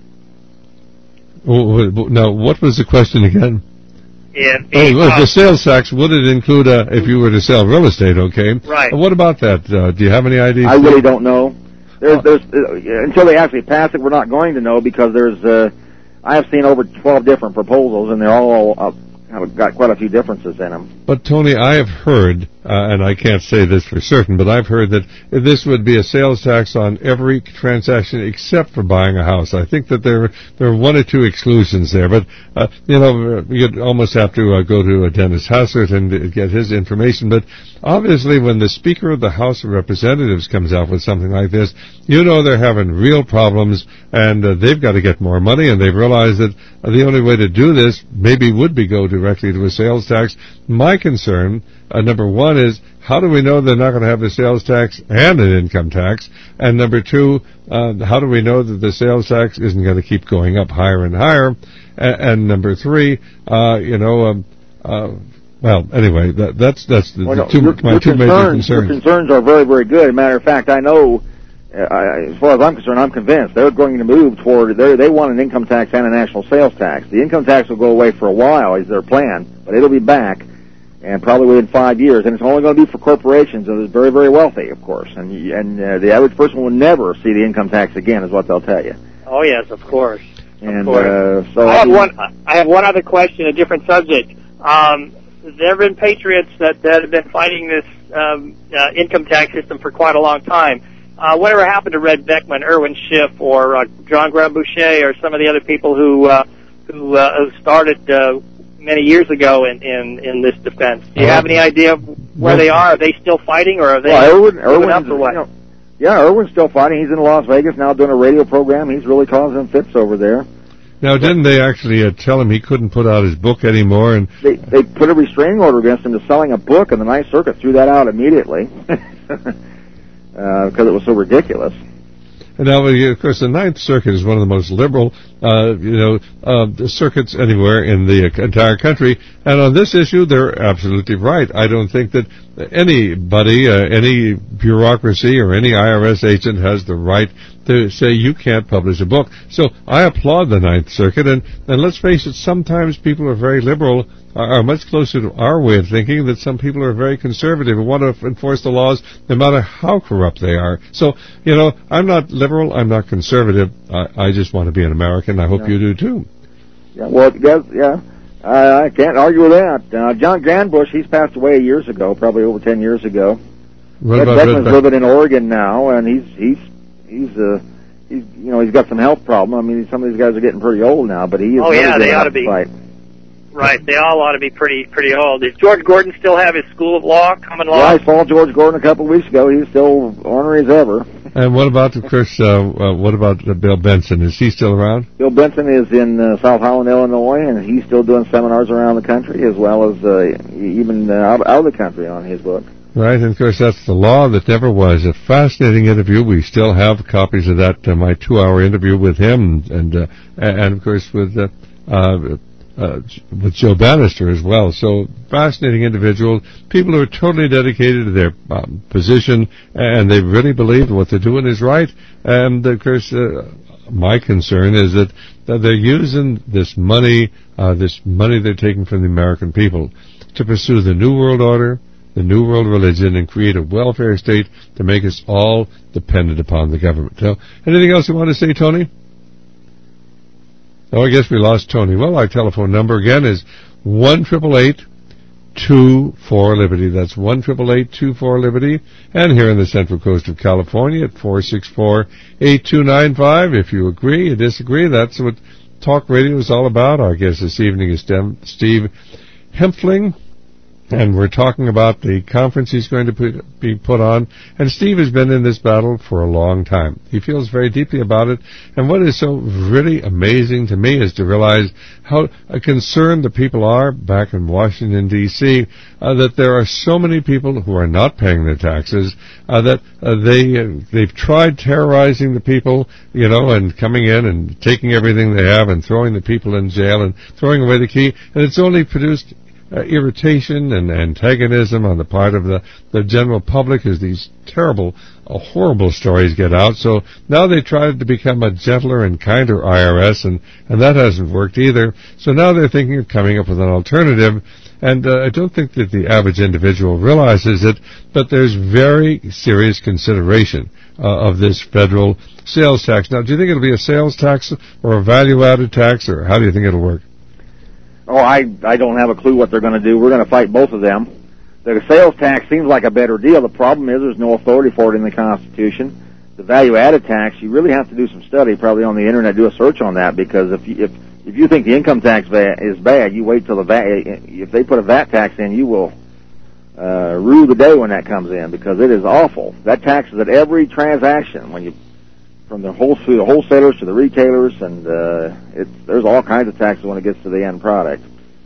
Now, what was the question again? Yeah. Oh, well, the sales tax, would it include, uh, if you were to sell real estate, okay? Right. What about that? Uh, do you have any ideas? I really don't know. There's, there's, uh, until they actually pass it, we're not going to know, because there's, uh, I have seen over twelve different proposals, and they're all, uh, have got quite a few differences in them. But, Tony, I have heard, uh, and I can't say this for certain, but I've heard that this would be a sales tax on every transaction except for buying a house. I think that there, there are one or two exclusions there, but, uh, you know, you'd almost have to uh, go to uh, Dennis Hassert and get his information. But obviously when the Speaker of the House of Representatives comes out with something like this, you know they're having real problems, and uh, they've got to get more money, and they've realized that uh, the only way to do this maybe would be go directly to a sales tax. My concern, uh, number one, is how do we know they're not going to have a sales tax and an income tax? And number two, uh, how do we know that the sales tax isn't going to keep going up higher and higher? And, and number three, uh, you know, um, uh, well, anyway, that, that's that's the, well, the no, two, your, my your two concerns, major concerns. Your concerns are very, very good. As a matter of fact, I know, uh, I, as far as I'm concerned, I'm convinced they're going to move toward, they want an income tax and a national sales tax. The income tax will go away for a while, is their plan, but it'll be back, and probably within five years, and it's only going to be for corporations that are very, very wealthy, of course, and and uh, the average person will never see the income tax again, is what they'll tell you. Oh, yes, of course. And of course. Uh, so I have one. I have one other question, a different subject. Um, there have been patriots that, that have been fighting this um, uh, income tax system for quite a long time. Uh, whatever happened to Red Beckman, Irwin Schiff, or uh, John Graham Boucher, or some of the other people who uh, who, uh, who started uh, many years ago in, in, in this defense? Do you uh, have any idea where they are? Are they still fighting, or are they well, Irwin, Irwin, up, or what? You know, yeah, Irwin's still fighting. He's in Las Vegas now doing a radio program. He's really causing fits over there. Now, didn't they actually uh, tell him he couldn't put out his book anymore? And they they put a restraining order against him to selling a book, and the Ninth Circuit threw that out immediately because uh, it was so ridiculous. And now, of course, the Ninth Circuit is one of the most liberal, uh, you know, uh, circuits anywhere in the entire country. And on this issue, they're absolutely right. I don't think that anybody, uh, any bureaucracy or any I R S agent has the right to say you can't publish a book. So I applaud the Ninth Circuit. And, and let's face it, sometimes people are very liberal, are much closer to our way of thinking, that some people are very conservative and want to enforce the laws no matter how corrupt they are. So, you know, I'm not liberal, I'm not conservative. I, I just want to be an American. I hope yeah. you do too. Yeah, well, yes, yeah, I, I can't argue with that. Uh, John Granbush, he's passed away years ago, probably over ten years ago. What Red about Beckman's Red living in Oregon now, and he's he's he's uh he's you know he's got some health problem. I mean, some of these guys are getting pretty old now, but he is. Oh yeah, they ought to be. Fight. Right, they all ought to be pretty pretty old. Does George Gordon still have his School of Law, Common Law? Yeah, I saw George Gordon a couple of weeks ago. He's still ornery as ever. And what about Chris? Uh, uh, what about uh, Bill Benson? Is he still around? Bill Benson is in uh, South Holland, Illinois, and he's still doing seminars around the country, as well as uh, even uh, out, out of the country on his book. Right, and of course that's the law that never was. A fascinating interview. We still have copies of that. Uh, my two-hour interview with him, and uh, and of course with. Uh, uh, Uh, with Joe Bannister as well. So, fascinating individual. People who are totally dedicated to their um, position, and they really believe what they're doing is right. And, of course, uh, my concern is that, that they're using this money, uh, this money they're taking from the American people to pursue the New World Order, the New World Religion, and create a welfare state to make us all dependent upon the government. So, anything else you want to say, Tony? Oh, I guess we lost Tony. Well, our telephone number again is one eight eight eight, two four, Liberty. That's one eight eight eight, two four, Liberty. And here in the Central Coast of California at four six four, eight two nine five. If you agree or disagree, that's what talk radio is all about. Our guest this evening is Steve Hempfling. and we're talking about the conference he's going to put, be put on. And Steve has been in this battle for a long time. He feels very deeply about it. And what is so really amazing to me is to realize how concerned the people are back in Washington, D C, uh, that there are so many people who are not paying their taxes, uh, that uh, they, uh, they've tried terrorizing the people, you know, and coming in and taking everything they have and throwing the people in jail and throwing away the key. And it's only produced Uh, irritation and antagonism on the part of the, the general public as these terrible, uh, horrible stories get out. So now they tried to become a gentler and kinder I R S, and, and that hasn't worked either. So now they're thinking of coming up with an alternative, and uh, I don't think that the average individual realizes it, but there's very serious consideration uh, of this federal sales tax. Now, do you think it'll be a sales tax or a value-added tax, or how do you think it'll work? Oh, I I don't have a clue what they're going to do. We're going to fight both of them. The sales tax seems like a better deal. The problem is there's no authority for it in the Constitution. The value-added tax, you really have to do some study, probably on the internet, do a search on that, because if you, if if you think the income tax va- is bad, you wait till the V A T, if they put a V A T tax in, you will uh, rue the day when that comes in, because it is awful. That tax is at every transaction, when you from the wholesale, wholesalers to the retailers, and uh, it's, there's all kinds of taxes when it gets to the end product.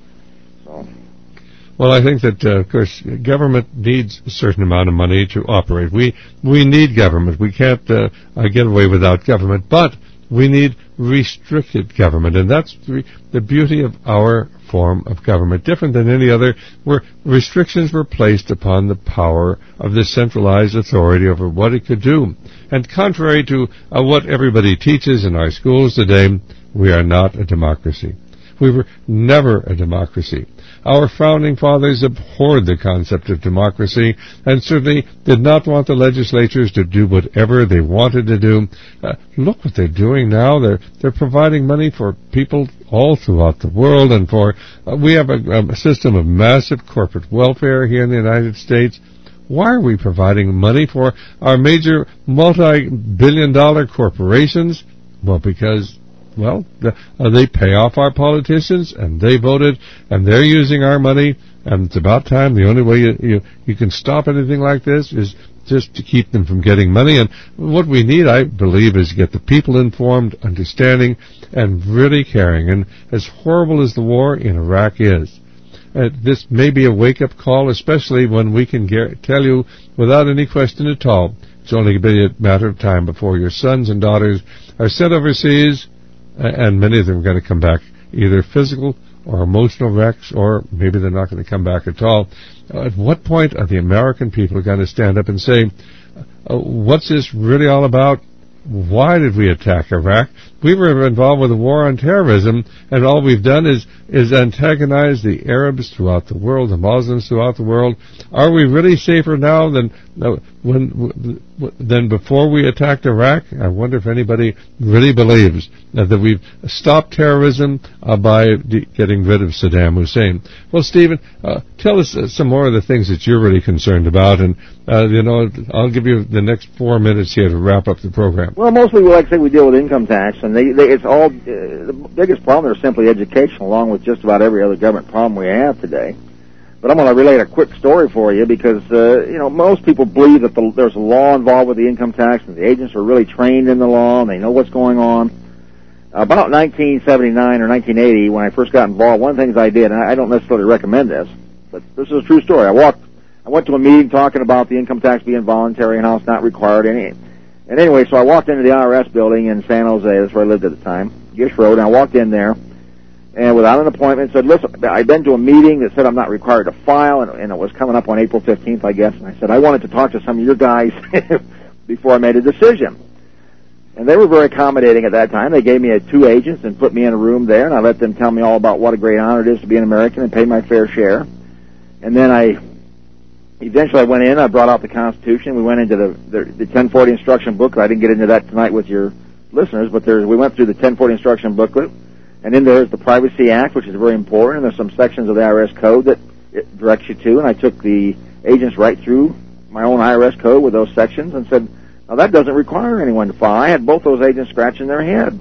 So, well, I think that, uh, of course, government needs a certain amount of money to operate. We we need government. We can't uh, uh, get away without government, but we need restricted government, and that's the, the beauty of our form of government, different than any other, where restrictions were placed upon the power of the centralized authority over what it could do. And contrary to uh, what everybody teaches in our schools today, we are not a democracy. We were never a democracy. Our founding fathers abhorred the concept of democracy and certainly did not want the legislatures to do whatever they wanted to do. Uh, look what they're doing now. They're they're providing money for people all throughout the world, and for uh, we have a, a system of massive corporate welfare here in the United States. Why are we providing money for our major multi-billion dollar corporations? Well, because Well, the, uh, they pay off our politicians, and they voted, and they're using our money, and it's about time. The only way you, you, you can stop anything like this is just to keep them from getting money. And what we need, I believe, is get the people informed, understanding, and really caring. And as horrible as the war in Iraq is, uh, this may be a wake-up call, especially when we can gar- tell you without any question at all, it's only going to be a matter of time before your sons and daughters are sent overseas, and many of them are going to come back either physical or emotional wrecks, or maybe they're not going to come back at all. Uh, at what point are the American people going to stand up and say, uh, what's this really all about? Why did we attack Iraq? We were involved with a war on terrorism, and all we've done is, is antagonize the Arabs throughout the world, the Muslims throughout the world. Are we really safer now than uh, when than before we attacked Iraq? I wonder if anybody really believes uh, that we've stopped terrorism uh, by de- getting rid of Saddam Hussein. Well, Stephen, uh, tell us uh, some more of the things that you're really concerned about, and uh, you know, I'll give you the next four minutes here to wrap up the program. Well, mostly, like I say, we deal with income tax, and they, they, it's all, uh, the biggest problem is simply education, along with just about every other government problem we have today. But I'm going to relate a quick story for you because, uh, you know, most people believe that the, there's a law involved with the income tax, and the agents are really trained in the law, and they know what's going on. About nineteen seventy-nine or nineteen eighty, when I first got involved, one of the things I did, and I don't necessarily recommend this, but this is a true story. I walked, I went to a meeting talking about the income tax being voluntary and how it's not required. Any, and anyway, so I walked into the I R S building in San Jose. That's where I lived at the time, Gish Road, and I walked in there, and without an appointment, said, listen, I'd been to a meeting that said I'm not required to file, and, and it was coming up on April fifteenth, I guess, and I said, I wanted to talk to some of your guys before I made a decision. And they were very accommodating at that time. They gave me a, two agents and put me in a room there, and I let them tell me all about what a great honor it is to be an American and pay my fair share. And then I, eventually I went in, I brought out the Constitution, we went into the, the, the ten forty instruction booklet. I didn't get into that tonight with your listeners, but there's, we went through the ten forty instruction booklet. And in there is the Privacy Act, which is very important, and there's some sections of the I R S code that it directs you to, and I took the agents right through my own I R S code with those sections and said, now that doesn't require anyone to file. I had both those agents scratching their head.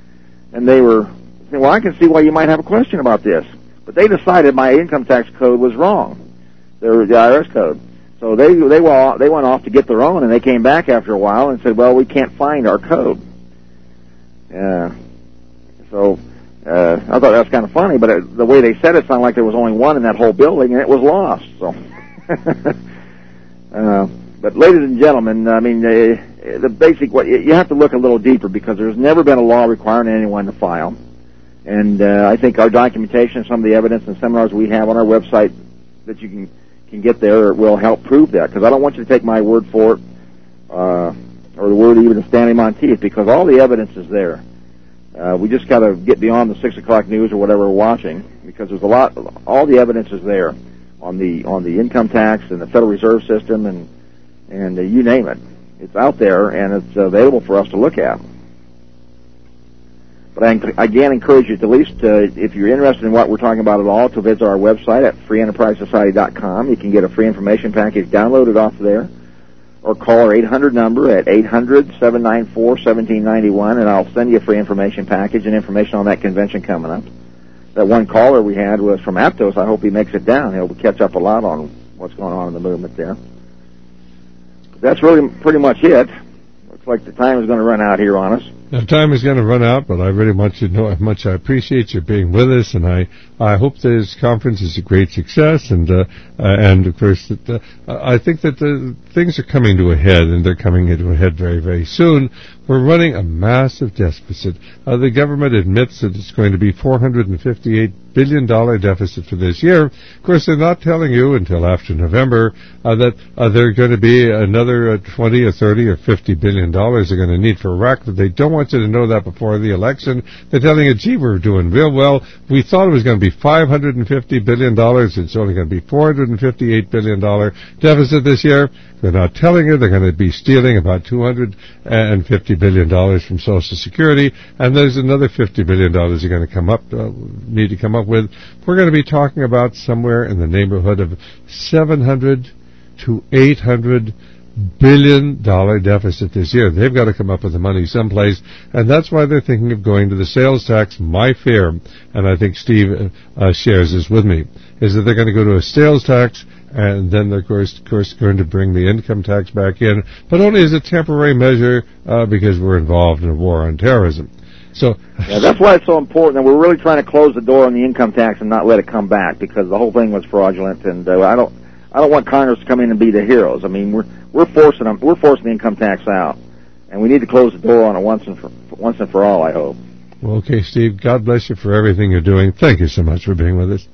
And they were saying, well, I can see why you might have a question about this. But they decided my income tax code was wrong. their the I R S code. So they they went they went off to get their own, and they came back after a while and said, "Well, we can't find our code." Yeah. So uh, I thought that was kind of funny, but it, the way they said it sounded like there was only one in that whole building, and it was lost. So, uh, but ladies and gentlemen, I mean, uh, the basic what you have to look a little deeper because there's never been a law requiring anyone to file, and uh, I think our documentation, some of the evidence and seminars we have on our website that you can can get there will help prove that. Because I don't want you to take my word for it, uh, or the word even of Stanley Monteith, because all the evidence is there. Uh, we just got to get beyond the six o'clock news or whatever we're watching, because there's a lot. All the evidence is there on the on the income tax and the Federal Reserve System and and uh, you name it. It's out there and it's available for us to look at. But I again encourage you to at least, uh, if you're interested in what we're talking about at all, to visit our website at free enterprise society dot com. You can get a free information package downloaded off there, or call our eight hundred number at eight hundred, seven nine four, one seven nine one, and I'll send you a free information package and information on that convention coming up. That one caller we had was from Aptos. I hope he makes it down. He'll catch up a lot on what's going on in the movement there. But that's really pretty much it. Looks like the time is going to run out here on us. Now, time is going to run out, but I really want you to know how much I appreciate you being with us, and I, I hope this conference is a great success, and uh, uh, and of course that uh, I think that the things are coming to a head, and they're coming into a head very, very soon. We're running a massive deficit. Uh, the government admits that it's going to be four hundred fifty-eight billion dollars deficit for this year. Of course, they're not telling you until after November uh, that uh, they're going to be another uh, twenty or thirty or fifty billion dollars they're going to need for Iraq. That they don't want you to know that before the election. They're telling you, gee, we're doing real well. We thought it was going to be five hundred fifty billion dollars. It's only going to be four hundred fifty-eight billion dollars deficit this year. They're not telling you they're going to be stealing about two hundred fifty billion dollars from Social Security, and there's another fifty billion dollars you're going to come up, uh, need to come up with. We're going to be talking about somewhere in the neighborhood of seven hundred to eight hundred billion dollar deficit this year. They've got to come up with the money someplace, and that's why they're thinking of going to the sales tax. My fear, and I think Steve uh, shares this with me, is that they're going to go to a sales tax, and then they're of course, of course going to bring the income tax back in, but only as a temporary measure uh, because we're involved in a war on terrorism. So yeah, that's why it's so important that we're really trying to close the door on the income tax and not let it come back, because the whole thing was fraudulent, and uh, I don't I don't want Congress to come in and be the heroes. I mean, we're we're forcing them, we're forcing the income tax out, and we need to close the door on it once and for once and for all, I hope. Well, okay, Steve, God bless you for everything you're doing. Thank you so much for being with us.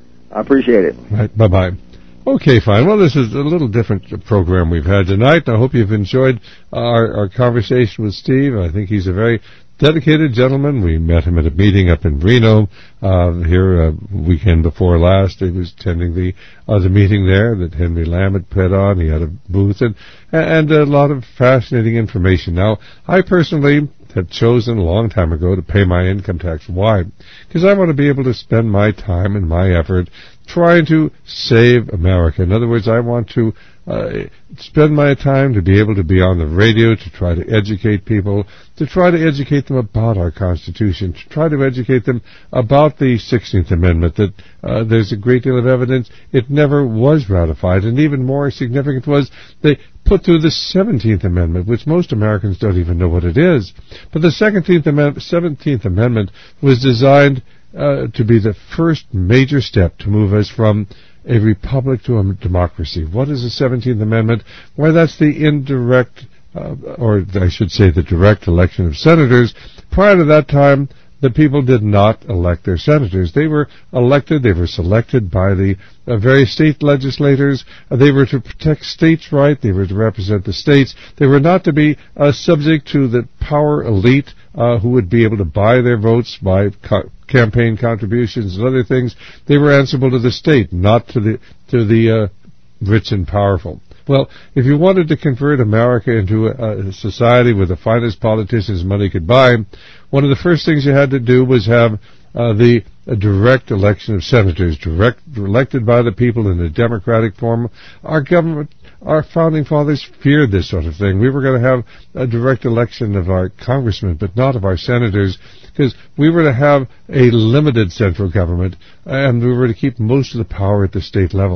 I appreciate it. Right, bye-bye. Okay, fine. Well, this is a little different program we've had tonight, and I hope you've enjoyed our, our conversation with Steve. I think he's a very dedicated gentleman. We met him at a meeting up in Reno uh, here a weekend before last. He was attending the uh, the meeting there that Henry Lamb had put on. He had a booth and, and a lot of fascinating information. Now, I personally had chosen a long time ago to pay my income tax. Why? Because I want to be able to spend my time and my effort trying to save America. In other words, I want to uh, spend my time to be able to be on the radio, to try to educate people, to try to educate them about our Constitution, to try to educate them about the sixteenth Amendment, that uh, there's a great deal of evidence it never was ratified, and even more significant was they put through the seventeenth Amendment, which most Americans don't even know what it is. But the seventeenth Amendment was designed uh, to be the first major step to move us from a republic to a democracy. What is the seventeenth Amendment? Why, that's the indirect, uh, or I should say the direct election of senators. Prior to that time, the people did not elect their senators. They were elected, they were selected by the uh, various state legislators. Uh, they were to protect states' rights, they were to represent the states. They were not to be uh, subject to the power elite uh, who would be able to buy their votes by co- campaign contributions and other things. They were answerable to the state, not to the to the uh, rich and powerful. Well, if you wanted to convert America into a, a society where the finest politicians money could buy, one of the first things you had to do was have uh, the a direct election of senators, direct elected by the people in a democratic form. Our government, our founding fathers feared this sort of thing. We were going to have a direct election of our congressmen, but not of our senators, because we were to have a limited central government, and we were to keep most of the power at the state level.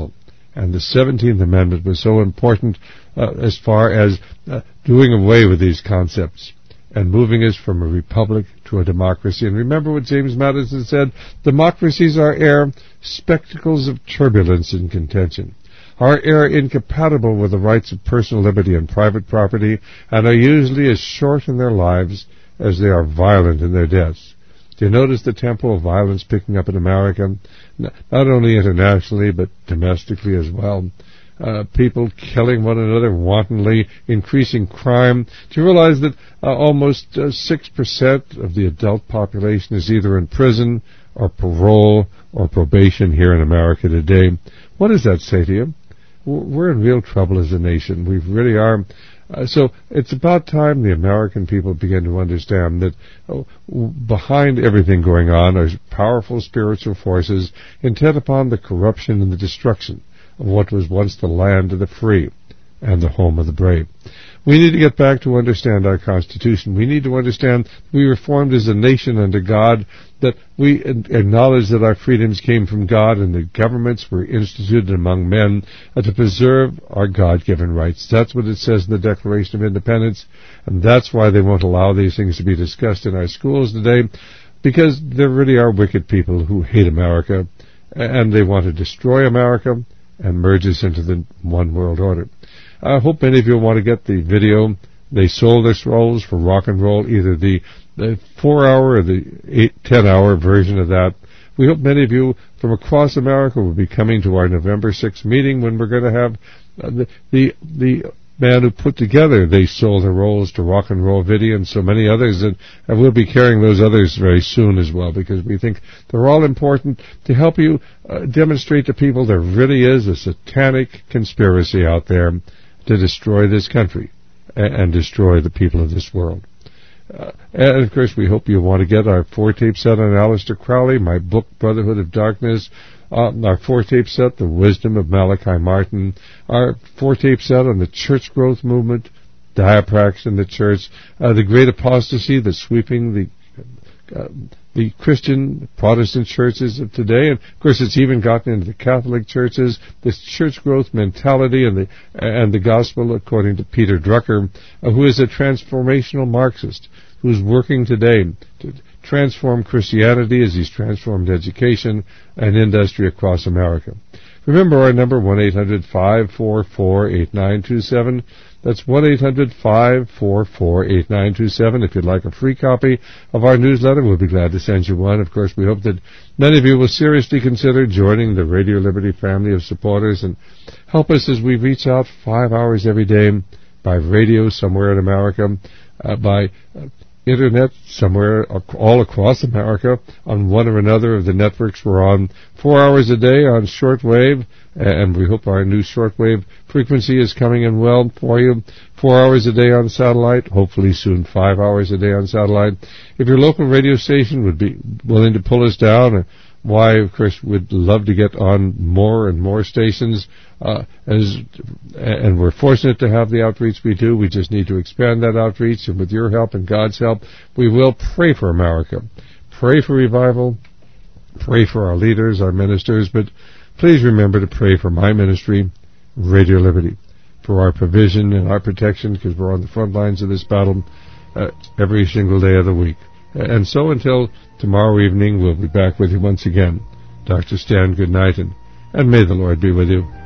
And the seventeenth Amendment was so important uh, as far as uh, doing away with these concepts and moving us from a republic to a democracy. And remember what James Madison said, democracies are air, spectacles of turbulence and contention, are air incompatible with the rights of personal liberty and private property, and are usually as short in their lives as they are violent in their deaths. Do you notice the tempo of violence picking up in America, not only internationally but domestically as well? Uh, people killing one another wantonly, increasing crime. Do you realize that uh, almost uh, six percent of the adult population is either in prison or parole or probation here in America today? What does that say to you? We're in real trouble as a nation. We really are. Uh, so it's about time the American people begin to understand that uh, behind everything going on are powerful spiritual forces intent upon the corruption and the destruction of what was once the land of the free and the home of the brave. We need to get back to understand our Constitution. We need to understand we were formed as a nation under God, that we acknowledge that our freedoms came from God and the governments were instituted among men uh, to preserve our God-given rights. That's what it says in the Declaration of Independence, and that's why they won't allow these things to be discussed in our schools today, because there really are wicked people who hate America, and they want to destroy America and merge us into the one world order. I hope many of you want to get the video. They sold their rolls for rock and roll, either the, the four-hour or the eight, ten-hour version of that. We hope many of you from across America will be coming to our November sixth meeting, when we're going to have uh, the, the the man who put together They Sold Their Rolls to Rock and Roll video and so many others, and, and we'll be carrying those others very soon as well, because we think they're all important to help you uh, demonstrate to people there really is a satanic conspiracy out there to destroy this country and, and destroy the people of this world. Uh, and, of course, we hope you want to get our four-tape set on Aleister Crowley, my book, Brotherhood of Darkness, uh, our four-tape set, The Wisdom of Malachi Martin, our four-tape set on the church growth movement, Diaprax in the church, uh, the great apostasy that's sweeping the uh, the Christian Protestant churches of today, and of course it's even gotten into the Catholic churches, this church growth mentality and the and the gospel according to Peter Drucker, uh, who is a transformational Marxist, who's working today to transform Christianity as he's transformed education and industry across America. Remember our number, one eight hundred five four four eight nine two seven. That's one eight hundred five four four eight nine two seven. If you'd like a free copy of our newsletter, we'll be glad to send you one. Of course, we hope that many of you will seriously consider joining the Radio Liberty family of supporters and help us as we reach out five hours every day by radio somewhere in America, uh, by uh, Internet somewhere all across America on one or another of the networks we're on, four hours a day on shortwave, and we hope our new shortwave frequency is coming in well for you. Four hours a day on satellite, hopefully soon five hours a day on satellite. If your local radio station would be willing to pull us down, or why, of course, we'd love to get on more and more stations, uh, as, and we're fortunate to have the outreach we do. We just need to expand that outreach, and with your help and God's help, we will pray for America. Pray for revival. Pray for our leaders, our ministers, but please remember to pray for my ministry, Radio Liberty, for our provision and our protection, because we're on the front lines of this battle uh, every single day of the week. And so until tomorrow evening, we'll be back with you once again. Doctor Stan, good night, and, and may the Lord be with you.